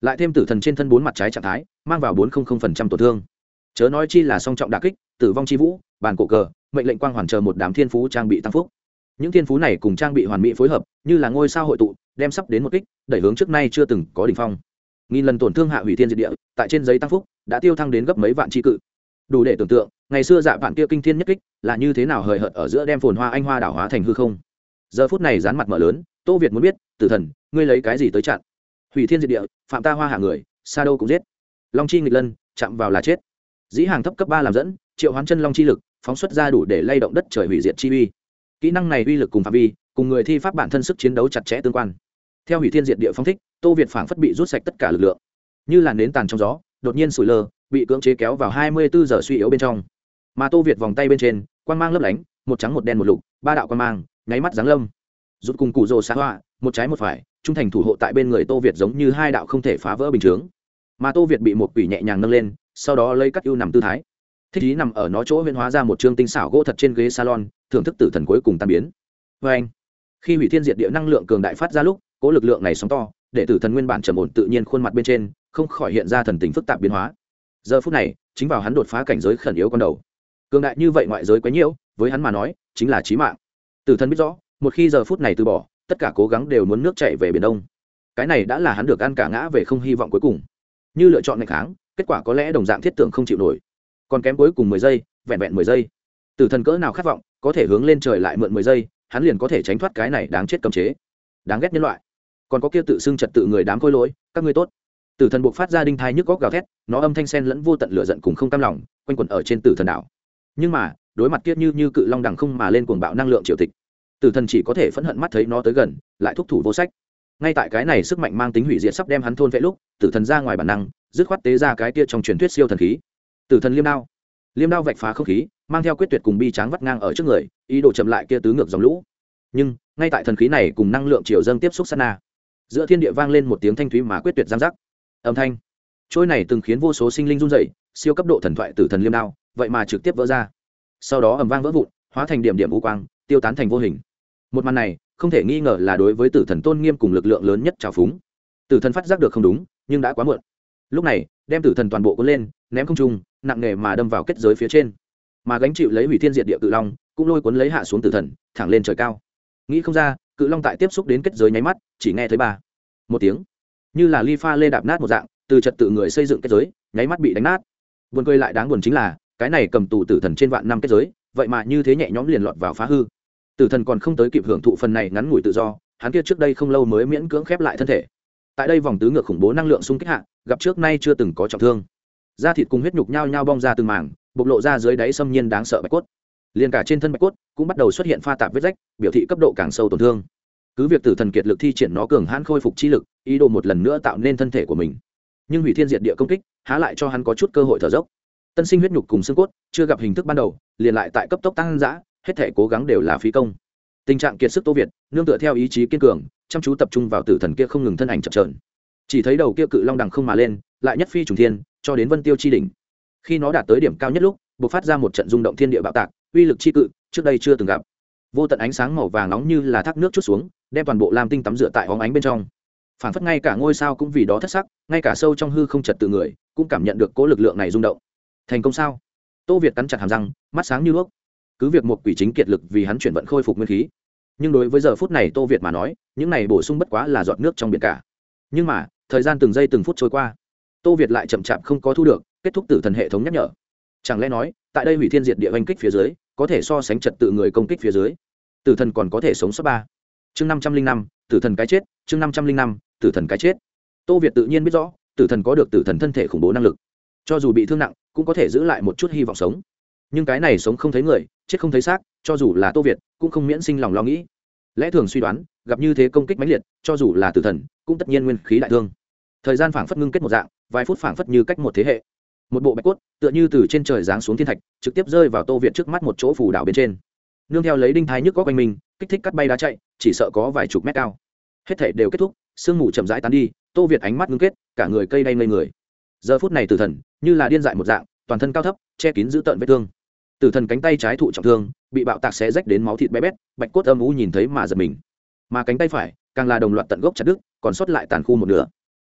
lại thêm tử thần trên thân bốn mặt trái trạng thái mang vào bốn phần trăm tổn thương, chớ nói chi là song trọng đà kích, tử vong chi vũ, bàn cổ cờ, mệnh lệnh quang hoàn chờ một đám thiên phú trang bị tăng phúc. Những thiên phú này cùng trang bị hoàn mỹ phối hợp như là ngôi sao hội tụ, đem sắp đến một kích đẩy hướng trước nay chưa từng có đỉnh phong. Nghìn lần tổn thương hạ hủy thiên diệt địa, tại trên giấy tăng phúc đã tiêu thăng đến gấp mấy vạn chi cự. Đủ để tưởng tượng ngày xưa dạ vạn kia kinh thiên nhất kích là như thế nào hời hợt ở giữa đem phồn hoa anh hoa đảo hóa thành hư không. Giờ phút này dán mặt mở lớn, Tô Việt muốn biết, tử thần ngươi lấy cái gì tới chặn? Hủy thiên diệt địa, phạm ta hoa hạ người, sa đâu cũng giết. Long chi nghịch lân, chạm vào là chết. Dĩ hàng thấp cấp ba làm dẫn, triệu hoán chân long chi lực phóng xuất ra đủ để lay động đất trời hủy diệt chi uy. Kỹ năng này uy lực cùng phạm vi cùng người thi pháp bản thân sức chiến đấu chặt chẽ tương quan. Theo hủy thiên diệt địa phong thích, Tô Việt phảng phất bị rút sạch tất cả lực lượng, như là nến tàn trong gió, đột nhiên sủi lơ, bị cưỡng chế kéo vào hai mươi bốn giờ suy yếu bên trong. Mà Tô Việt vòng tay bên trên, quang mang lấp lánh, một trắng một đen một lục, ba đạo quang mang, nháy mắt giáng lâm. Rút cùng cụ rồ xã hoa, một trái một phải, trung thành thủ hộ tại bên người Tô Việt giống như hai đạo không thể phá vỡ bình chướng. Mà Tô Việt bị một quỷ nhẹ nhàng nâng lên, sau đó lấy cắt ưu nằm tư thái, thích ý nằm ở nó chỗ huyễn hóa ra một trương tinh xảo gỗ thật trên ghế salon, thưởng thức tử thần cuối cùng tan biến. Và anh, khi hủy thiên diệt địa năng lượng cường đại phát ra lúc, cỗ lực lượng này sóng to, để tử thần nguyên bản trầm ổn tự nhiên khuôn mặt bên trên không khỏi hiện ra thần tình phức tạp biến hóa. Giờ phút này chính vào hắn đột phá cảnh giới khẩn yếu con đầu, cường đại như vậy ngoại giới quấy nhiễu với hắn mà nói chính là chí mạng. Tử thần biết rõ, một khi giờ phút này từ bỏ, tất cả cố gắng đều muốn nước chảy về biển đông. Cái này đã là hắn được ăn cả ngã về không hy vọng cuối cùng. Như lựa chọn ngày kháng, kết quả có lẽ đồng dạng thiết tưởng không chịu nổi. Còn kém cuối cùng mười giây, vẹn vẹn mười giây. Tử thần cỡ nào khát vọng có thể hướng lên trời lại mượn mười giây, hắn liền có thể tránh thoát cái này đáng chết cấm chế, đáng ghét nhân loại. Còn có kia tự xưng trật tự người đám khôi lỗi, các ngươi tốt. Tử thần buộc phát ra đinh thai nhức góc gào thét, nó âm thanh sen lẫn vô tận lửa giận cùng không cam lòng, quanh quẩn ở trên tử thần đảo. Nhưng mà đối mặt kiết như như cự long đằng không mà lên cuồng bạo năng lượng triều tịch, tử thần chỉ có thể phẫn hận mắt thấy nó tới gần, lại thúc thủ vô sách. Ngay tại cái này sức mạnh mang tính hủy diệt sắp đem hắn thôn vệ lúc, tử thần ra ngoài bản năng, dứt khoát tế ra cái kia trong truyền thuyết siêu thần khí. Tử thần liêm đao, liêm đao vạch phá không khí, mang theo quyết tuyệt cùng bi tráng vắt ngang ở trước người, ý đồ chậm lại kia tứ ngược dòng lũ. Nhưng ngay tại thần khí này cùng năng lượng triều dâng tiếp xúc sát na, giữa thiên địa vang lên một tiếng thanh thúy mà quyết tuyệt giang giác. Âm thanh trôi này từng khiến vô số sinh linh run rẩy, siêu cấp độ thần thoại tử thần liêm đao vậy mà trực tiếp vỡ ra, sau đó ầm vang vỡ vụn, hóa thành điểm điểm u quang, tiêu tán thành vô hình. Một màn này không thể nghi ngờ là đối với tử thần tôn nghiêm cùng lực lượng lớn nhất trào phúng. Tử thần phát giác được không đúng, nhưng đã quá muộn. Lúc này đem tử thần toàn bộ cuốn lên, ném không trung, nặng nề mà đâm vào kết giới phía trên, mà gánh chịu lấy hủy thiên diệt địa cự long cũng lôi cuốn lấy hạ xuống tử thần, thẳng lên trời cao. Nghĩ không ra, cự long tại tiếp xúc đến kết giới nháy mắt, chỉ nghe thấy ba một tiếng, như là ly pha lê đạp nát một dạng, từ trật tự người xây dựng kết giới nháy mắt bị đánh nát. Buồn cười lại đáng buồn chính là, cái này cầm tù tử thần trên vạn năm kết giới, vậy mà như thế nhẹ nhõm liền lọt vào phá hư. Tử thần còn không tới kịp hưởng thụ phần này ngắn ngủi tự do, hắn kia trước đây không lâu mới miễn cưỡng khép lại thân thể. Tại đây vòng tứ ngược khủng bố năng lượng xung kích hạ, gặp trước nay chưa từng có trọng thương, da thịt cùng huyết nhục nhao nhao bong ra từng mảng, bộc lộ ra dưới đáy xâm nhiên đáng sợ bạch cốt. Liền cả trên thân bạch cốt cũng bắt đầu xuất hiện pha tạp vết rách, biểu thị cấp độ càng sâu tổn thương. Cứ việc tử thần kiệt lực thi triển nó cường hãn khôi phục chi lực, ý đồ một lần nữa tạo nên thân thể của mình, nhưng hủy thiên diệt địa công kích há lại cho hắn có chút cơ hội thở dốc. Tân sinh huyết nhục cùng xương cốt chưa gặp hình thức ban đầu, liền lại tại cấp tốc tăng dã, hết thể cố gắng đều là phí công. Tình trạng kiệt sức Tô Việt nương tựa theo ý chí kiên cường, chăm chú tập trung vào tử thần kia không ngừng thân ảnh chập chờn, chỉ thấy đầu kia cự long đằng không mà lên, lại nhất phi trùng thiên, cho đến vân tiêu chi đỉnh. Khi nó đạt tới điểm cao nhất lúc, bộc phát ra một trận rung động thiên địa bạo tạc, uy lực chi cự trước đây chưa từng gặp. Vô tận ánh sáng màu vàng nóng như là thác nước chút xuống, đem toàn bộ lam tinh tắm rửa tại hóng ánh bên trong. Phản phất ngay cả ngôi sao cũng vì đó thất sắc, ngay cả sâu trong hư không trật tự người cũng cảm nhận được cố lực lượng này rung động. Thành công sao? Tô Việt cắn chặt hàm răng, mắt sáng như đuốc. Cứ việc một quỷ chính kiệt lực vì hắn chuyển vận khôi phục nguyên khí, nhưng đối với giờ phút này Tô Việt mà nói, những này bổ sung bất quá là giọt nước trong biển cả. Nhưng mà thời gian từng giây từng phút trôi qua, Tô Việt lại chậm chạp không có thu được kết thúc tử thần hệ thống nhắc nhở. Chẳng lẽ nói tại đây hủy thiên diệt địa oanh kích phía dưới có thể so sánh trật tự người công kích phía dưới, tử thần còn có thể sống sót ba. Chương năm trăm linh năm, tử thần cái chết. Chương năm trăm linh năm, tử thần cái chết. Tô Việt tự nhiên biết rõ, tử thần có được tử thần thân thể khủng bố năng lực, cho dù bị thương nặng cũng có thể giữ lại một chút hy vọng sống. Nhưng cái này sống không thấy người, chết không thấy xác, cho dù là Tô Việt cũng không miễn sinh lòng lo nghĩ. Lẽ thường suy đoán, gặp như thế công kích mãnh liệt, cho dù là tử thần cũng tất nhiên nguyên khí đại thương. Thời gian phảng phất ngưng kết một dạng, vài phút phảng phất như cách một thế hệ. Một bộ bạch cốt tựa như từ trên trời giáng xuống thiên thạch, trực tiếp rơi vào Tô Việt trước mắt một chỗ phù đảo bên trên. Nương theo lấy đinh thái nhức có quanh mình, kích thích cắt bay đá chạy, chỉ sợ có vài chục mét cao. Hết thảy đều kết thúc, sương mù chậm rãi tán đi, Tô Việt ánh mắt ngưng kết, cả người cây đay ngây người. Giờ phút này tử thần như là điên dại một dạng, toàn thân cao thấp, che kín giữ tợn vết thương. Tử thần cánh tay trái thụ trọng thương, bị bạo tạc xé rách đến máu thịt bé bét, bạch cốt âm u nhìn thấy mà giật mình. Mà cánh tay phải càng là đồng loạt tận gốc chặt đứt, còn sót lại tàn khu một nửa.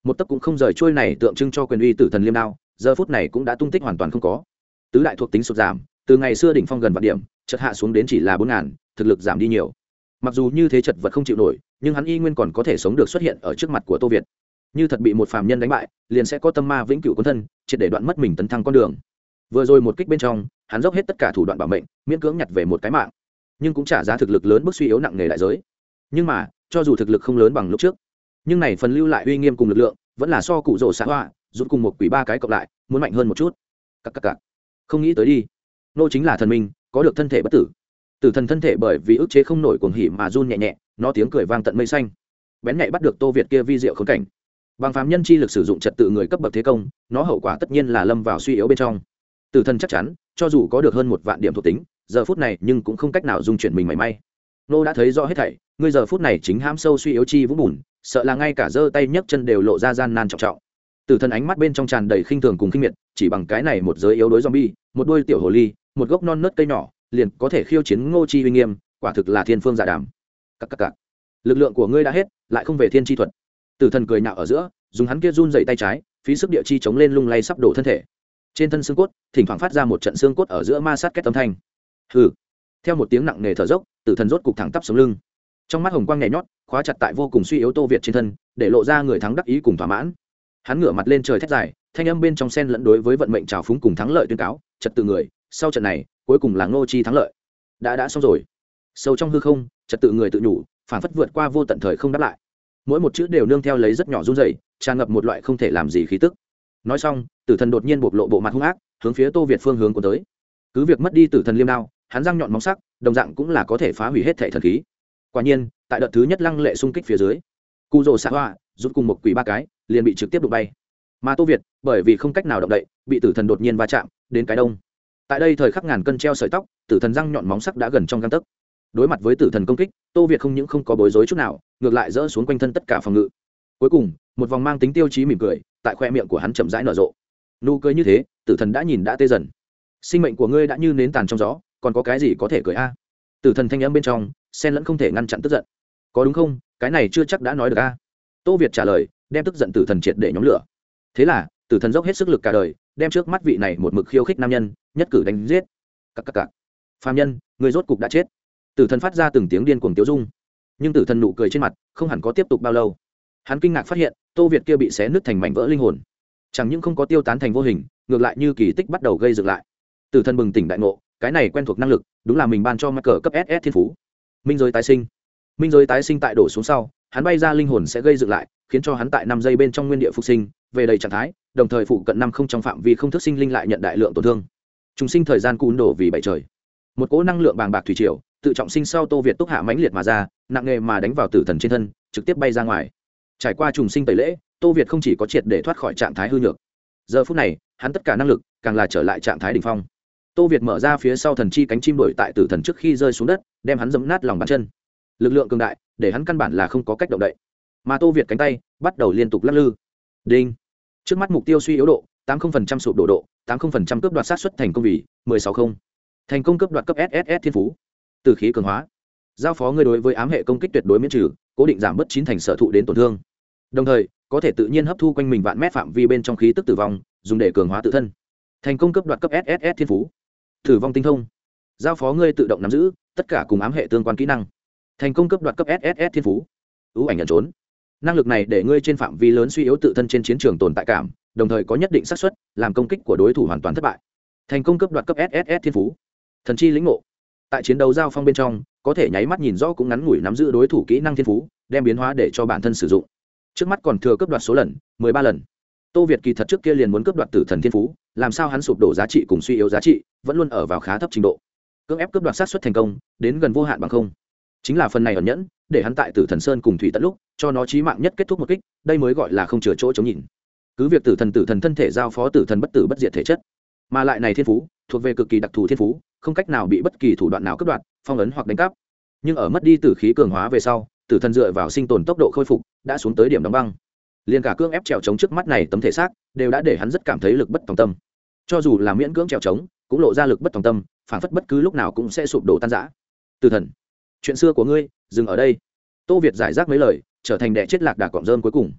một tấc cũng không rời trôi này tượng trưng cho quyền uy tử thần liêm đao giờ phút này cũng đã tung tích hoàn toàn không có. Tứ đại thuộc tính sụt giảm, từ ngày xưa đỉnh phong gần vạn điểm chợt hạ xuống đến chỉ là bốn ngàn, thực lực giảm đi nhiều. Mặc dù như thế chật vật không chịu nổi, nhưng hắn y nguyên còn có thể sống được xuất hiện ở trước mặt của Tô Việt. Như thật bị một phàm nhân đánh bại, liền sẽ có tâm ma vĩnh cửu cuốn thân, triệt để đoạn mất mình tấn thăng con đường. Vừa rồi một kích bên trong, hắn dốc hết tất cả thủ đoạn bảo mệnh, miễn cưỡng nhặt về một cái mạng, nhưng cũng trả giá thực lực lớn bước suy yếu nặng nề đại giới. Nhưng mà, cho dù thực lực không lớn bằng lúc trước, nhưng này phần lưu lại uy nghiêm cùng lực lượng, vẫn là so cụ rồ xã hoa, rút cùng một quỷ ba cái cộng lại, muốn mạnh hơn một chút. Cặc cặc cặc. Không nghĩ tới đi, nô chính là thần minh, có được thân thể bất tử. Tử thần thân thể bởi vì ức chế không nổi cuồng hỉ mà run nhẹ nhẹ, nó tiếng cười vang tận mây xanh. Bén nhạy bắt được Tô Việt kia vi diệu khốn cảnh. Bằng phàm nhân chi lực sử dụng trật tự người cấp bậc thế công, nó hậu quả tất nhiên là lâm vào suy yếu bên trong. Tử thần chắc chắn, cho dù có được hơn một vạn điểm thuộc tính, giờ phút này nhưng cũng không cách nào dung chuyển mình mảy may. Nô đã thấy rõ hết thảy, ngươi giờ phút này chính ham sâu suy yếu chi vũng bùn, sợ là ngay cả giơ tay nhấc chân đều lộ ra gian nan trọng trọng. Tử thần ánh mắt bên trong tràn đầy khinh thường cùng khinh miệt, chỉ bằng cái này một giới yếu đối zombie, một đôi tiểu hồ ly, một gốc non nớt cây nhỏ, liền có thể khiêu chiến Ngô Chi uy nghiêm, quả thực là thiên phương dạ đàm. Các các các. Lực lượng của ngươi đã hết, lại không về thiên chi thuật. Tử thần cười nhạo ở giữa, dùng hắn kia run dậy tay trái, phí sức địa chi chống lên lung lay sắp đổ thân thể. Trên thân xương cốt, thỉnh thoảng phát ra một trận xương cốt ở giữa ma sát kết âm thanh. Hừ. Theo một tiếng nặng nề thở dốc, Tử thần rốt cục thẳng tắp sống lưng. Trong mắt hồng quang nhảy nhót, khóa chặt tại vô cùng suy yếu Tô Việt trên thân, để lộ ra người thắng đắc ý cùng thỏa mãn. Hắn ngửa mặt lên trời thét dài, thanh âm bên trong xen lẫn đối với vận mệnh trào phúng cùng thắng lợi tuyên cáo, trật tự người, sau trận này, cuối cùng là Ngô Chi thắng lợi. Đã đã xong rồi. Sâu trong hư không, trật tự người tự nhủ, phản phất vượt qua vô tận thời không đáp lại. Mỗi một chữ đều nương theo lấy rất nhỏ run rẩy, tràn ngập một loại không thể làm gì khí tức. Nói xong, Tử thần đột nhiên bộc lộ bộ mặt hung ác, hướng phía Tô Việt phương hướng của tới. Cứ việc mất đi Tử thần liêm đao, hắn răng nhọn móng sắc, đồng dạng cũng là có thể phá hủy hết thể thần khí. Quả nhiên, tại đợt thứ nhất lăng lệ xung kích phía dưới, Cù Rồ Sạ Hoa rút cùng một quỷ ba cái, liền bị trực tiếp đụng bay. Mà Tô Việt, bởi vì không cách nào động đậy, bị Tử thần đột nhiên va chạm đến cái đông. Tại đây thời khắc ngàn cân treo sợi tóc, Tử thần răng nhọn móng sắc đã gần trong gang tấc. Đối mặt với Tử thần công kích, Tô Việt không những không có bối rối chút nào, ngược lại dỡ xuống quanh thân tất cả phòng ngự. Cuối cùng, một vòng mang tính tiêu chí mỉm cười, tại khoe miệng của hắn chậm rãi nở rộ. Nụ cười như thế, Tử thần đã nhìn đã tê dần. Sinh mệnh của ngươi đã như nến tàn trong gió, còn có cái gì có thể cười a? Tử thần thanh âm bên trong, xen lẫn không thể ngăn chặn tức giận. Có đúng không? Cái này chưa chắc đã nói được a. Tô Việt trả lời, đem tức giận Tử thần triệt để nhóm lửa. Thế là, Tử thần dốc hết sức lực cả đời, đem trước mắt vị này một mực khiêu khích nam nhân, nhất cử đánh giết. Các các các. Phàm nhân, người rốt cục đã chết. Tử thần phát ra từng tiếng điên cuồng tiêu dung, nhưng Tử thần nụ cười trên mặt không hẳn có tiếp tục bao lâu. Hắn kinh ngạc phát hiện, Tô Việt kia bị xé nứt thành mảnh vỡ linh hồn, chẳng những không có tiêu tán thành vô hình, ngược lại như kỳ tích bắt đầu gây dựng lại. Tử thần bừng tỉnh đại ngộ, cái này quen thuộc năng lực, đúng là mình ban cho mắc cờ cấp ét ét thiên phú. Minh giới tái sinh. Minh giới tái sinh tại đổ xuống sau, hắn bay ra linh hồn sẽ gây dựng lại, khiến cho hắn tại năm giây bên trong nguyên địa phục sinh, về đầy trạng thái, đồng thời phụ cận năm không trong phạm vi không thức sinh linh lại nhận đại lượng tổn thương. Trùng sinh thời gian cún đổ vì bảy trời. Một cỗ năng lượng bàng bạc thủy triều, tự trọng sinh sau Tô Việt túc hạ mãnh liệt mà ra, nặng nghề mà đánh vào Tử thần trên thân, trực tiếp bay ra ngoài. Trải qua trùng sinh tẩy lễ, Tô Việt không chỉ có triệt để thoát khỏi trạng thái hư nhược, giờ phút này, hắn tất cả năng lực càng là trở lại trạng thái đỉnh phong. Tô Việt mở ra phía sau thần chi cánh chim đuổi tại Tử thần trước khi rơi xuống đất, đem hắn giẫm nát lòng bàn chân. Lực lượng cường đại, để hắn căn bản là không có cách động đậy. Mà Tô Việt cánh tay bắt đầu liên tục lắc lư. Đinh. Trước mắt mục tiêu suy yếu độ, tám mươi phần trăm sụp đổ độ, tám mươi phần trăm cướp đoạt sát suất thành công vì mười sáu không. Thành công cướp đoạt cấp ét ét ét thiên phú. Từ khí cường hóa. Giao phó ngươi đối với ám hệ công kích tuyệt đối miễn trừ, cố định giảm bớt chín thành sở thụ đến tổn thương. Đồng thời, có thể tự nhiên hấp thu quanh mình vạn mét phạm vi bên trong khí tức tử vong, dùng để cường hóa tự thân. Thành công cướp đoạt cấp ét ét ét thiên phú. Tử vong tinh thông. Giao phó ngươi tự động nắm giữ tất cả cùng ám hệ tương quan kỹ năng. Thành công cướp đoạt cấp ét ét ét thiên phú. Ưu ảnh nhận trốn. Năng lực này để ngươi trên phạm vi lớn suy yếu tự thân trên chiến trường tồn tại cảm, đồng thời có nhất định xác suất làm công kích của đối thủ hoàn toàn thất bại. Thành công cướp đoạt cấp ét ét ét thiên phú. Thần chi lĩnh ngộ. Tại chiến đấu giao phong bên trong, có thể nháy mắt nhìn rõ cũng ngắn ngủi nắm giữ đối thủ kỹ năng thiên phú, đem biến hóa để cho bản thân sử dụng. Trước mắt còn thừa cướp đoạt số lần, mười ba lần. Tô Việt kỳ thật trước kia liền muốn cướp đoạt tử thần thiên phú, làm sao hắn sụp đổ giá trị cùng suy yếu giá trị, vẫn luôn ở vào khá thấp trình độ. Cưỡng ép cướp đoạt xác suất thành công, đến gần vô hạn bằng không. Chính là phần này ẩn nhẫn, để hắn tại Tử Thần Sơn cùng Thủy Tận lúc, cho nó chí mạng nhất kết thúc một kích, đây mới gọi là không chừa chỗ chống nhìn. Cứ việc Tử Thần Tử Thần thân thể giao phó Tử Thần bất tử bất diệt thể chất, mà lại này thiên phú, thuộc về cực kỳ đặc thù thiên phú, không cách nào bị bất kỳ thủ đoạn nào cướp đoạt, phong ấn hoặc đánh cắp. Nhưng ở mất đi tử khí cường hóa về sau, Tử Thần dựa vào sinh tồn tốc độ khôi phục, đã xuống tới điểm đóng băng. Liên cả cưỡng ép trèo chống trước mắt này tấm thể xác, đều đã để hắn rất cảm thấy lực bất tòng tâm. Cho dù là miễn cưỡng trèo chống, cũng lộ ra lực bất tòng tâm, phản phất bất cứ lúc nào cũng sẽ sụp đổ tan rã. Tử Thần, chuyện xưa của ngươi dừng ở đây. Tô Việt giải rác mấy lời, trở thành đẻ chết lạc đà cọm rơm cuối cùng.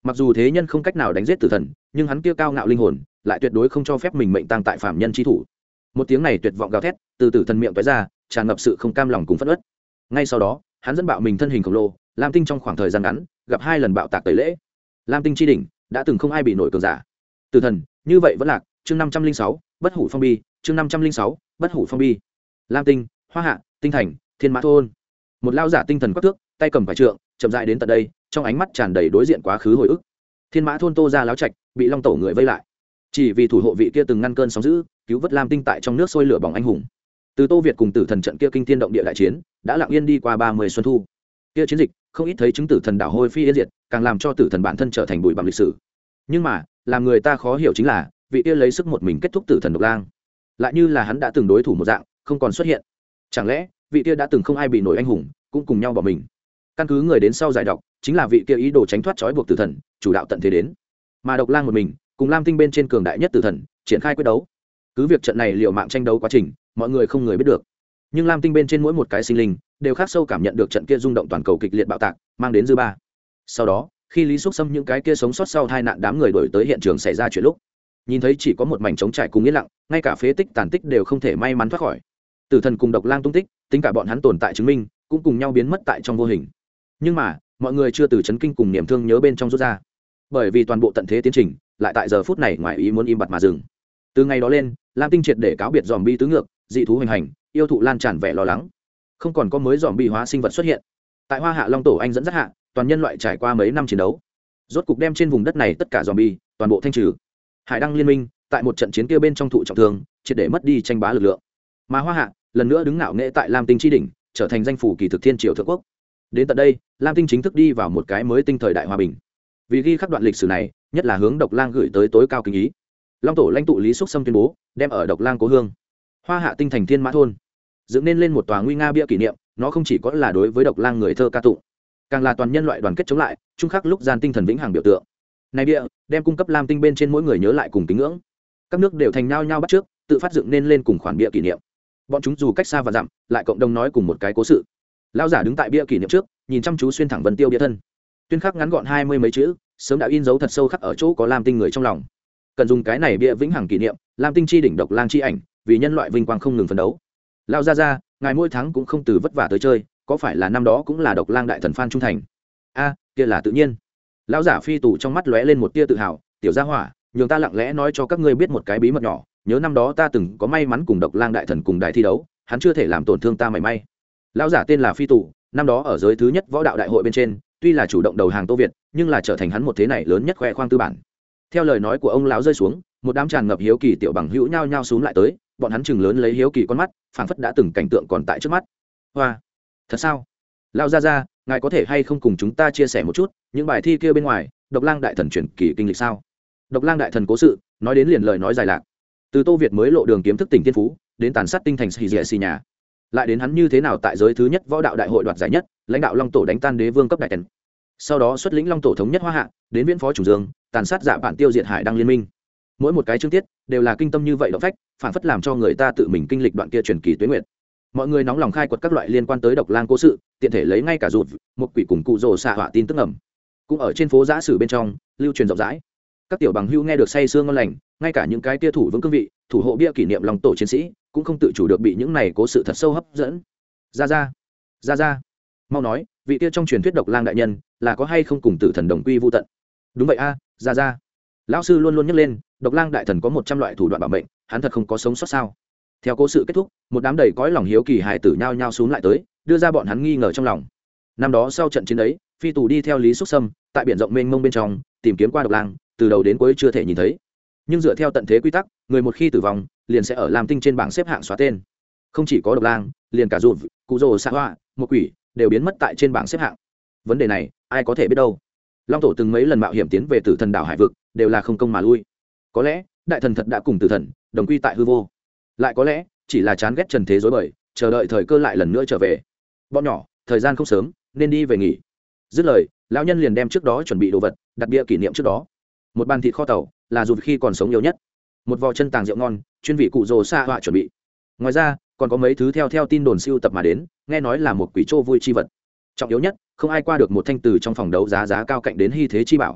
mặc dù thế nhân không cách nào đánh giết tử thần, nhưng hắn kia cao ngạo linh hồn lại tuyệt đối không cho phép mình mệnh tang tại phạm nhân chi thủ. Một tiếng này tuyệt vọng gào thét từ tử thần miệng toái ra, tràn ngập sự không cam lòng cùng phẫn uất. Ngay sau đó hắn dẫn bạo mình thân hình khổng lồ, lam tinh trong khoảng thời gian ngắn gặp hai lần bạo tạc tẩy lễ. Lam tinh chi đỉnh đã từng không ai bị nổi cường giả. Tử thần như vậy vẫn lạc. Chương năm trăm linh sáu bất hủ phong bi. Chương năm trăm linh sáu bất hủ phong bi. Lam tinh, hoa hạ, tinh thành, thiên mã thôn. Một lao giả tinh thần quắc thước, tay cầm phải trượng, chậm rãi đến tận đây, trong ánh mắt tràn đầy đối diện quá khứ hồi ức. Thiên mã thôn Tô gia láo trạch bị long tổ người vây lại, chỉ vì thủ hộ vị kia từng ngăn cơn sóng dữ, cứu vớt lam tinh tại trong nước sôi lửa bỏng anh hùng. Từ Tô Việt cùng tử thần trận kia kinh thiên động địa đại chiến đã lặng yên đi qua ba mươi xuân thu. Kia chiến dịch không ít thấy chứng tử thần đảo hôi phi yên diệt, càng làm cho tử thần bản thân trở thành bụi bặm lịch sử. Nhưng mà làm người ta khó hiểu chính là vị kia lấy sức một mình kết thúc tử thần độc lang, lại như là hắn đã từng đối thủ một dạng không còn xuất hiện. Chẳng lẽ vị kia đã từng không ai bị nổi anh hùng cũng cùng nhau bỏ mình? Căn cứ người đến sau giải đọc, chính là vị kia ý đồ tránh thoát trói buộc tử thần, chủ đạo tận thế đến, mà độc lang một mình cùng lam tinh bên trên cường đại nhất tử thần triển khai quyết đấu. Cứ việc trận này liệu mạng tranh đấu quá trình mọi người không người biết được, nhưng lam tinh bên trên mỗi một cái sinh linh đều khắc sâu cảm nhận được trận kia rung động toàn cầu kịch liệt bạo tạc mang đến dư ba. Sau đó khi Lý Xúc Sâm những cái kia sống sót sau tai nạn đám người đổi tới hiện trường xảy ra chuyện lúc, nhìn thấy chỉ có một mảnh trống trải cùng yên lặng, ngay cả phế tích tàn tích đều không thể may mắn thoát khỏi. Tử thần cùng độc lang tung tích, tính cả bọn hắn tồn tại chứng minh, cũng cùng nhau biến mất tại trong vô hình. Nhưng mà mọi người chưa từ chấn kinh cùng niềm thương nhớ bên trong rút ra, bởi vì toàn bộ tận thế tiến trình lại tại giờ phút này ngoài ý muốn im bặt mà dừng. Từ ngày đó lên, lam tinh triệt để cáo biệt dòm bi tứ ngược, dị thú hoành hành, yêu thụ lan tràn vẻ lo lắng, không còn có mới dòm bi hóa sinh vật xuất hiện. Tại Hoa Hạ Long Tổ anh dẫn dắt hạ, toàn nhân loại trải qua mấy năm chiến đấu, rốt cục đem trên vùng đất này tất cả dòm bi toàn bộ thanh trừ. Hải Đăng liên minh tại một trận chiến kia bên trong thụ trọng thương, triệt để mất đi tranh bá lực lượng, mà Hoa Hạ lần nữa đứng ngạo nghễ tại lam tinh chi đỉnh, trở thành danh phủ kỳ thực thiên triều thượng quốc. Đến tận đây, lam tinh chính thức đi vào một cái mới tinh thời đại hòa bình. Vì ghi khắc đoạn lịch sử này, nhất là hướng độc lang gửi tới tối cao kính ý, long tổ lãnh tụ Lý Xúc Sâm tuyên bố đem ở độc lang cố hương Hoa Hạ tinh thành thiên mã thôn dựng nên lên một tòa nguy nga bia kỷ niệm. Nó không chỉ có là đối với độc lang người thơ ca tụng, càng là toàn nhân loại đoàn kết chống lại, chung khắc lúc gian tinh thần vĩnh hằng biểu tượng. Này bia đem cung cấp lam tinh bên trên mỗi người nhớ lại cùng kính ngưỡng. Các nước đều thành nhau nhau bắt trước, tự phát dựng nên lên cùng khoản bia kỷ niệm. Bọn chúng dù cách xa và dặm, lại cộng đồng nói cùng một cái cố sự. Lão giả đứng tại bia kỷ niệm trước, nhìn chăm chú xuyên thẳng vân tiêu bia thân, tuyên khắc ngắn gọn hai mươi mấy chữ, sớm đã in dấu thật sâu khắc ở chỗ có lam tinh người trong lòng. Cần dùng cái này bia vĩnh hằng kỷ niệm lam tinh chi đỉnh độc lang chi ảnh, vì nhân loại vinh quang không ngừng phấn đấu. Lão gia gia, ngài mỗi tháng cũng không từ vất vả tới chơi, có phải là năm đó cũng là độc lang đại thần phan trung thành? A, kia là tự nhiên. Lão giả phi tù trong mắt lóe lên một tia tự hào, tiểu gia hỏa, nhường ta lặng lẽ nói cho các ngươi biết một cái bí mật nhỏ, nhớ năm đó ta từng có may mắn cùng độc lang đại thần cùng đại thi đấu, hắn chưa thể làm tổn thương ta mảy may. Lão giả tên là phi tù, năm đó ở giới thứ nhất võ đạo đại hội bên trên, tuy là chủ động đầu hàng Tô Việt, nhưng là trở thành hắn một thế này lớn nhất khoe khoang tư bản. Theo lời nói của ông lão rơi xuống, một đám tràn ngập hiếu kỳ tiểu bằng hữu nhao nhao xuống lại tới, bọn hắn chừng lớn lấy hiếu kỳ con mắt, phảng phất đã từng cảnh tượng còn tại trước mắt. Hoa, thật sao? Lão gia gia, ngài có thể hay không cùng chúng ta chia sẻ một chút những bài thi kia bên ngoài độc lang đại thần truyền kỳ kinh lịch sao? Độc lang đại thần cố sự nói đến liền lời nói dài lạc, từ Tô Việt mới lộ đường kiếm thức tỉnh thiên phú, đến tàn sát tinh thành xì dẻ xì nhà, lại đến hắn như thế nào tại giới thứ nhất võ đạo đại hội đoạt giải nhất, lãnh đạo long tổ đánh tan đế vương cấp đại tần, sau đó xuất lĩnh long tổ thống nhất Hoa Hạ, đến viễn phó chủ dương tàn sát dạ bản tiêu diệt Hải Đăng liên minh. Mỗi một cái chương tiết đều là kinh tâm như vậy động phách, phản phất làm cho người ta tự mình kinh lịch đoạn kia truyền kỳ tuế nguyệt. Mọi người nóng lòng khai quật các loại liên quan tới độc lang cố sự, tiện thể lấy ngay cả rụt một quỷ cùng cụ rồ xạ họa tin tức ẩm, cũng ở trên phố giã sử bên trong lưu truyền rộng rãi. Các tiểu bằng hưu nghe được say sương ngon lành, ngay cả những cái tia thủ vững cương vị thủ hộ bia kỷ niệm long tổ chiến sĩ cũng không tự chủ được bị những này cố sự thật sâu hấp dẫn. Ra ra ra ra, mau nói, vị tia trong truyền thuyết độc lang đại nhân là có hay không cùng tử thần đồng quy vô tận? Đúng vậy a, ra ra. Lão sư luôn luôn nhắc lên độc lang đại thần có một trăm loại thủ đoạn bảo mệnh, hắn thật không có sống sót sao? Theo cố sự kết thúc, một đám đầy cõi lòng hiếu kỳ hài tử nhao nhao xuống lại tới, đưa ra bọn hắn nghi ngờ trong lòng. Năm đó sau trận chiến ấy, phi tù đi theo Lý Xúc Sâm tại biển rộng mênh mông bên trong tìm kiếm qua độc lang, từ đầu đến cuối chưa thể nhìn thấy. Nhưng dựa theo tận thế quy tắc, người một khi tử vong liền sẽ ở lam tinh trên bảng xếp hạng xóa tên. Không chỉ có độc lang, liền cả rụt cụ rồ xạ hoa một quỷ đều biến mất tại trên bảng xếp hạng. Vấn đề này ai có thể biết đâu. Long tổ từng mấy lần mạo hiểm tiến về tử thần đảo hải vực, đều là không công mà lui. Có lẽ đại thần thật đã cùng tử thần đồng quy tại hư vô, lại có lẽ chỉ là chán ghét trần thế dối bời, chờ đợi thời cơ lại lần nữa trở về. Bọn nhỏ, thời gian không sớm, nên đi về nghỉ. Dứt lời, lão nhân liền đem trước đó chuẩn bị đồ vật đặt bia kỷ niệm trước đó. Một bàn thịt kho tàu là dù khi còn sống nhiều nhất, một vò chân tàng rượu ngon chuyên vị cụ rồ xa họa chuẩn bị. Ngoài ra còn có mấy thứ theo theo tin đồn siêu tập mà đến, nghe nói là một quỷ trô vui chi vật. Trọng yếu nhất, không ai qua được một thanh từ trong phòng đấu giá giá cao cạnh đến hy thế chi bảo.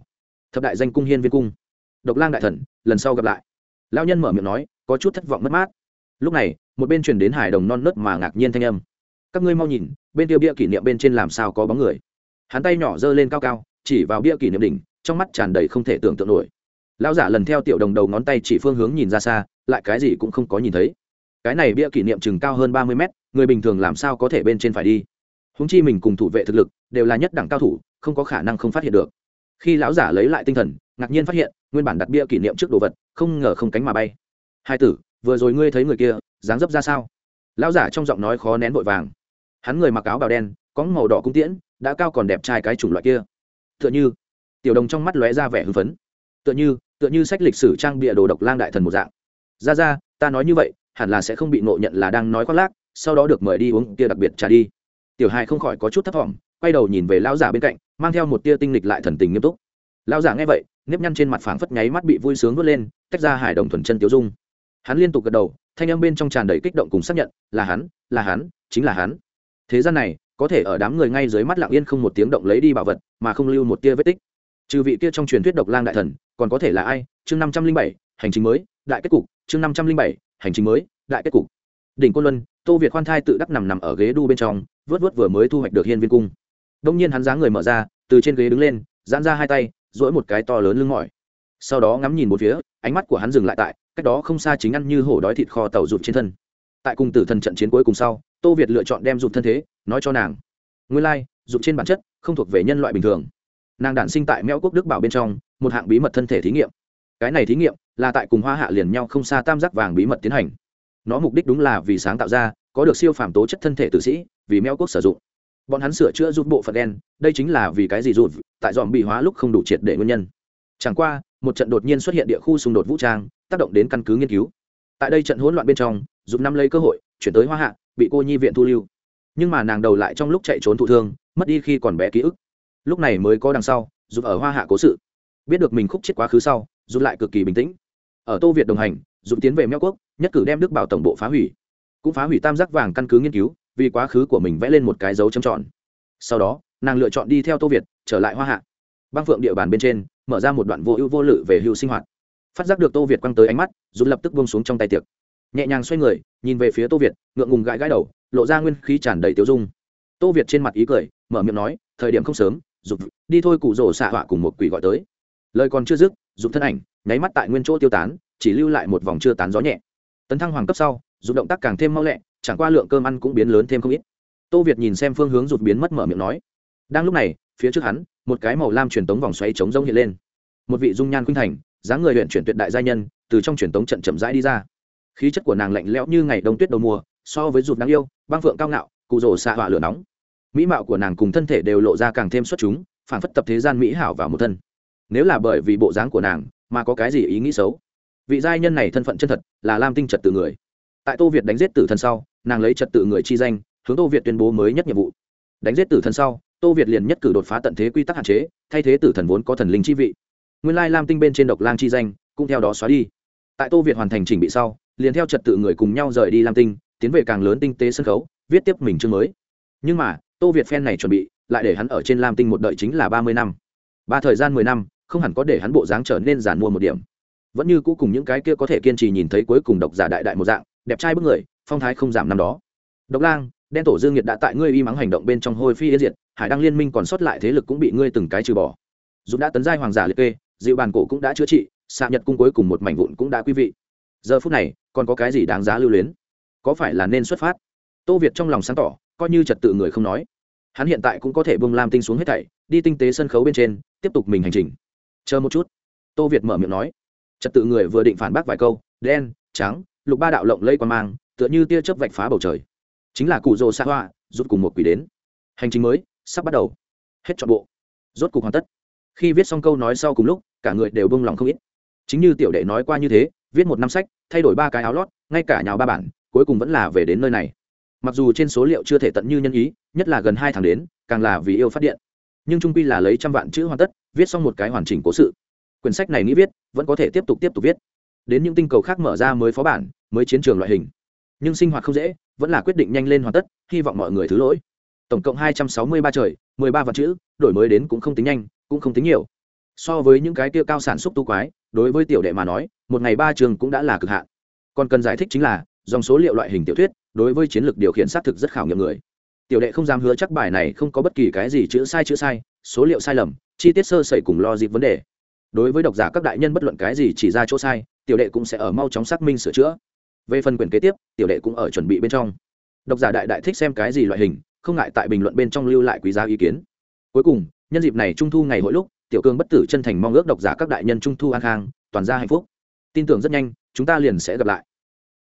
thập đại danh cung hiên viên cung. Độc Lang đại thần, lần sau gặp lại. Lão nhân mở miệng nói, có chút thất vọng mất mát. Lúc này, một bên truyền đến hài đồng non nớt mà ngạc nhiên thanh âm. Các ngươi mau nhìn, bên kia bia kỷ niệm bên trên làm sao có bóng người. Hắn tay nhỏ giơ lên cao cao, chỉ vào bia kỷ niệm đỉnh, trong mắt tràn đầy không thể tưởng tượng nổi. Lão giả lần theo tiểu đồng đầu ngón tay chỉ phương hướng nhìn ra xa, lại cái gì cũng không có nhìn thấy. Cái này bia kỷ niệm chừng cao hơn ba mươi mét, người bình thường làm sao có thể bên trên phải đi. Huống chi mình cùng thủ vệ thực lực đều là nhất đẳng cao thủ, không có khả năng không phát hiện được. Khi lão giả lấy lại tinh thần, ngạc nhiên phát hiện, nguyên bản đặt bia kỷ niệm trước đồ vật, không ngờ không cánh mà bay. Hai tử, vừa rồi ngươi thấy người kia, dáng dấp ra sao? Lão giả trong giọng nói khó nén vội vàng. Hắn người mặc áo bào đen, có màu đỏ cung tiễn, đã cao còn đẹp trai cái chủng loại kia. Tựa như, tiểu đồng trong mắt lóe ra vẻ hưng phấn. Tựa như, tựa như sách lịch sử trang bìa đồ Độc Lang đại thần một dạng. Ra ra, ta nói như vậy, hẳn là sẽ không bị ngộ nhận là đang nói khoác lác, sau đó được mời đi uống kia đặc biệt trà đi. Tiểu Hai không khỏi có chút thất vọng, quay đầu nhìn về lão giả bên cạnh, mang theo một tia tinh lịch lại thần tình nghiêm túc. Lão giả nghe vậy, nếp nhăn trên mặt phảng phất nháy mắt bị vui sướng vút lên, tách ra hài đồng thuần chân tiêu dung. Hắn liên tục gật đầu, thanh âm bên trong tràn đầy kích động cùng xác nhận, là hắn, là hắn, chính là hắn. Thế gian này, có thể ở đám người ngay dưới mắt lặng yên không một tiếng động lấy đi bảo vật, mà không lưu một tia vết tích. Trừ vị kia trong truyền thuyết Độc Lang đại thần, còn có thể là ai? Chương năm trăm linh bảy, hành trình mới, đại kết cục, chương năm trăm linh bảy, hành trình mới, đại kết cục. Đỉnh Côn Luân, Tô Việt khoan thai tự đắc nằm nằm ở ghế đu bên trong, vớt vớt vừa mới thu hoạch được hiên viên cung. Đông nhiên hắn dáng người mở ra, từ trên ghế đứng lên, giãn ra hai tay, duỗi một cái to lớn lưng mỏi. Sau đó ngắm nhìn một phía, ánh mắt của hắn dừng lại tại cách đó không xa chính ăn như hổ đói thịt kho tàu rụt trên thân. Tại cùng tử thần trận chiến cuối cùng sau, Tô Việt lựa chọn đem rụt thân thế nói cho nàng. Nguyên lai, like, rụt trên bản chất không thuộc về nhân loại bình thường. Nàng đản sinh tại Mẽo quốc Đức Bảo bên trong, một hạng bí mật thân thể thí nghiệm. Cái này thí nghiệm là tại cùng Hoa Hạ liền nhau không xa tam giác vàng bí mật tiến hành. Nó mục đích đúng là vì sáng tạo ra có được siêu phàm tố chất thân thể tử sĩ, vì Mẽo quốc sử dụng. Bọn hắn sửa chữa rụt bộ phận đen, đây chính là vì cái gì rụt tại dòm bị hóa lúc không đủ triệt để nguyên nhân. Chẳng qua, một trận đột nhiên xuất hiện địa khu xung đột vũ trang, tác động đến căn cứ nghiên cứu. Tại đây trận hỗn loạn bên trong, rụt năm lấy cơ hội chuyển tới Hoa Hạ, bị cô nhi viện thu lưu. Nhưng mà nàng đầu lại trong lúc chạy trốn thụ thương, mất đi khi còn bé ký ức. Lúc này mới có đằng sau, rụt ở Hoa Hạ cố sự. Biết được mình khúc chết quá khứ sau, rụt lại cực kỳ bình tĩnh. Ở Tô Việt đồng hành, rụt tiến về Mẽo quốc, nhất cử đem Đức Bảo tổng bộ phá hủy, cũng phá hủy tam giác vàng căn cứ nghiên cứu, vì quá khứ của mình vẽ lên một cái dấu chấm tròn. Sau đó, nàng lựa chọn đi theo Tô Việt trở lại Hoa Hạ. Băng Phượng địa bàn bên trên, mở ra một đoạn vô ưu vô lự về hưu sinh hoạt. Phát giác được Tô Việt quăng tới ánh mắt, rụt lập tức buông xuống trong tay tiệc, nhẹ nhàng xoay người, nhìn về phía Tô Việt, ngượng ngùng gãi gãi đầu, lộ ra nguyên khí tràn đầy tiêu dung. Tô Việt trên mặt ý cười, mở miệng nói, thời điểm không sớm, rụt đi thôi, cụ rổ xạ họa cùng một quỷ gọi tới. Lời còn chưa dứt, rụt thân ảnh nháy mắt tại nguyên chỗ tiêu tán, chỉ lưu lại một vòng chưa tán gió nhẹ. Tấn thăng hoàng cấp sau, rụt động tác càng thêm mau lẹ, chẳng qua lượng cơm ăn cũng biến lớn thêm không ít. Tô Việt nhìn xem phương hướng rụt biến mất, mở miệng nói. Đang lúc này, phía trước hắn, một cái màu lam truyền tống vòng xoáy trống rỗng hiện lên. Một vị dung nhan khuynh thành, dáng người luyện chuyển tuyệt đại gia nhân, từ trong truyền tống trận chậm rãi đi ra. Khí chất của nàng lạnh lẽo như ngày đông tuyết đầu mùa, so với rụt đáng yêu, băng phượng cao ngạo, cụ rồ xạ hỏa lửa nóng. Mỹ mạo của nàng cùng thân thể đều lộ ra càng thêm xuất chúng, phản phất tập thế gian mỹ hảo vào một thân. Nếu là bởi vì bộ dáng của nàng mà có cái gì ý nghĩ xấu, vị giai nhân này thân phận chân thật là Lam Tinh trật tự người. Tại Tô Việt đánh giết tử thần sau, nàng lấy trật tự người chi danh, hướng Tô Việt tuyên bố mới nhất nhiệm vụ. Đánh giết tử thần sau, Tô Việt liền nhất cử đột phá tận thế quy tắc hạn chế, thay thế tử thần vốn có thần linh chi vị. Nguyên lai Lam Tinh bên trên Độc Lang chi danh cũng theo đó xóa đi. Tại Tô Việt hoàn thành chỉnh bị sau, liền theo trật tự người cùng nhau rời đi Lam Tinh, tiến về càng lớn tinh tế sân khấu, viết tiếp mình chương mới. Nhưng mà, Tô Việt phen này chuẩn bị, lại để hắn ở trên Lam Tinh một đợi chính là ba mươi năm. Ba thời gian mười năm, không hẳn có để hắn bộ dáng trở nên giản mua một điểm. Vẫn như cũ cùng những cái kia có thể kiên trì nhìn thấy cuối cùng độc giả đại đại một dạng, đẹp trai bức người, phong thái không giảm năm đó. Độc Lang, đen tổ dương nhiệt đã tại ngươi y mắng hành động bên trong hôi phi yên diệt, hải đăng liên minh còn sót lại thế lực cũng bị ngươi từng cái trừ bỏ. Dũng đã tấn giai hoàng giả liệt kê, dịu bàn cổ cũng đã chữa trị, xạ nhật cung cuối cùng một mảnh vụn cũng đã quý vị. Giờ phút này, còn có cái gì đáng giá lưu luyến? Có phải là nên xuất phát? Tô Việt trong lòng sáng tỏ, coi như trật tự người không nói, hắn hiện tại cũng có thể bông Lam Tinh xuống hết thảy, đi tinh tế sân khấu bên trên, tiếp tục mình hành trình. Chờ một chút, Tô Việt mở miệng nói. Trật tự người vừa định phản bác vài câu, đen, trắng, lục ba đạo lộng lây quan mang, tựa như tia chớp vạch phá bầu trời. Chính là cụ rồ xa hoa, rút cùng một quỷ đến. Hành trình mới sắp bắt đầu. Hết trọn bộ, rốt cục hoàn tất. Khi viết xong câu nói sau cùng lúc, cả người đều bông lòng không ít. Chính như tiểu đệ nói qua như thế, viết một năm sách, thay đổi ba cái áo lót, ngay cả nhào ba bản, cuối cùng vẫn là về đến nơi này. Mặc dù trên số liệu chưa thể tận như nhân ý, nhất là gần hai tháng đến, càng là vì yêu phát điện, nhưng trung quy là lấy trăm vạn chữ hoàn tất, viết xong một cái hoàn chỉnh cố sự. Quyển sách này nghĩ viết, vẫn có thể tiếp tục tiếp tục viết. Đến những tinh cầu khác mở ra mới phó bản, mới chiến trường loại hình. Nhưng sinh hoạt không dễ, vẫn là quyết định nhanh lên hoàn tất, hy vọng mọi người thứ lỗi. Tổng cộng hai trăm sáu mươi ba trời, mười ba vạn chữ, đổi mới đến cũng không tính nhanh, cũng không tính nhiều. So với những cái tiêu cao sản xúc tu quái, đối với tiểu đệ mà nói một ngày ba trường cũng đã là cực hạn. Còn cần giải thích chính là dòng số liệu loại hình tiểu thuyết đối với chiến lược điều khiển xác thực rất khảo nghiệm người. Tiểu đệ không dám hứa chắc bài này không có bất kỳ cái gì chữ sai chữ sai, số liệu sai lầm, chi tiết sơ sẩy cùng logic vấn đề. Đối với độc giả các đại nhân bất luận cái gì chỉ ra chỗ sai, tiểu đệ cũng sẽ ở mau chóng xác minh sửa chữa. Về phần quyển kế tiếp, tiểu đệ cũng ở chuẩn bị bên trong. Độc giả đại đại thích xem cái gì loại hình, không ngại tại bình luận bên trong lưu lại quý giá ý kiến. Cuối cùng, nhân dịp này trung thu ngày hội lúc, tiểu cương bất tử chân thành mong ước độc giả các đại nhân trung thu an khang, toàn gia hạnh phúc. Tin tưởng rất nhanh, chúng ta liền sẽ gặp lại.